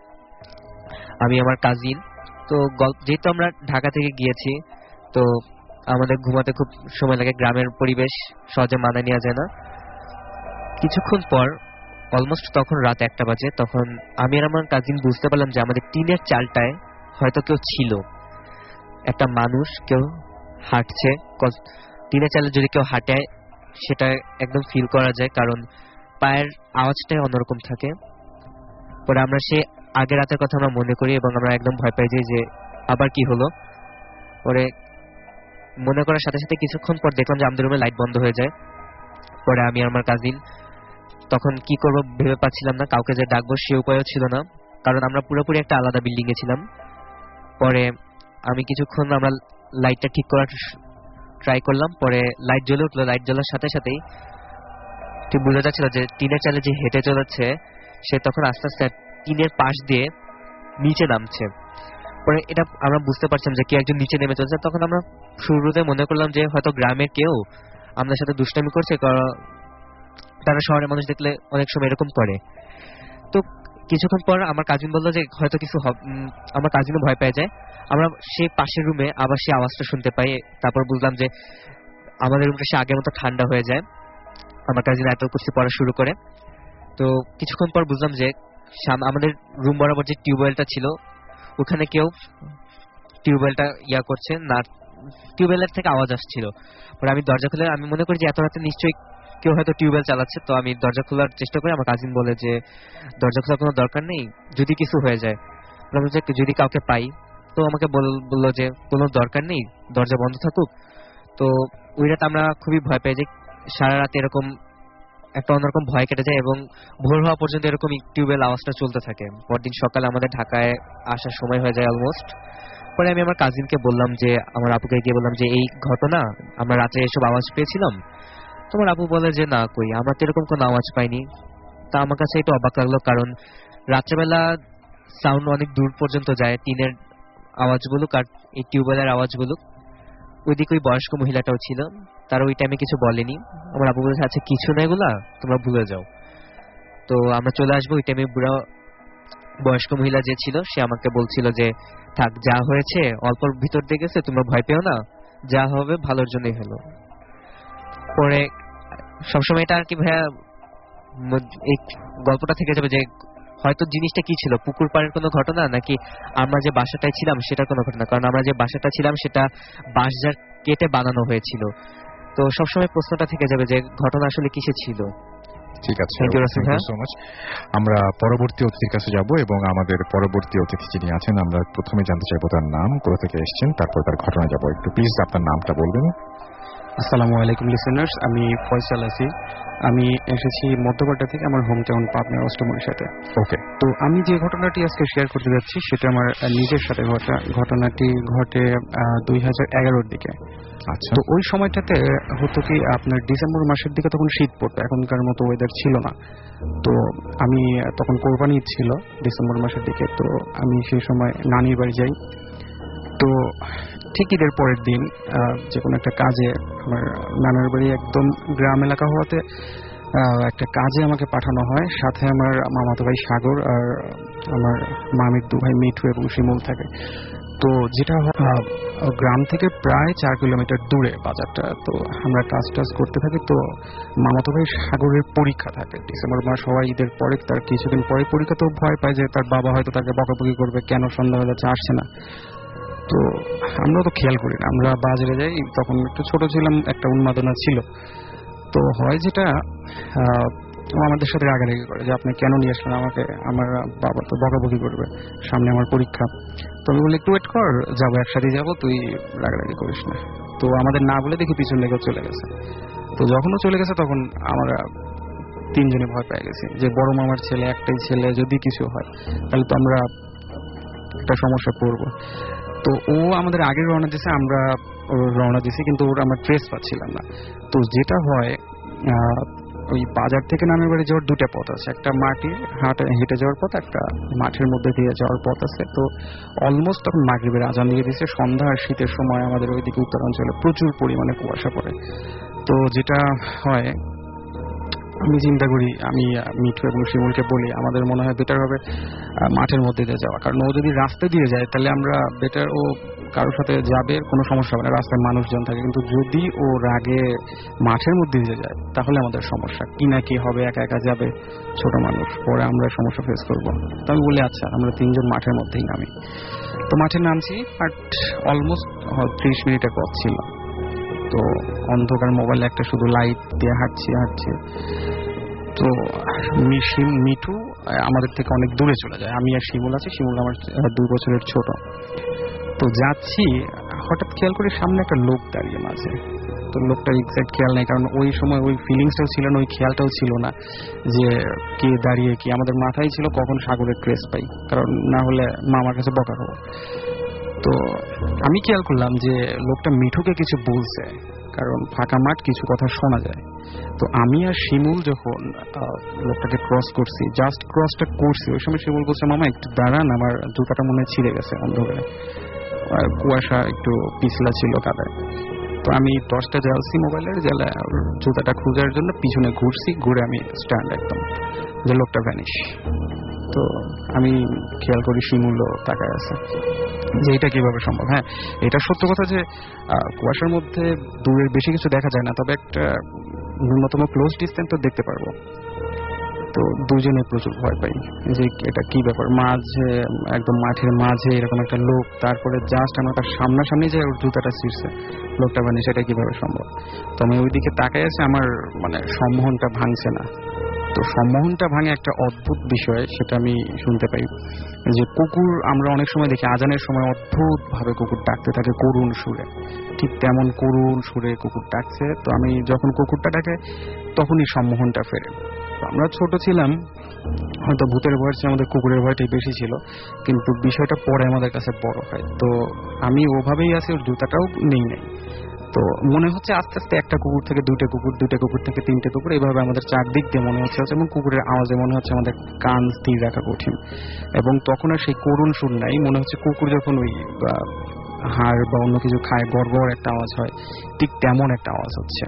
আমি আমার কাজিন। তো যেহেতু আমরা ঢাকা থেকে গিয়েছি, তো আমাদের ঘুমাতে খুব সময় লাগে, গ্রামের পরিবেশ সহজে মানা নেওয়া যায় না। কিছুক্ষণ পর অলমোস্ট তখন রাত একটা বাজে, তখন আমি আর আমার কাজিন বুঝতে পারলাম যে আমাদের টিনের চালটায় হয়তো কেউ ছিল, একটা মানুষ কেউ হাঁটছে। টিনের চালে যদি কেউ হাঁটে সেটা একদম ফিল করা যায়, কারণ পায়ের আওয়াজটাই অন্যরকম থাকে। পরে আমরা সে আগের রাতের কথা আমরা মনে করি এবং আমরা একদম ভয় পাই যাই যে আবার কি হলো। পরে মনে করার সাথে সাথে কিছুক্ষণ পর দেখলাম যে আমাদের রুমে লাইট বন্ধ হয়ে যায়। পরে আমি আর আমার কাজিন তখন কি করবো ভেবে পাচ্ছিলাম না, কাউকে যে ডাকবো সে উপায়ও ছিল না, কারণ আমরা পুরোপুরি একটা আলাদা বিল্ডিং এ ছিলাম। পরে আমি কিছুক্ষণ আমরা লাইটটা ঠিক করার ট্রাই করলাম, পরে লাইট জ্বলে উঠলো। লাইট জ্বলার সাথে সাথেই ঠিক বোঝা যাচ্ছিল যে টিনের চালে যে হেঁটে চলেছে সে তখন আস্তে আস্তে টিনের পাশ দিয়ে নিচে নামছে। পরে এটা আমরা বুঝতে পারছিলাম যে কি একজন নিচে নেমে চলছে। তখন আমরা শুরুতে মনে করলাম যে হয়তো গ্রামের কেউ আমাদের সাথে দুষ্টামি করছে, তারা শহরের মানুষ দেখলে অনেক সময় এরকম করে। তো কিছুক্ষণ পর আমার কাজিন বললো যে হয়তো কিছু, আমার কাজিনও ভয় পেয়ে যায়। আমরা সেই পাশের রুমে আবার সেই আওয়াজটা শুনতে পাই। তারপর বুঝলাম যে আমাদের রুমটা সে আগের মতো ঠান্ডা হয়ে যায়। আমার কাজিন এত কিছু পড়া শুরু করে। তো কিছুক্ষণ পর বুঝলাম যে আমাদের রুম বরাবর যে টিউবওয়েলটা ছিল ওখানে কেউ টিউবওয়েলটা ইয়া করছে না, টিউবওয়েলের থেকে আওয়াজ আসছিল। পরে আমি দরজা খুলে, আমি মনে করি যে এত রাতে নিশ্চয়ই কেউ হয়তো টিউবওয়েল চালাচ্ছে। তো আমি দরজা খোলার চেষ্টা করি, আমার কাজিন বলে যে দরজা খোলার কোনো দরকার নেই, যদি কিছু হয়ে যায়, যদি কাউকে পাই। তো আমাকে বললো যে কোনো দরকার নেই, দরজা বন্ধ থাকুক। তো ওই রাত আমরা খুবই ভয় পাই যে সারা রাত এরকম একটা অন্যরকম ভয় কেটে যায় এবং ভোর হওয়া পর্যন্ত এরকম টিউবওয়েল আওয়াজটা চলতে থাকে। পরদিন সকালে আমাদের ঢাকায় আসার সময় হয়ে যায় অলমোস্ট। পরে আমি আমার কাজিনকে বললাম যে, আমার আপুকে গিয়ে বললাম যে এই ঘটনা, আমরা রাতে এসব আওয়াজ পেয়েছিলাম। তোমার আপু বলে যে না, কই, আমরা তো এরকম কোনো আওয়াজ পাইনি। তা আমার কাছে এটা অবাক লাগলো, কারণ রাত্রেবেলা সাউন্ড অনেক দূর পর্যন্ত যায়, টিনের আওয়াজগুলো আর এই টিউবওয়েলের আওয়াজগুলো। ওইদিকে ওই বয়স্ক মহিলাটাও ছিল, তারা ওই টাইমে কিছু বলেনি। আমার আপু বলেছে আচ্ছা কিছু না, এগুলা তোমরা ভুলে যাও, তো আমরা চলে আসবো। ওই টাইমে বুড়া বয়স্ক মহিলা যে ছিল সে আমাকে বলছিল যে থাক, যা হয়েছে অল্প ভিতর দিয়ে গেছে, তোমরা ভয় পেও না, যা হবে ভালোর জন্যই হলো। পরে সবসময় এটা আর কি ভাইয়া এই গল্পটা থেকে যাবে যে হয়তো জিনিসটা কি ছিল, পুকুর পাড়ের কোনো ঘটনা নাকি আমরা যে বাসাটায় ছিলাম সেটার কোনো ঘটনা। কারণ আমরা যে বাসাটা ছিলাম সেটা বাঁশঝাড় কেটে বানানো হয়েছিল। তো সবসময় প্রশ্নটা থেকে যাবে যে ঘটনা আসলে কিসে ছিল। ঠিক আছে, থ্যাংক ইউ সো মাচ। আমরা পরবর্তী অতিথির কাছে যাব এবং আমাদের পরবর্তী অতিথি যিনি আছেন আমরা প্রথমে জানতে চাইবো তার নাম, কোথা থেকে এসেছেন, তারপর তার ঘটনা যাব। একটু প্লিজ আপনার নামটা বলবেন। আসসালামু আলাইকুম লিসেনার্স, আমি ফয়সাল আছি। আমি এসেছি মধ্যপাড়া থেকে, আমার হোম টাউন পাবনা অষ্টমীর সাথে। ওকে, তো আমি যে ঘটনাটি আজকে শেয়ার করতে যাচ্ছি সেটা আমার নিজের সাথে ঘটা। ঘটনাটি ঘটে দুই হাজার এগারোর দিকে। আচ্ছা, তো ওই সময়টাতে হতো কি, আপনার ডিসেম্বর মাসের দিকে তখন শীত পড়তো, এখনকার মতো ওয়েদার ছিল না। তো আমি তখন কোরবানি ঈদ ছিল ডিসেম্বর মাসের দিকে। তো আমি সেই সময় নানির বাড়ি যাই। তো ঠিক ঈদের পরের দিন যে কোনো একটা কাজে, আমার নানার বাড়ি একদম গ্রাম এলাকা হওয়াতে একটা কাজে আমাকে পাঠানো হয়। সাথে আমার মামাতো ভাই সাগর আর আমার মামির দু ভাই মিঠু এবং শিমুল থাকে। তো যেটা গ্রাম থেকে প্রায় চার কিলোমিটার দূরে বাজারটা। তো আমরা কাজ টাজ করতে থাকি। তো মামাতো ভাই সাগরের পরীক্ষা থাকে ডিসেম্বর মাস হওয়া ঈদের পরে, তার কিছুদিন পরে পরীক্ষা। তো ভয় পায় যে তার বাবা হয়তো তাকে বকাবকি করবে, কেন সন্ধ্যাবেলা আসছে না। তো আমরা তো খেয়াল করি না, আমরা বাজারে যাই। তখন একটু ছোট ছিলাম, একটা উন্মাদনা ছিল। তো হয় যেটা আমাদের সাথে রাগারাগি করে যে আপনি কেন নিয়ে আসলেন আমাকে, আমার বাবা তো বকাবকি করবে, সামনে আমার পরীক্ষা। তো আমি বলি একটু ওয়েট কর, যাবো একসাথে যাবো, তুই রাগারাগি করিস না। তো আমাদের না বলে দেখি পিছন লেগে চলে গেছে। তো যখনও চলে গেছে তখন আমরা তিনজনে ভয় পেয়ে গেছি যে বড় মামার ছেলে, একটাই ছেলে, যদি কিছু হয় তাহলে তো আমরা একটা সমস্যা পড়বো। তো ও আমাদের আগে রওনা দিয়েছে, আমরা রওনা দিয়েছি, কিন্তু ওর আমরা ট্রেস পাচ্ছিলাম না। তো যেটা হয়, ওই বাজার থেকে নামের বাড়ি যাওয়ার দুটা পথ আছে, একটা মাটি হাটে হেঁটে যাওয়ার পথ, একটা মাঠের মধ্যে দিয়ে যাওয়ার পথ আছে। তো অলমোস্ট তখন মাগরিবের আজান দিয়ে দিয়েছে। সন্ধ্যা আর শীতের সময় আমাদের ওইদিকে উত্তরাঞ্চলে প্রচুর পরিমাণে কুয়াশা পড়ে। তো যেটা হয়, আমি চিন্তা করি, আমি মিঠু এবং শিমুলকে বলি আমাদের মনে হয় বেটার হবে মাঠের মধ্যে দিয়ে যাওয়া, কারণ ও যদি রাস্তা দিয়ে যায় তাহলে আমরা বেটার, ও কারোর সাথে যাবে কোনো সমস্যা হবে না, রাস্তায় মানুষজন থাকে। কিন্তু যদি ও রাগে মাঠের মধ্যে দিয়ে যায় তাহলে আমাদের সমস্যা, কি না কি হবে, একা একা যাবে, ছোট মানুষ, পরে আমরা সমস্যা ফেস করবো। তো আমি বলি আচ্ছা আমরা তিনজন মাঠের মধ্যেই নামি। তো মাঠে নামছি, বাট অলমোস্ট ত্রিশ মিনিটের পথ ছিল। তো অন্ধকার, মোবাইলে একটা শুধু লাইট দিয়ে হাঁটছি হাঁটছি তো মিঠু আমাদের থেকে অনেক দূরে চলে যায়। আমি আর শিমুল আছি, শিমুল আমার দুই বছরের ছোট। তো যাচ্ছি, হঠাৎ খেয়াল করি সামনে একটা লোক দাঁড়িয়ে মাঝে। তো লোকটার এক্সাক্ট খেয়াল নেই, কারণ ওই সময় ওই ফিলিংসটাও ছিল না, ওই খেয়ালটাও ছিল না যে কে দাঁড়িয়ে কি। আমাদের মাথায় ছিল কখন সাগরের ট্রেস পাই, কারণ না হলে মামার কাছে বকা খাবো। তো আমি খেয়াল করলাম যে লোকটা মিঠুকে কিছু বলছে, কারণ ফাঁকা মাঠ, কিছু কথা শোনা যায়। তো আমি আর শিমুল যখন লোকটাকে ক্রস করছি, জাস্ট ক্রসটা করছি, ওই সময় শিমুল বলছে মামা একটু দাঁড়ান, আমার জুতাটা মনে হয় ছিঁড়ে গেছে অন্ধকারে, কুয়াশা একটু পিছলা ছিল কাদায়। তো আমি টর্চটা জ্বালছি মোবাইলের, জ্বালা জুতাটা খোঁজার জন্য পিছনে ঘুরছি, ঘুরে আমি স্ট্যান্ড একদম, যে লোকটা ভ্যানিশ। তো আমি খেয়াল করি শিমুলও তাকায় আছে, যে এটা কিভাবে সম্ভব। হ্যাঁ, এটা সত্য কথা যে কুয়াশার মধ্যে দূরের বেশি কিছু দেখা যায় না, তবে একটা ন্যূনতম ক্লোজ ডিস্টেন্স তো দেখতে পারবো। তো দুজনে প্রচুর ভয় পাই যে এটা কি ব্যাপার, মাঝে একদম মাঠের মাঝে এরকম একটা লোক, তারপরে জাস্ট আমার তার সামনাসামনি যে ওর জুতাটা ছিঁড়ছে, লোকটা মানে সেটা কিভাবে সম্ভব। তো আমি ওইদিকে তাকাই আছে, আমার মানে সম্মোহনটা ভাঙছে না। তো সম্মোহনটা ভাঙে একটা অদ্ভুত বিষয়, সেটা আমি শুনতে পাই যে কুকুর, আমরা অনেক সময় দেখি আজানের সময় অদ্ভুত ভাবে কুকুর ডাকতে থাকে করুণ সুরে, ঠিক তেমন করুণ সুরে কুকুর ডাকছে। তো আমি যখন কুকুরটা ডাকে তখনই সম্মোহনটা ফেরে। আমরা ছোট ছিলাম, হয়তো ভূতের ভয়ের চেয়ে আমাদের কুকুরের ভয়টাই বেশি ছিল, কিন্তু বিষয়টা পরে আমাদের কাছে বড় হয়। তো আমি ওভাবেই আছি, ওর জুতাটাও নেই নেই। তো মনে হচ্ছে আস্তে আস্তে একটা কুকুর থেকে দুইটা কুকুর, দুইটা কুকুর থেকে তিনটে কুকুর, এইভাবে আমাদের চারদিক দিয়ে মনে হচ্ছে, এবং কুকুরের আওয়াজে মনে হচ্ছে আমাদের কান স্থির রাখা কঠিন। এবং তখন আর সেই করুণ সুর নাই, মনে হচ্ছে কুকুর যখন ওই হাড় বা অন্য কিছু খায়, গড়গড় একটা আওয়াজ হয়, ঠিক তেমন একটা আওয়াজ হচ্ছে।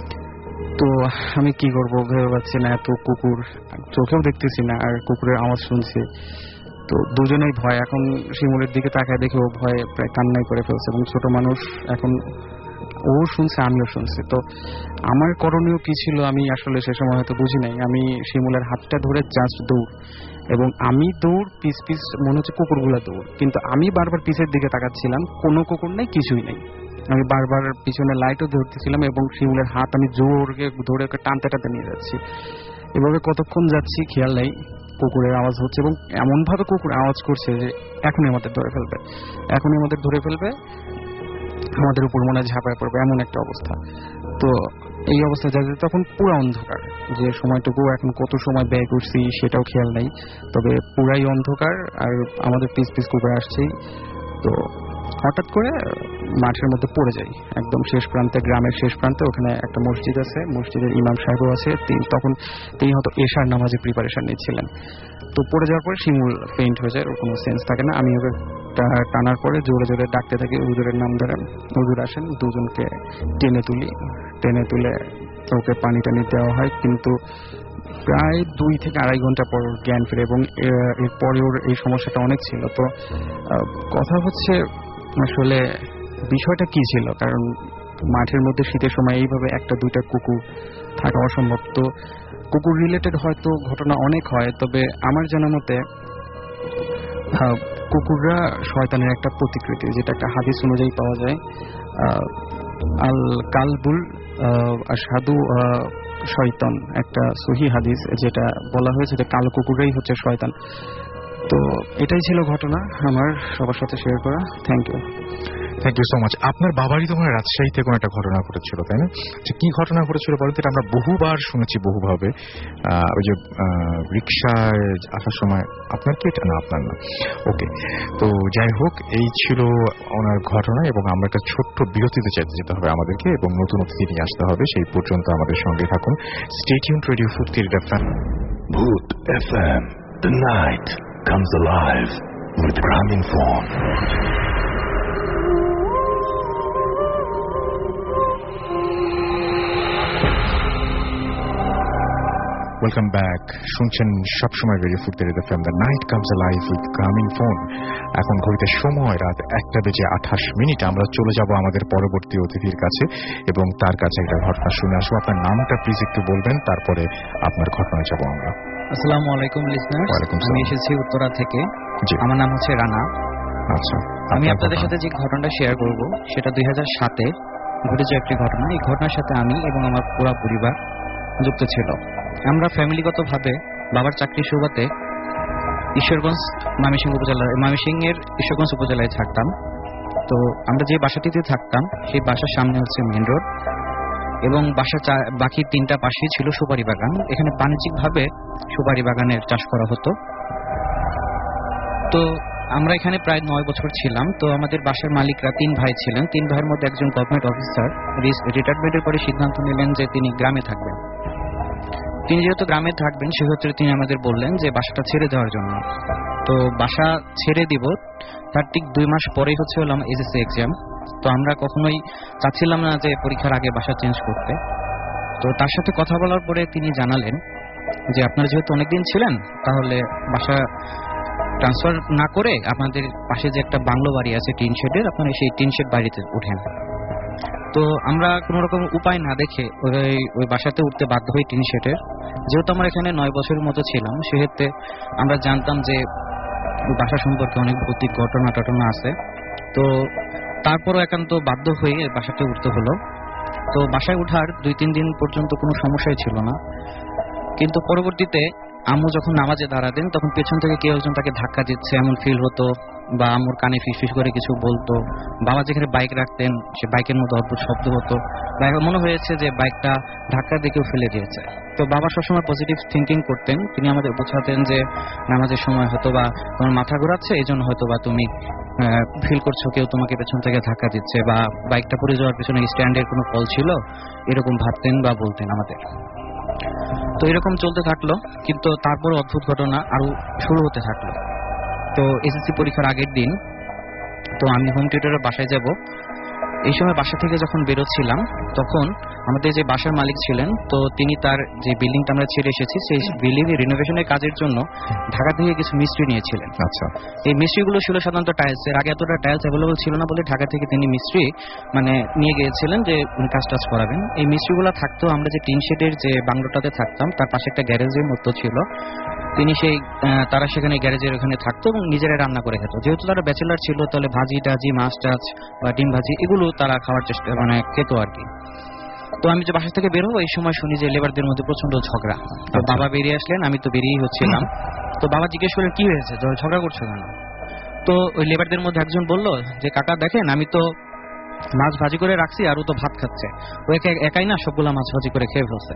তো আমি কি করবো ভেবে পাচ্ছি না, এত কুকুর, চোখেও দেখতেছি না, আর কুকুরের আওয়াজ শুনছি। তো দুজনেই ভয়। এখন শিমুলের দিকে তাকায় দেখে ও ভয়ে প্রায় কান্নাই করে ফেলছে, এবং ছোট মানুষ, এখন ও শুনছে আমিও শুনছি। তো আমার করণীয় কি ছিল আমি আসলে সে সময় হয়তো বুঝি নাই। আমি শিমুলের হাতটা ধরে জাস্ট দৌড়, এবং আমি দৌড়, পিস পিস মনে হচ্ছে কুকুরগুলা দৌড়, কিন্তু আমি বারবার পিছের দিকে তাকাচ্ছিলাম, কোনো কুকুর নেই, কিছুই নেই। আমি বারবার পিছনে লাইটও ধরতেছিলাম, এবং শিমুলের হাত আমি জোরকে ধরে ওকে টানতে টানতে নিয়ে যাচ্ছি। এভাবে কতক্ষণ যাচ্ছি খেয়াল নেই, কুকুরের আওয়াজ হচ্ছে, এবং এমন ভাবে কুকুর আওয়াজ করছে যে এখনই আমাদের ধরে ফেলবে, এখনই আমাদের ধরে ফেলবে, আমাদের উপর মনে ঝাঁপায় পড়বে, এমন একটা অবস্থা। তো এই অবস্থা যাতে তখন পুরো অন্ধকার, যে সময়টুকু এখন কত সময় ব্যয় করছি সেটাও খেয়াল নাই, তবে পুরাই অন্ধকার, আর আমাদের পিস পিস কুকুর আসছেই। তো হঠাৎ করে মাঠের মধ্যে পড়ে যাই, একদম শেষ প্রান্তে, গ্রামের শেষ প্রান্তে, ওখানে একটা মসজিদ আছে, মসজিদের ইমাম সাহেবও আছে, তিনি তখন তিনি হয়তো এশার নামাজে প্রিপারেশন নিচ্ছিলেন। তো পড়ে যাওয়ার পরে শিমুল ফেইন্ট হয়ে যায়, ওর কোনো সেন্স থাকে না। আমি ওকে টানার পরে জোরে জোরে ডাকতে থাকি, হুজুরের নাম ধরেন, হুজুর আসেন, দুজনকে টেনে তুলি, টেনে তুলে ওকে পানি টানি দেওয়া হয়। কিন্তু প্রায় দুই থেকে আড়াই ঘন্টা পর জ্ঞান ফিরে, এবং এরপরে ওর এই সমস্যাটা অনেক ছিল। তো কথা হচ্ছে আসলে বিষয়টা কি ছিল, কারণ মাঠের মধ্যে শীতের সময় এইভাবে একটা দুইটা কুকুর থাকা অসম্ভব। তো কুকুর রিলেটেড হয়তো ঘটনা অনেক হয়, তবে আমার জানা মতে কুকুররা শয়তানের একটা প্রতিকৃতি, যেটা একটা হাদিস অনুযায়ী পাওয়া যায়, আল কালবুল আশহাদু শয়তান, একটা সহি হাদিস, যেটা বলা হয়েছে যে কালো কুকুররাই হচ্ছে শয়তান। তো এটাই ছিল ঘটনা আমার সবার সাথে শেয়ার করা। Thank you. Thank you so much. আপনার বাবারই তো মানে রাজশাহীতে কোনো একটা ঘটনা ঘটেছিল, তাই না? আচ্ছা, কি ঘটনা ঘটেছিল বলতে? আমরা বহুবার শুনেছি বহুভাবে। ওই যে রিক্সায় আসার সময়, আপনার কি এটা? না, আপনার না। ওকে, তো যাই হোক, এই ছিল ওনার ঘটনা এবং আমরা একটা ছোট্ট বিরতিতে চাইতে যেতে হবে আমাদেরকে এবং নতুন অতিথি নিয়ে আসতে হবে। সেই পর্যন্ত আমাদের সঙ্গে থাকুন। স্টে টিউনড রেডিও ফুরতির FM. Bhoot F M, the night comes alive with Graminphone. Welcome back. শুনছেন সবসময় রেডিও ফুরতির FM, the night comes alive with Grameenphone. এখন ঘড়িতে সময় রাত একটা বেজে আঠাশ মিনিট। আমরা চলে যাব আমাদের পরবর্তী অতিথির কাছে এবং তার কাছে একটা ঘটনা শুনে আসবো। আপনার নামটা প্লিজ একটু বলবেন, তারপরে আপনার ঘটনায় যাবো আমরা। আসসালামু আলাইকুম লিসনার্স, আমি এসেছি উত্তরা থেকে। আমার নাম হচ্ছে রানা। আচ্ছা, আমি আপনাদের সাথে যে ঘটনাটা শেয়ার করব সেটা দুই হাজার সাতে ঘটেছে একটি ঘটনা। এই ঘটনার সাথে আমি এবং আমার পুরো পরিবার যুক্ত ছিল। আমরা ফ্যামিলিগতভাবে বাবার চাকরি সুবাদে ঈশ্বরগঞ্জ ময়মনসিংহ উপজেলার ময়মনসিংহের ঈশ্বরগঞ্জ উপজেলায় থাকতাম। তো আমরা যে বাসাটিতে থাকতাম সেই বাসার সামনে হচ্ছে মেন রোড এবং বাসার বাকি তিনটা পাশেই ছিল সুপারি বাগান। এখানে বাণিজ্যিকভাবে সুপারি বাগানের চাষ করা হতো। তো আমরা এখানে প্রায় নয় বছর ছিলাম। তো আমাদের বাসার মালিকরা তিন ভাই ছিলেন। তিন ভাইয়ের মধ্যে একজন গভর্নমেন্ট অফিসার রিটায়ারমেন্টের পরে সিদ্ধান্ত নিলেন যে তিনি গ্রামে থাকবেন। তিনি যেহেতু গ্রামে থাকবেন সেক্ষেত্রে তিনি আমাদের বললেন যে বাসাটা ছেড়ে দেওয়ার জন্য। তো বাসা ছেড়ে দিব তার ঠিক দুই মাস পরেই হচ্ছে হলো আমার এসএসসি এক্সাম। তো আমরা কখনোই চাচ্ছিলাম না যে পরীক্ষার আগে বাসা চেঞ্জ করতে। তো তার সাথে কথা বলার পরে তিনি জানালেন যে আপনারা যেহেতু অনেকদিন ছিলেন তাহলে বাসা ট্রান্সফার না করে আপনাদের পাশে যে একটা বাংলো বাড়ি আছে টিন শেডের, আপনারা সেই টিন শেড বাড়িতে উঠেন। তো আমরা কোনো রকম উপায় না দেখে ওই ওই বাসাতে উঠতে বাধ্য হই টিন শেডের। যেহেতু আমরা এখানে নয় বছরের মতো ছিলাম সেক্ষেত্রে আমরা জানতাম যে বাসা সম্পর্কে অনেক ভৌতিক ঘটনা টটনা আছে। তো তারপরও একান্ত বাধ্য হয়ে বাসাতে উঠতে হলো। তো বাসায় ওঠার দুই তিন দিন পর্যন্ত কোনো সমস্যাই ছিল না, কিন্তু পরবর্তীতে আম্মু যখন নামাজে দাঁড়াতেন তখন পেছন থেকে কেউ একজন তাকে ধাক্কা দিচ্ছে এমন ফিল হতো, বা আম্মুর কানে ফিসফিস করে কিছু বলতো। বাবা যেখানে বাইক রাখতেন সে বাইকের মধ্যে অদ্ভুত শব্দ হতো, বা মনে হয়েছে যে বাইকটা ধাক্কা দিয়ে কেউ ফেলে দিয়েছে। তো বাবা সবসময় পজিটিভ থিঙ্কিং করতেন। তিনি আমাদের বোঝাতেন যে নামাজের সময় হয়তো বা তোমার মাথা ঘোরাচ্ছে, এই জন্য হয়তো বা তুমি ফিল করছো কেউ তোমাকে পেছন থেকে ধাক্কা দিচ্ছে, বা বাইকটা পড়ে যাওয়ার পেছনে স্ট্যান্ডের কোনো ফল ছিল, এরকম ভাবতেন বা বলতেন আমাদের। তো এরকম চলতে থাকলো, কিন্তু তারপর অদ্ভুত ঘটনা আরো শুরু হতে থাকলো। তো এসএসসি পরীক্ষার আগের দিন তো আমি হোম টিউটরের বাসায় যাব। এই সময় বাসা থেকে যখন বেরোচ্ছিলাম তখন আমাদের যে বাসার মালিক ছিলেন, তো তিনি তার যে বিল্ডিংটা আমরা ছেড়ে এসেছি সেই বিল্ডিং এর রিনোভেশনের কাজের জন্য ঢাকা থেকে কিছু মিস্ত্রি নিয়েছিলেন। আচ্ছা, এই মিস্ত্রিগুলো ছিল সাধারণত টাইলস এর। আগে এতটা টাইলস অ্যাভেলেবল ছিল না বলে ঢাকা থেকে তিনি মিস্ত্রি মানে নিয়ে গিয়েছিলেন যে কাজ টাজ করাবেন। এই মিস্ত্রিগুলো থাকতো আমরা যে টিন শেডের যে বাংলোটাতে থাকতাম তার পাশে একটা গ্যারেজের মতো ছিল। তিনি সেই তারা সেখানে গ্যারেজের ওখানে থাকতো এবং নিজেরা রান্না করে খেত। যেহেতু তারা ব্যাচেলার ছিল তাহলে ভাজি টাজি মাছ টাছ বা ডিম ভাজি এগুলো তারা খাওয়ার চেষ্টা মানে খেত আর কি। তো আমি যে বাসা থেকে বের হবো এই সময় শুনি যে লেবারদের মধ্যে প্রচন্ড ঝগড়া। তো বাবা বেরিয়ে আসলেন, আমি তো বেরিয়েই হচ্ছিলাম। তো বাবা জিজ্ঞেস করলেন কি হয়েছে, ঝগড়া করছো কেন? তো ওই লেবারদের মধ্যে একজন বললো যে কাকা দেখেন আমি তো মাছ ভাজি করে রাখছি আর ও তো ভাত খাচ্ছে, ও একাই না সবগুলা মাছ ভাজি করে খেয়ে ফেলছে।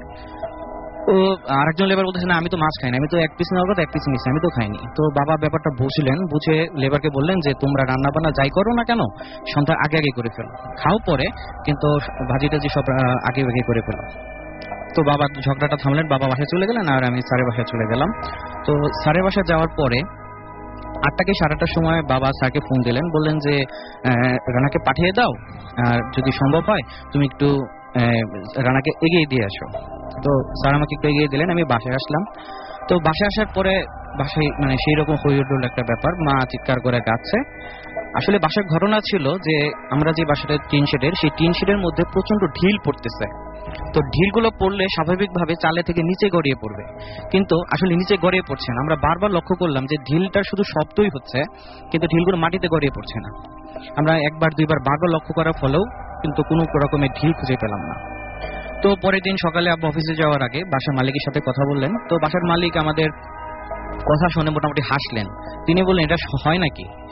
ও আরেকজন লেবার বলতেছে না আমি তো মাছ খাই না, আমি তো এক পিস নেওয়ার কথা এক পিস নিচ্ছি, আমি তো খাইনি। তো বাবা ব্যাপারটা বুঝলেন, বুঝে লেবারকে বললেন যে তোমরা রান্না বান্না যাই করো না কেন সন্ধ্যা আগে আগে করে ফেলো, খাও পরে কিন্তু ভাজি টাজি সব আগে আগে করে ফেলো। তো বাবা ঝগড়াটা থামলেন, বাবা বাসায় চলে গেলেন আর আমি স্যারের বাসায় চলে গেলাম। তো স্যারের বাসায় যাওয়ার পরে আটটা কি সাড়ে আটটার সময় বাবা স্যারকে ফোন দিলেন, বললেন যে রানাকে পাঠিয়ে দাও আর যদি সম্ভব হয় তুমি একটু রানাকে এগিয়ে দিয়ে আসো। তো স্যার আমাকে একটু এগিয়ে দিলেন, আমি বাসায় আসলাম। তো বাসায় আসার পরে বাসায় মানে সেই রকম হইহুল্লোড় একটা ব্যাপার, মা চিৎকার করে কাঁদছে। আসলে বাসার ঘটনা ছিল যে আমরা যে বাসাটা টিন শেডের সেই টিন শেডের মধ্যে প্রচন্ড ঢিল পড়তেছে। তো ঢিলগুলো পড়লে স্বাভাবিকভাবে চালে থেকে নিচে গড়িয়ে পড়বে, কিন্তু আসলে নিচে গড়িয়ে পড়ছে না। আমরা বারবার লক্ষ্য করলাম যে ঢিলটার শুধু শব্দই হচ্ছে কিন্তু ঢিলগুলো মাটিতে গড়িয়ে পড়ছে না। আমরা একবার দুইবার বারবার লক্ষ্য করার ফলেও কিন্তু কোনো রকমের ঢিল খুঁজে পেলাম না। তো পরের দিন সকালে আব্বা অফিসে যাওয়ার আগে বাসার মালিকের সাথে কথা বললেন। তো বাসার মালিক আমাদের কথা শুনে মোটামুটি হাসলেন। তিনি বললেন এটা হয় নাকি?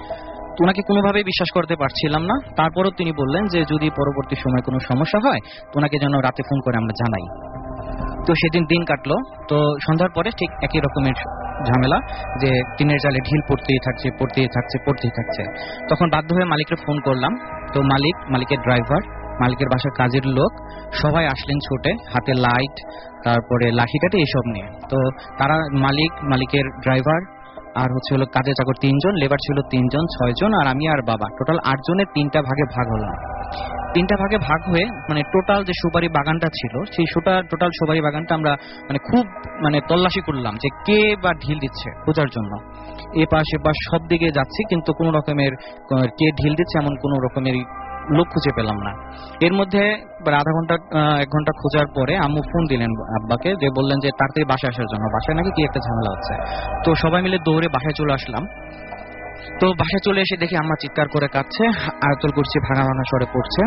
ওনাকে কোনোভাবেই বিশ্বাস করতে পারছিলাম না। তারপরও তিনি বললেন যে যদি পরবর্তী সময় কোনো সমস্যা হয় ওনাকে যেন রাতে ফোন করে আমরা জানাই। তো সেদিন দিন কাটলো। তো সন্ধ্যার পরে ঠিক একই রকমের ঝামেলা, যে টিনের জালে ঢিল পড়তেই থাকছে পড়তেই থাকছে পড়তেই থাকছে। তখন বাধ্য হয়ে মালিককে ফোন করলাম। তো মালিক, মালিকের ড্রাইভার, মালিকের বাসার কাজের লোক সবাই আসলেন ছুটে, হাতে লাইট, তারপরে লাঠিকাঠি এইসব নিয়ে। তো তারা মালিক, মালিকের ড্রাইভার আর হচ্ছে হলো কাজে চাকর তিনজন, লেবার ছিল তিনজন, ছয়জন, আর আমি আর বাবা, টোটাল আটজনের তিনটা ভাগে ভাগ হলাম। তিনটা ভাগে ভাগ হয়ে মানে টোটাল যে সুপারি বাগানটা ছিল সেই টোটাল সুপারি বাগানটা আমরা মানে খুব মানে তল্লাশি করলাম যে কে বা ঢিল দিচ্ছে খোঁজার জন্য। এ পাশ এ পাশ সব দিকে যাচ্ছি, কিন্তু কোনো রকমের কে ঢিল দিচ্ছে এমন কোনো রকমের লোক খুঁজে পেলাম না। এর মধ্যে আধা ঘন্টা এক ঘন্টা খোঁজার পরে আম্মু ফোন দিলেন আব্বাকে, যে বললেন যে তাড়াতাড়ি বাসায় আসার জন্য, বাসায় নাকি কি একটা ঝামেলা হচ্ছে। তো সবাই মিলে দৌড়ে বাসায় চলে আসলাম। তো বাসায় চলে এসে দেখি আম্মা চিৎকার করে কাঁদছে, আয়াতুল কুরসি ভাঙা ভাঙা স্বরে পড়ছে।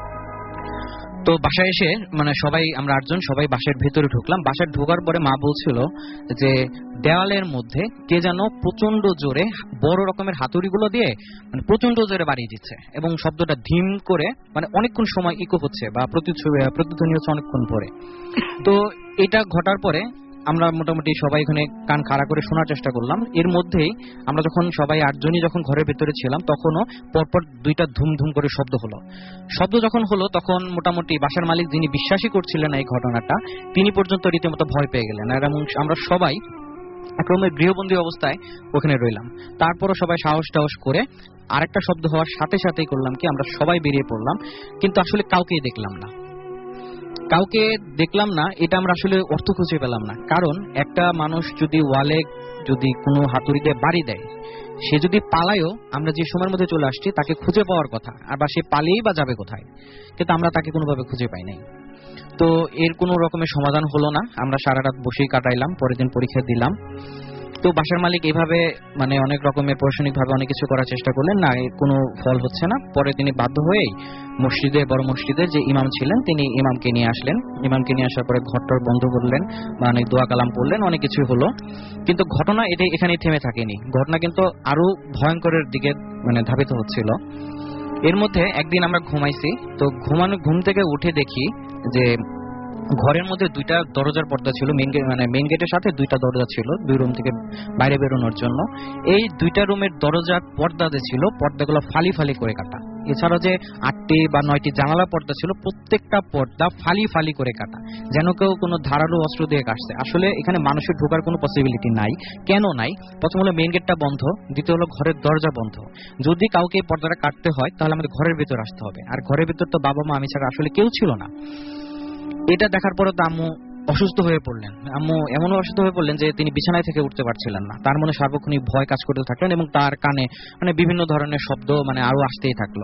তো বাসায় এসে মানে সবাই আমরা আটজন সবাই বাসার ভেতরে ঢুকলাম। বাসায় ঢোকার পরে মা বলছিল যে দেওয়ালের মধ্যে কে যেন প্রচন্ড জোরে বড় রকমের হাতুড়িগুলো দিয়ে মানে প্রচন্ড জোরে বাড়িয়ে দিচ্ছে, এবং শব্দটা ধিম করে মানে অনেকক্ষণ সময় ইকো হচ্ছে বা প্রতিধ্বনি হচ্ছে অনেকক্ষণ পরে। তো এটা ঘটার পরে আমরা মোটামুটি সবাই এখানে কান খাড়া করে শোনার চেষ্টা করলাম। এর মধ্যেই আমরা যখন সবাই আটজনই যখন ঘরের ভেতরে ছিলাম তখনও পরপর দুইটা ধুম ধুম করে শব্দ হলো। শব্দ যখন হলো তখন মোটামুটি বাসার মালিক, যিনি বিশ্বাসই করছিলেন এই ঘটনাটা, তিনি পর্যন্ত রীতিমতো ভয় পেয়ে গেলেন। আর এবং আমরা সবাই একরকমের গৃহবন্দী অবস্থায় ওখানে রইলাম। তারপরও সবাই সাহস টাহস করে আরেকটা শব্দ হওয়ার সাথে সাথেই করলাম কি আমরা সবাই বেরিয়ে পড়লাম, কিন্তু আসলে কাউকেই দেখলাম না। কাউকে দেখলাম না এটা আমরা আসলে অর্থ খুঁজে পেলাম না। কারণ একটা মানুষ যদি ওয়ালে যদি কোনো হাতুড়ি দিয়ে বাড়ি দেয়, সে যদি পালায়ও আমরা যে সময়ের মধ্যে চলে আসছি তাকে খুঁজে পাওয়ার কথা, আর বা সে পালিয়েই বা যাবে কোথায়, কিন্তু আমরা তাকে কোনোভাবে খুঁজে পাই নাই। তো এর কোনো রকমের সমাধান হলো না, আমরা সারা রাত বসেই কাটাইলাম, পরের দিন পরীক্ষা দিলাম। তো বাসার মালিক এভাবে মানে অনেক রকমের প্রশাসনিক ভাবে অনেক কিছু করার চেষ্টা করলেন, না এর কোনো ফল হচ্ছে না। পরে তিনি বাধ্য হয়েই মসজিদে, বড় মসজিদে যে ইমাম ছিলেন তিনি ইমামকে নিয়ে আসলেন। ইমামকে নিয়ে আসার পরে ঘরটর বন্ধ করলেন, মানে দোয়া কালাম পড়লেন, অনেক কিছুই হলো। কিন্তু ঘটনা এটাই এখানেই থেমে থাকেনি, ঘটনা কিন্তু আরো ভয়ঙ্করের দিকে মানে ধাবিত হচ্ছিল। এর মধ্যে একদিন আমরা ঘুমাইছি, তো ঘুমানো ঘুম থেকে উঠে দেখি যে ঘরের মধ্যে দুইটা দরজার পর্দা ছিল, মেইন গেট মানে মেইন গেটের সাথে দুইটা দরজা ছিল দুই রুম থেকে বাইরে বেরোনোর জন্য। এই দুইটা রুমের দরজার পর্দা যে ছিল পর্দাগুলো ফালি ফালি করে কাটা। এছাড়াও যে আটটি বা নয়টি জানালা পর্দা ছিল প্রত্যেকটা পর্দা ফালি ফালি করে কাটা, যেন কেউ কোনো ধারালো অস্ত্র দিয়ে কাটছে। আসলে এখানে মানুষের ঢোকার কোনো পসিবিলিটি নাই। কেন নাই? প্রথম হলো মেইন গেটটা বন্ধ, দ্বিতীয় হলো ঘরের দরজা বন্ধ। যদি কাউকে এই পর্দাটা কাটতে হয় তাহলে আমাদের ঘরের ভিতর আসতে হবে, আর ঘরের ভিতর তো বাবা মা আমি ছাড়া আসলে কেউ ছিল না। এটা দেখার পরে তো আম্মু অসুস্থ হয়ে পড়লেন। আম্মু এমন অসুস্থ হয়ে পড়লেন যে তিনি বিছানায় থেকে উঠতে পারছিলেন না। তার মনে সার্বক্ষণিক ভয় কাজ করতে থাকলেন এবং তার কানে মানে বিভিন্ন ধরনের শব্দ মানে আরো আসতেই থাকলো।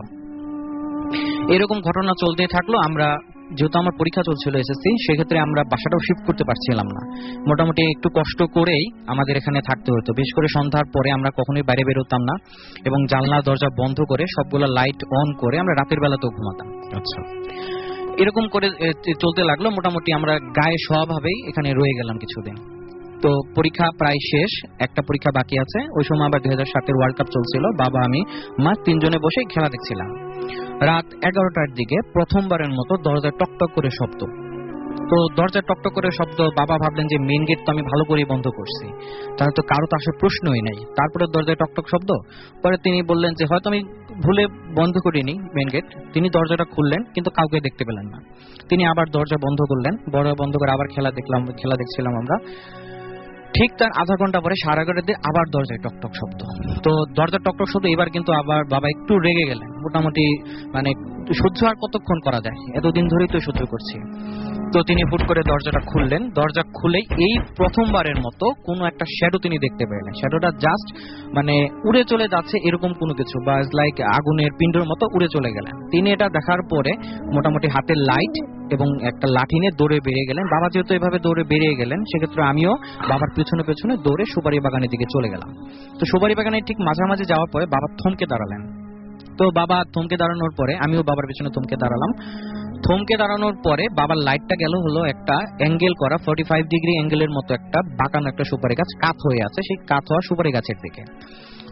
এরকম ঘটনা চলতেই থাকলো। আমরা যেহেতু আমার পরীক্ষা চলছিল এসএসসি, সেক্ষেত্রে আমরা বাসাটাও শিফট করতে পারছিলাম না। মোটামুটি একটু কষ্ট করেই আমাদের এখানে থাকতে হতো। বিশেষ করে সন্ধ্যার পরে আমরা কখনোই বাইরে বেরোতাম না এবং জানলা দরজা বন্ধ করে সবগুলো লাইট অন করে আমরা রাতের বেলাতেও ঘুমাতাম। আচ্ছা, এরকম করে চলতে লাগলো। মোটামুটি আমরা গায়ে স্বভাবেই এখানে রয়ে গেলাম কিছুদিন। তো পরীক্ষা প্রায় শেষ, একটা পরীক্ষা বাকি আছে। ওই সময় আবার দুই হাজার সাতের ওয়ার্ল্ড কাপ চলছিল। বাবা আমি মা তিনজনে বসে খেলা দেখছিলাম। রাত এগারোটার দিকে প্রথমবারের মতো দরজা টকটক করে শব্দ। তো দরজা টকটক করে শব্দ, বাবা ভাবলেন যে মেইন গেট তো আমি ভালো করে বন্ধ করছি, তাহলে তো কারো তো আসার প্রশ্নই নাই। তারপরে দরজায় টকটক শব্দ, পরে তিনি বললেন যে হয়তো আমি ভুলে বন্ধ করিনি মেইন গেট। তিনি দরজাটা খুললেন কিন্তু কাউকে দেখতে পেলেন না। তিনি আবার দরজা বন্ধ করলেন, বড় বন্ধ করে আবার খেলা দেখলাম খেলা দেখছিলাম আমরা। ঠিক তার আধা ঘন্টা পরে সাড়ে এগারোটার দিকে আবার দরজায় টকটক শব্দ। তো দরজার টকটক শব্দ এবার কিন্তু আবার বাবা একটু রেগে গেলেন। মোটামুটি মানে সহ্য আর কতক্ষণ করা যায়, এতদিন ধরেই তো সহ্য করছি। তো তিনি হুট করে দরজাটা খুললেন। দরজা খুলে এই প্রথমবারের মতো কোনো একটা শ্যাডো তিনি দেখতে পেলেন। শ্যাডোটা জাস্ট মানে উড়ে চলে যাচ্ছে এরকম কোনো কিছু, বা লাইক আগুনের পিণ্ডের মতো উড়ে চলে গেলেন। তিনি এটা দেখার পরে মোটামুটি হাতের লাইট এবং একটা লাঠি নিয়ে দৌড়ে বেরিয়ে গেলেন। বাবা যেহেতু এভাবে দৌড়ে বেরিয়ে গেলেন, সেক্ষেত্রে আমিও বাবার পেছনে পেছনে দৌড়ে সুপারি বাগানের দিকে চলে গেলাম। তো সুপারি বাগানের ঠিক মাঝামাঝি যাওয়ার পরে বাবা থমকে দাঁড়ালেন। তো বাবা থমকে দাঁড়ানোর পরে আমিও বাবার পেছনে থমকে দাঁড়ালাম। থমকে দাঁড়ানোর পরে বাবার লাইটটা গেল হলো একটা অ্যাঙ্গেল করা ফর্টি ফাইভ ডিগ্রি অ্যাঙ্গেলের মতো একটা বাঁকানো একটা সুপারি গাছ কাত হয়ে আছে, সেই কাত হওয়া সুপারি গাছের দিকে।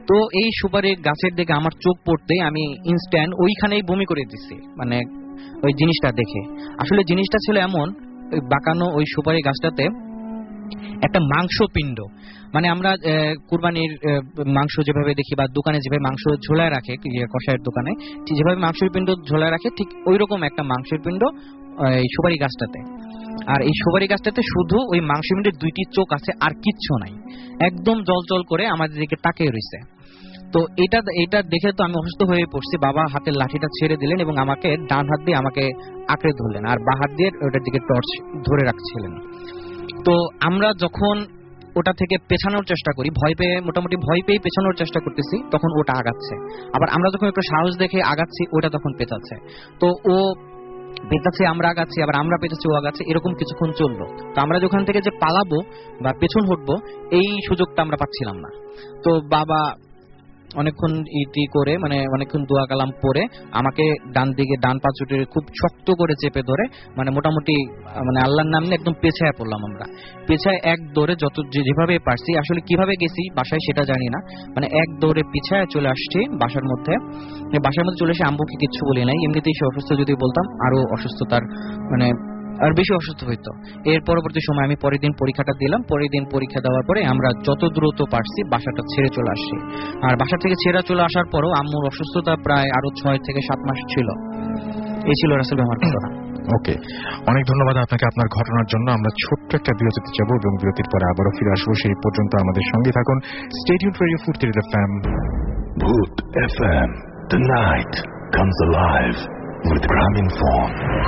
তো এই সুপারি গাছের দিকে আমার চোখ পড়তেই আমি ইনস্ট্যান্ট ওইখানেই বমি করে দিচ্ছি, মানে ওই জিনিসটা দেখে। আসলে জিনিসটা ছিল এমন, ওই বাঁকানো ওই সুপারি গাছটাতে একটা মাংসপিণ্ড, মানে আমরা কুরবানির মাংস যেভাবে দেখি বা দোকানে যেভাবে মাংস ঝোলায় রাখে, কষায়ের দোকানে যেভাবে মাংসের পিণ্ড ঝোলায় রাখে, ঠিক ওই রকম একটা মাংসের পিণ্ড এই সুপারি গাছটাতে। আর এই সুপারি গাছটাতে শুধু ওই মাংসের পিণ্ডের দুইটি চোখ আছে, আর কিচ্ছু নাই, একদম জল জল করে আমাদের দিকে তাকিয়ে রয়েছে। তো এটা এটা দেখে তো আমি অসুস্থ হয়ে পড়ছি। বাবা হাতের লাঠিটা ছেড়ে দিলেন এবং আমাকে ডান হাত দিয়ে আমাকে আঁকড়ে ধরলেন, আর বাঁ হাত দিয়ে ওটার দিকে টর্চ ধরে রাখছিলেন। তো আমরা যখন ওটা থেকে পেছানোর চেষ্টা করি, ভয় পেয়ে মোটামুটি ভয় পেয়ে পেছানোর চেষ্টা করতেছি, তখন ওটা আগাচ্ছে। আবার আমরা যখন একটু সাহস দেখে আগাচ্ছি, ওটা তখন পেছাচ্ছে। তো ও পেছাচ্ছে, আমরা আগাচ্ছি, আবার আমরা পেছাচ্ছি, ও আগাচ্ছে, এরকম কিছুক্ষণ চললো। তো আমরা যখন থেকে যে পালাবো বা পেছন হটবো, এই সুযোগটা আমরা পাচ্ছিলাম না। তো বাবা অনেকক্ষণ ইটি করে, মানে অনেকক্ষণ দোয়া কালাম পরে আমাকে ডান দিকে ডান পা চুটে খুব শক্ত করে চেপে ধরে, মানে মোটামুটি মানে আল্লাহর নাম নিয়ে একদম পেছায় পড়লাম। আমরা পেছায় এক দৌড়ে যত যেভাবে পারছি, আসলে কিভাবে গেছি বাসায় সেটা জানি না, মানে এক দৌড়ে পিছায় চলে আসছি বাসার মধ্যে। বাসার মধ্যে চলে এসে আম্মুকে কিচ্ছু বলি নাই, এমনিতেই সে অসুস্থ, যদি বলতাম আরো অসুস্থতার মানে আর বেশি অসুস্থ হইতো। এর পরবর্তী সময় আমি পরের দিন পরীক্ষাটা দিলাম। পরের দিন পরীক্ষা দেওয়ার পরে আমরা যত দ্রুত পারছি বাসাটা ছেড়ে চলে আসছি। আর বাসা থেকে ছেড়ে চলে আসার পরও আম্মুর অসুস্থতা প্রায় আরো ছয় থেকে সাত মাস ছিল। এই ছিল রাসেল ভাই আমার ঘটনা। ওকে, অনেক ধন্যবাদ আপনাকে আপনার ঘটনার জন্য। আমরা ছোট্ট একটা বিরতিতে যাব এবং বিরতির পরে আবারও ফিরে আসবো। সেই পর্যন্ত আমাদের সঙ্গে থাকুন। স্টে টিউনড ফর ফুরতির FM. Bhoot F M, the night comes alive with Graminphone.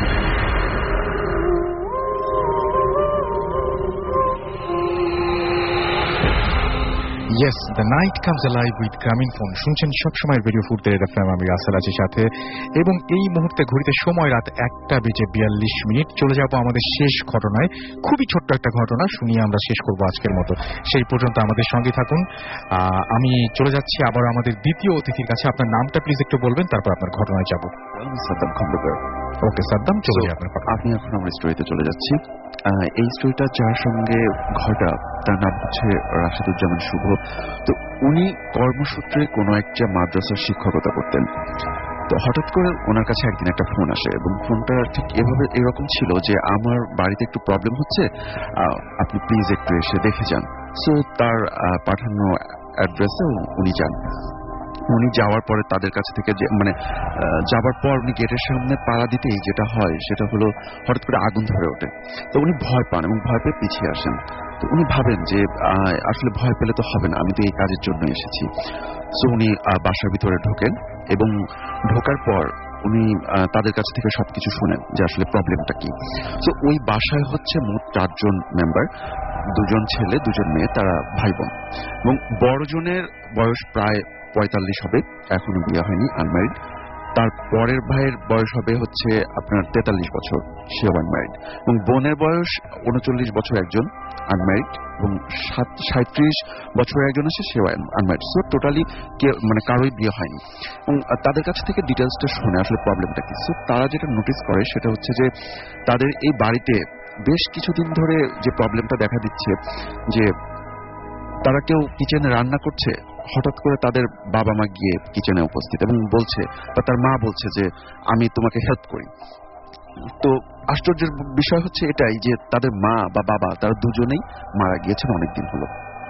Yes, the night comes alive with Graminphone. শুনছেন সবসময় রেডিও ফুরতির এফএম, আমি রাসেল আছি সাথে। এবং এই মুহূর্তে ঘড়িতে সময় রাত একটা বেজে বিয়াল্লিশ মিনিট। চলে যাব আমাদের শেষ ঘটনায়। খুবই ছোট্ট একটা ঘটনা শুনিয়ে আমরা শেষ করবো আজকের মতো। সেই পর্যন্ত আমাদের সঙ্গে থাকুন। আমি চলে যাচ্ছি আবার আমাদের দ্বিতীয় অতিথির কাছে। আপনার নামটা প্লিজ একটু বলবেন, তারপর আপনার ঘটনায় যাব। সাদ্দাম খন্দকার। ওকে সাদ্দাম, চলে যাই আপনার। আপনি এখন আমার স্টোরিতে চলে যাচ্ছি। এই স্টোরিটা যার সঙ্গে ঘটা তার নাম হচ্ছে রাশেদুজ্জামান শুভ। তো উনি কর্মসূত্রে কোনো একটা মাদ্রাসার শিক্ষকতা করতেন। তো হঠাৎ করে ওনার কাছে একদিন একটা ফোন আসে এবং ফোনটা ঠিক এভাবে এরকম ছিল যে আমার বাড়িতে একটু প্রবলেম হচ্ছে, আপনি প্লিজ একটু এসে দেখে যান। সো তার পাঠানো অ্যাড্রেসে উনি যান। উনি যাওয়ার পরে তাদের কাছ থেকে যে মানে যাবার পর উনি গেটের সামনে পাড়া দিতেই যেটা হয় সেটা হলো হঠাৎ করে আগুন ধরে ওঠে। তো উনি ভয় পান এবং ভয় পেয়ে পিছিয়ে আসেন। তো উনি ভাবেন যে আসলে ভয় পেলে তো হবে না, আমি তো এই কাজের জন্য এসেছি। সো উনি বাসার ভিতরে ঢোকেন এবং ঢোকার পর উনি তাদের কাছ থেকে সবকিছু শুনেন যে আসলে প্রবলেমটা কি। তো ওই বাসায় হচ্ছে মোট চারজন মেম্বার, দুজন ছেলে দুজন মেয়ে, তারা ভাই বোন। এবং বড়জনের বয়স প্রায় পঁয়তাল্লিশ হবে, এখনো বিয়ে হয়নি, আনম্যারিড। তার পরের ভাইয়ের বয়স হবে হচ্ছে আপনার তেতাল্লিশ বছর, সেও আনম্যারিড। এবং বোনের বয়স উনচল্লিশ বছর একজন, আনম্যারিড, এবং সাঁত্রিশ বছর একজন আছে, সেও আনম্যারিড। সো টোটালি মানে কারোই বিয়ে হয়নি। এবং তাদের কাছ থেকে ডিটেলসটা শুনে আসলে প্রবলেমটা কি। সো তারা যেটা নোটিস করে সেটা হচ্ছে যে তাদের এই বাড়িতে বেশ কিছুদিন ধরে যে প্রবলেমটা দেখা দিচ্ছে যে তারা কেউ কিচেনে রান্না করছে, হঠাৎ করে তাদের বাবা মা গিয়ে কিচেনে উপস্থিত এবং বলছে, বা তার মা বলছে যে আমি তোমাকে হেল্প করি। তো আশ্চর্যের বিষয় হচ্ছে এটাই যে তাদের মা বা বাবা তারা দুজনেই মারা গিয়েছেন অনেকদিন হলো।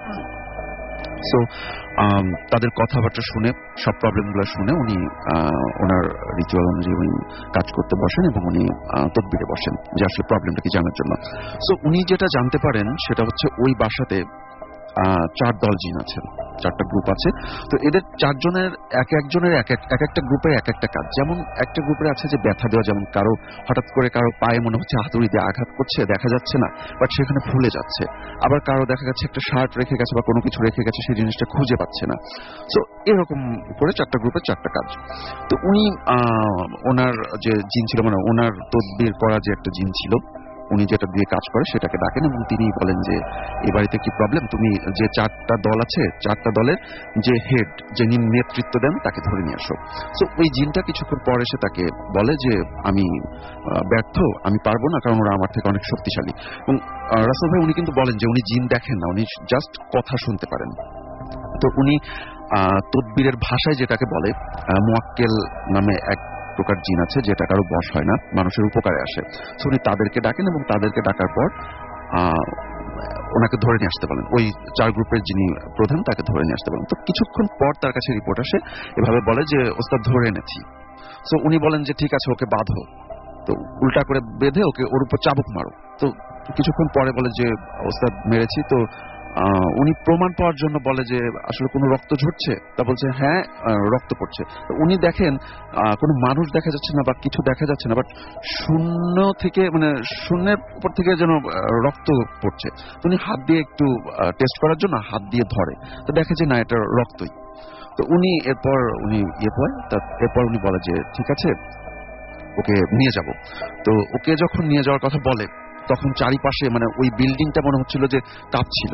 সো তাদের কথাবার্তা শুনে, সব প্রবলেমগুলো শুনে উনি ওনার রিচুয়াল অনুযায়ী উনি কাজ করতে বসেন এবং উনি তদবিরে বসেন যে আসলে প্রবলেমটা কি জানার জন্য। সো উনি যেটা জানতে পারেন সেটা হচ্ছে ওই বাসাতে চার দল জিন আছে, চারটা গ্রুপ আছে। তো এদের চারজনের এক একজনের এক এক একটা গ্রুপে এক একটা কাজ। যেমন একটা গ্রুপে আছে যে ব্যথা দেওয়া, যেমন কারো হঠাৎ করে কারো পায়ে মনে হচ্ছে হাতুড়ি দিয়ে আঘাত করছে, দেখা যাচ্ছে না বাট সেখানে ফুলে যাচ্ছে। আবার কারো দেখা যাচ্ছে একটা শার্ট রেখে গেছে বা কোনো কিছু রেখে গেছে, সেই জিনিসটা খুঁজে পাচ্ছে না। সো এরকম করে চারটা গ্রুপের চারটা কাজ। তো উনি ওনার যে জিন ছিল, মানে ওনার তদবির করা যে একটা জিন ছিল, উনি যেটা দিয়ে কাজ করে সেটাকে ডাকেন এবং তিনি বলেন যে এই বাড়িতে কি প্রবলেম, তুমি যে চারটা দল আছে চারটা দলের যে হেড, যিনি নেতৃত্ব দেন তাকে ধরে নিয়ে আসো। সো ওই জিনটা কিছুক্ষণ পর এসে তাকে বলে যে আমি ব্যর্থ, আমি পারবো না, কারণ ওরা আমার থেকে অনেক শক্তিশালী। এবং রাসেল ভাই উনি কিন্তু বলেন যে উনি জিন দেখেন না, উনি জাস্ট কথা শুনতে পারেন। তো উনি তদবিরের ভাষায় যেটাকে বলে মুয়াক্কেল নামে এক প্রকার জিন আছে, যেটা কারো বশ হয় না, মানুষের উপকারে আসে। উনি তাদেরকে ডাকেন এবং তাদেরকে ডাকার পর ওনাকে ধরে নিয়ে আসতে বলেন। ওই চার গ্রুপের যিনি প্রধান তাকে ধরে নিয়ে আসতে বলেন। তো কিছুক্ষণ পর তার কাছে রিপোর্ট আসে, এভাবে বলে যে ওস্তাদ ধরে এনেছি। তো উনি বলেন যে ঠিক আছে, ওকে বাঁধো। তো উল্টা করে বেঁধে ওকে ওর উপর চাবুক মারো। তো কিছুক্ষণ পরে বলে যে ওস্তাদ মেরেছি। তো উনি প্রমাণ পাওয়ার জন্য বলে যে আসলে কোনো রক্ত ঝরছে? তা বলছে হ্যাঁ রক্ত পড়ছে। উনি দেখেন কোনো মানুষ দেখা যাচ্ছে না বা কিছু দেখা যাচ্ছে না, বাট শূন্য থেকে মানে শূন্যের উপর থেকে যেন রক্ত পড়ছে। তো উনি হাত দিয়ে একটু টেস্ট করার জন্য হাত দিয়ে ধরে, তো দেখে যে না, এটা রক্তই। তো উনি এরপর উনি ইয়ে পয় এরপর উনি বলে যে ঠিক আছে, ওকে নিয়ে যাব। তো ওকে যখন নিয়ে যাওয়ার কথা বলে তখন চারিপাশে মানে ওই বিল্ডিংটা মনে হচ্ছিল যে কাঁপছিল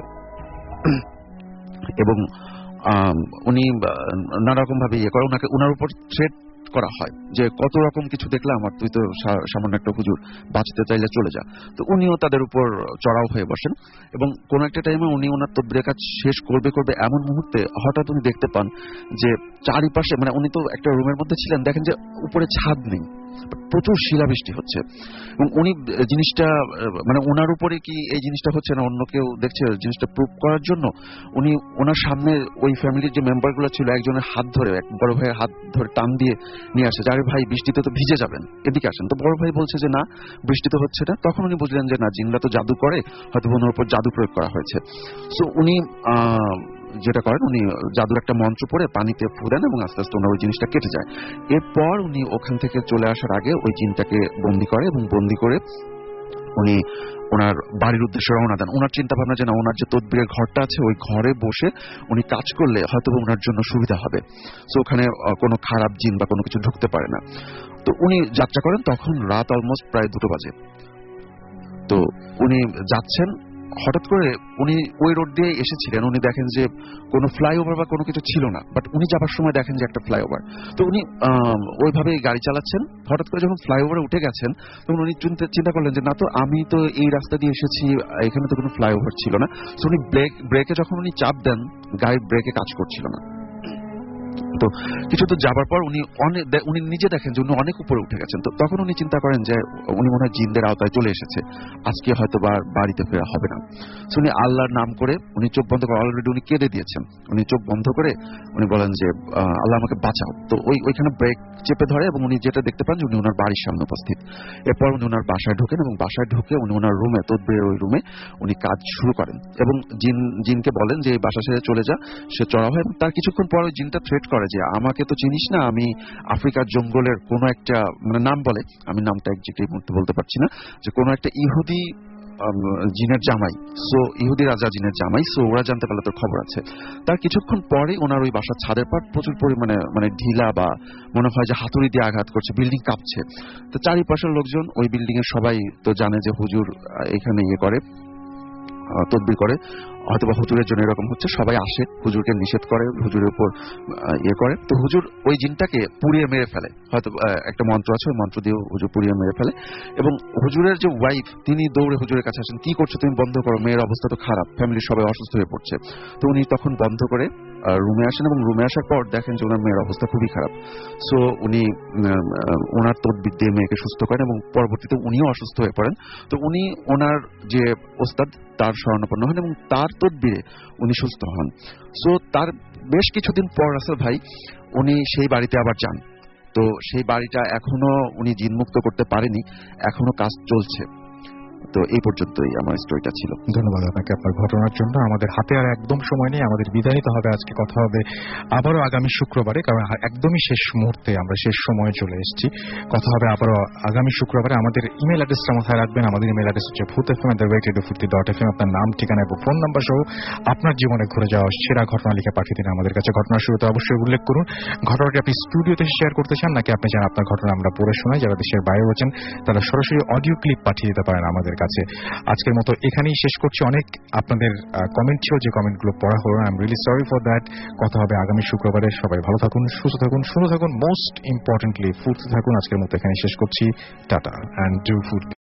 এবং উনি নানা রকম ভাবে ইয়ে করে ওনাকে ওনার উপর থ্রেট করা হয় যে কত রকম কিছু দেখলাম, আর তুই তো সামান্য একটা হুজুর, বাঁচতে চাইলে চলে যা। তো উনিও তাদের উপর চড়াও হয়ে বসেন এবং কোন একটা টাইমে উনি ওনার তদবিরের কাজ শেষ করবে করবে এমন মুহূর্তে হঠাৎ উনি দেখতে পান যে চারিপাশে মানে উনি তো একটা রুমের মধ্যে ছিলেন, দেখেন যে উপরে ছাদ নেই, প্রচুর শিলাবৃষ্টি হচ্ছে এবং উনি জিনিসটা মানে ওনার উপরে কি এই জিনিসটা হচ্ছে না অন্য কেউ দেখছে, জিনিসটা প্রুভ করার জন্য উনি ওনার সামনে ওই ফ্যামিলির যে মেম্বার গুলো ছিল একজনের হাত ধরে, এক বড় ভাইয়ের হাত ধরে টান দিয়ে নিয়ে আসে, আরে ভাই বৃষ্টিতে তো ভিজে যাবেন, এদিকে আসেন। তো বড় ভাই বলছে যে না, বৃষ্টি তো হচ্ছে না। তখন উনি বুঝলেন যে না, জিনরা তো জাদু করে, হয়তো ওনার উপর জাদু প্রয়োগ করা হয়েছে। সো উনি আহ যেটা করেন, উনি জাদুর একটা মন্ত্র পড়ে পানিতে ফু দেন এবং আস্তে আস্তে ওনার ওই জিনিসটা কেটে যায়। এরপর উনি ওখান থেকে চলে আসার আগে ওই জিনটাকে বন্দি করে এবং বন্দি করে উনি ওনার বাড়ির উদ্দেশ্যে রওনা দেন। ওনার চিন্তা ভাবনা যে না, ওনার যে তদবিরের ঘরটা আছে ওই ঘরে বসে উনি কাজ করলে হয়তো ওনার জন্য সুবিধা হবে, সো ওখানে কোনো খারাপ জিন বা কোনো কিছু ঢুকতে পারে না। তো উনি যাত্রা করেন, তখন রাত অলমোস্ট প্রায় দুটো বাজে। তো উনি যাচ্ছেন, হঠাৎ করে উনি ওই রোড দিয়ে এসেছিলেন, উনি দেখেন যে কোনো ফ্লাইওভার বা কোনো কিছু ছিল না, বাট উনি যাবার সময় দেখেন যে একটা ফ্লাইওভার। তো উনি ওইভাবে গাড়ি চালাচ্ছেন, হঠাৎ করে যখন ফ্লাইওভারে উঠে গেছেন তখন উনি চিন্তা করলেন যে না, তো আমি তো এই রাস্তা দিয়ে এসেছি, এখানে তো কোনো ফ্লাইওভার ছিল না। তো উনি ব্রেক ব্রেকে যখন উনি চাপ দেন, গাড়ির ব্রেকে কাজ করছিল না। তো কিছু তো যাবার পর উনি অনেক উনি নিজে দেখেন যে উনি অনেক উপরে উঠে গেছেন। তো তখন উনি চিন্তা করেন যে উনি মনে হয় জিনদের আওতায় চলে এসেছে, আজকে হয়তো বা বাড়িতে ফেরা হবে না। তো উনি আল্লাহর নাম করে উনি চোখ বন্ধ করে, অলরেডি উনি কেঁদে দিয়েছেন, উনি চোখ বন্ধ করে উনি বলেন যে আল্লাহ আমাকে বাঁচাও। তো ওই ওইখানে ব্রেক চেপে ধরে এবং উনি যেটা দেখতে পান যে উনি ওনার বাড়ির সামনে উপস্থিত। এরপর উনি ওনার বাসায় ঢোকেন এবং বাসায় ঢুকে উনি ওনার রুমে, তদবিরের ওই রুমে উনি কাজ শুরু করেন এবং জিন জিনকে বলেন যে এই বাসা ছেড়ে চলে যা। সে চড়া হয় এবং তার কিছুক্ষণ পর ওই জিনটা থ্রেট করে যে আমাকে তো চিনিস না, আমি আফ্রিকার জঙ্গলের কোনো একটা মানে নাম বলে, আমি নামটা একজাক্টলি বলতে পারছি না, যে কোনো একটা ইহুদি জিনের জামাই, সো ইহুদি রাজা জিনের জামাই। সো ওরা জানতে পারলে তোর খবর আছে। তার কিছুক্ষণ পরে ওনার ওই বাসার ছাদের পাট প্রচুর পরিমাণে মানে ঢিলা বা মনে হয় যে হাতুড়ি দিয়ে আঘাত করছে, বিল্ডিং কাঁপছে। তো চারিপাশের লোকজন, ওই বিল্ডিং এর সবাই তো জানে যে হুজুর এখানে ইয়ে করে, তদবির করে, হয়তো বা হুজুরের জন্য এরকম হচ্ছে, সবাই আসে, হুজুরকে নিষেধ করে, হুজুরের উপর ইয়ে করে। তো হুজুর ওই জিনটাকে পুড়িয়ে মেরে ফেলে, হয়তো একটা মন্ত্র আছে, ওই মন্ত্র দিয়ে হুজুর পুড়িয়ে মেরে ফেলে। এবং হুজুরের যে ওয়াইফ, তিনি দৌড়ে হুজুরের কাছে আসেন, কি করছো তুমি, বন্ধ করো, মেয়ের অবস্থা তো খারাপ, ফ্যামিলির সবাই অসুস্থ হয়ে পড়ছে। তো উনি তখন বন্ধ করে রুমে আসেন এবং রুমে আসার পর দেখেন যে ওনার মেয়ের অবস্থা খুবই খারাপ। সো উনি ওনার তদবির দিয়ে মেয়েকে সুস্থ করেন এবং পরবর্তীতে উনিও অসুস্থ হয়ে পড়েন। তো উনি ওনার যে ওস্তাদ তার শরণাপন্ন হন এবং তার তদবিরে উনি সুস্থ হন। সো তার বেশ কিছুদিন পর রাসেল ভাই উনি সেই বাড়িতে আবার যান। তো সেই বাড়িটা এখনো উনি জিনমুক্ত করতে পারেনি, এখনো কাজ চলছে। তো এই পর্যন্তই আমার স্টোরিটা ছিল। ধন্যবাদ আপনাকে আপনার ঘটনার জন্য। আমাদের হাতে আর একদম সময় নেই, আমাদের বিদায় নিতে হবে। আজকে কথা হবে আবারও আগামী শুক্রবারে, কারণ একদমই শেষ মুহূর্তে আমরা শেষ সময়ে চলে এসেছি। কথা হবে আবারও আগামী শুক্রবারে। আমাদের ইমেল অ্যাড্রেসটা মাথায় রাখবেন, আমাদের ইমেল অ্যাড্রেস হচ্ছে Bhoot F M at the rate radio Foorti dot F M. আপনার নাম, ঠিকানা এবং ফোন নাম্বার সহ আপনার জীবনে ঘুরে যাওয়া সেরা ঘটনা লিখে পাঠিয়ে দিন আমাদের কাছে। ঘটনার শুরুতে অবশ্যই উল্লেখ করুন ঘটনাটি আপনি স্টুডিওতে শেয়ার করতে চান নাকি আপনি চান আপনার ঘটনা আমরা পড়ে শোনাই। যারা দেশের বাইরে রয়েছেন তারা সরাসরি অডিও ক্লিপ পাঠিয়ে দিতে পারেন আমাদের কাছে। আজকের মতো এখানেই শেষ করছি। অনেক আপনাদের কমেন্ট ছিল, যে কমেন্টগুলো পড়া হলো না, I am really sorry for that. কথা হবে আগামী শুক্রবারে। সবাই ভালো থাকুন, সুস্থ থাকুন, সুন্দর থাকুন, মোস্ট ইম্পর্টেন্টলি ফুড থাকুন। আজকের মতো এখানেই শেষ করছি। Tata and do food.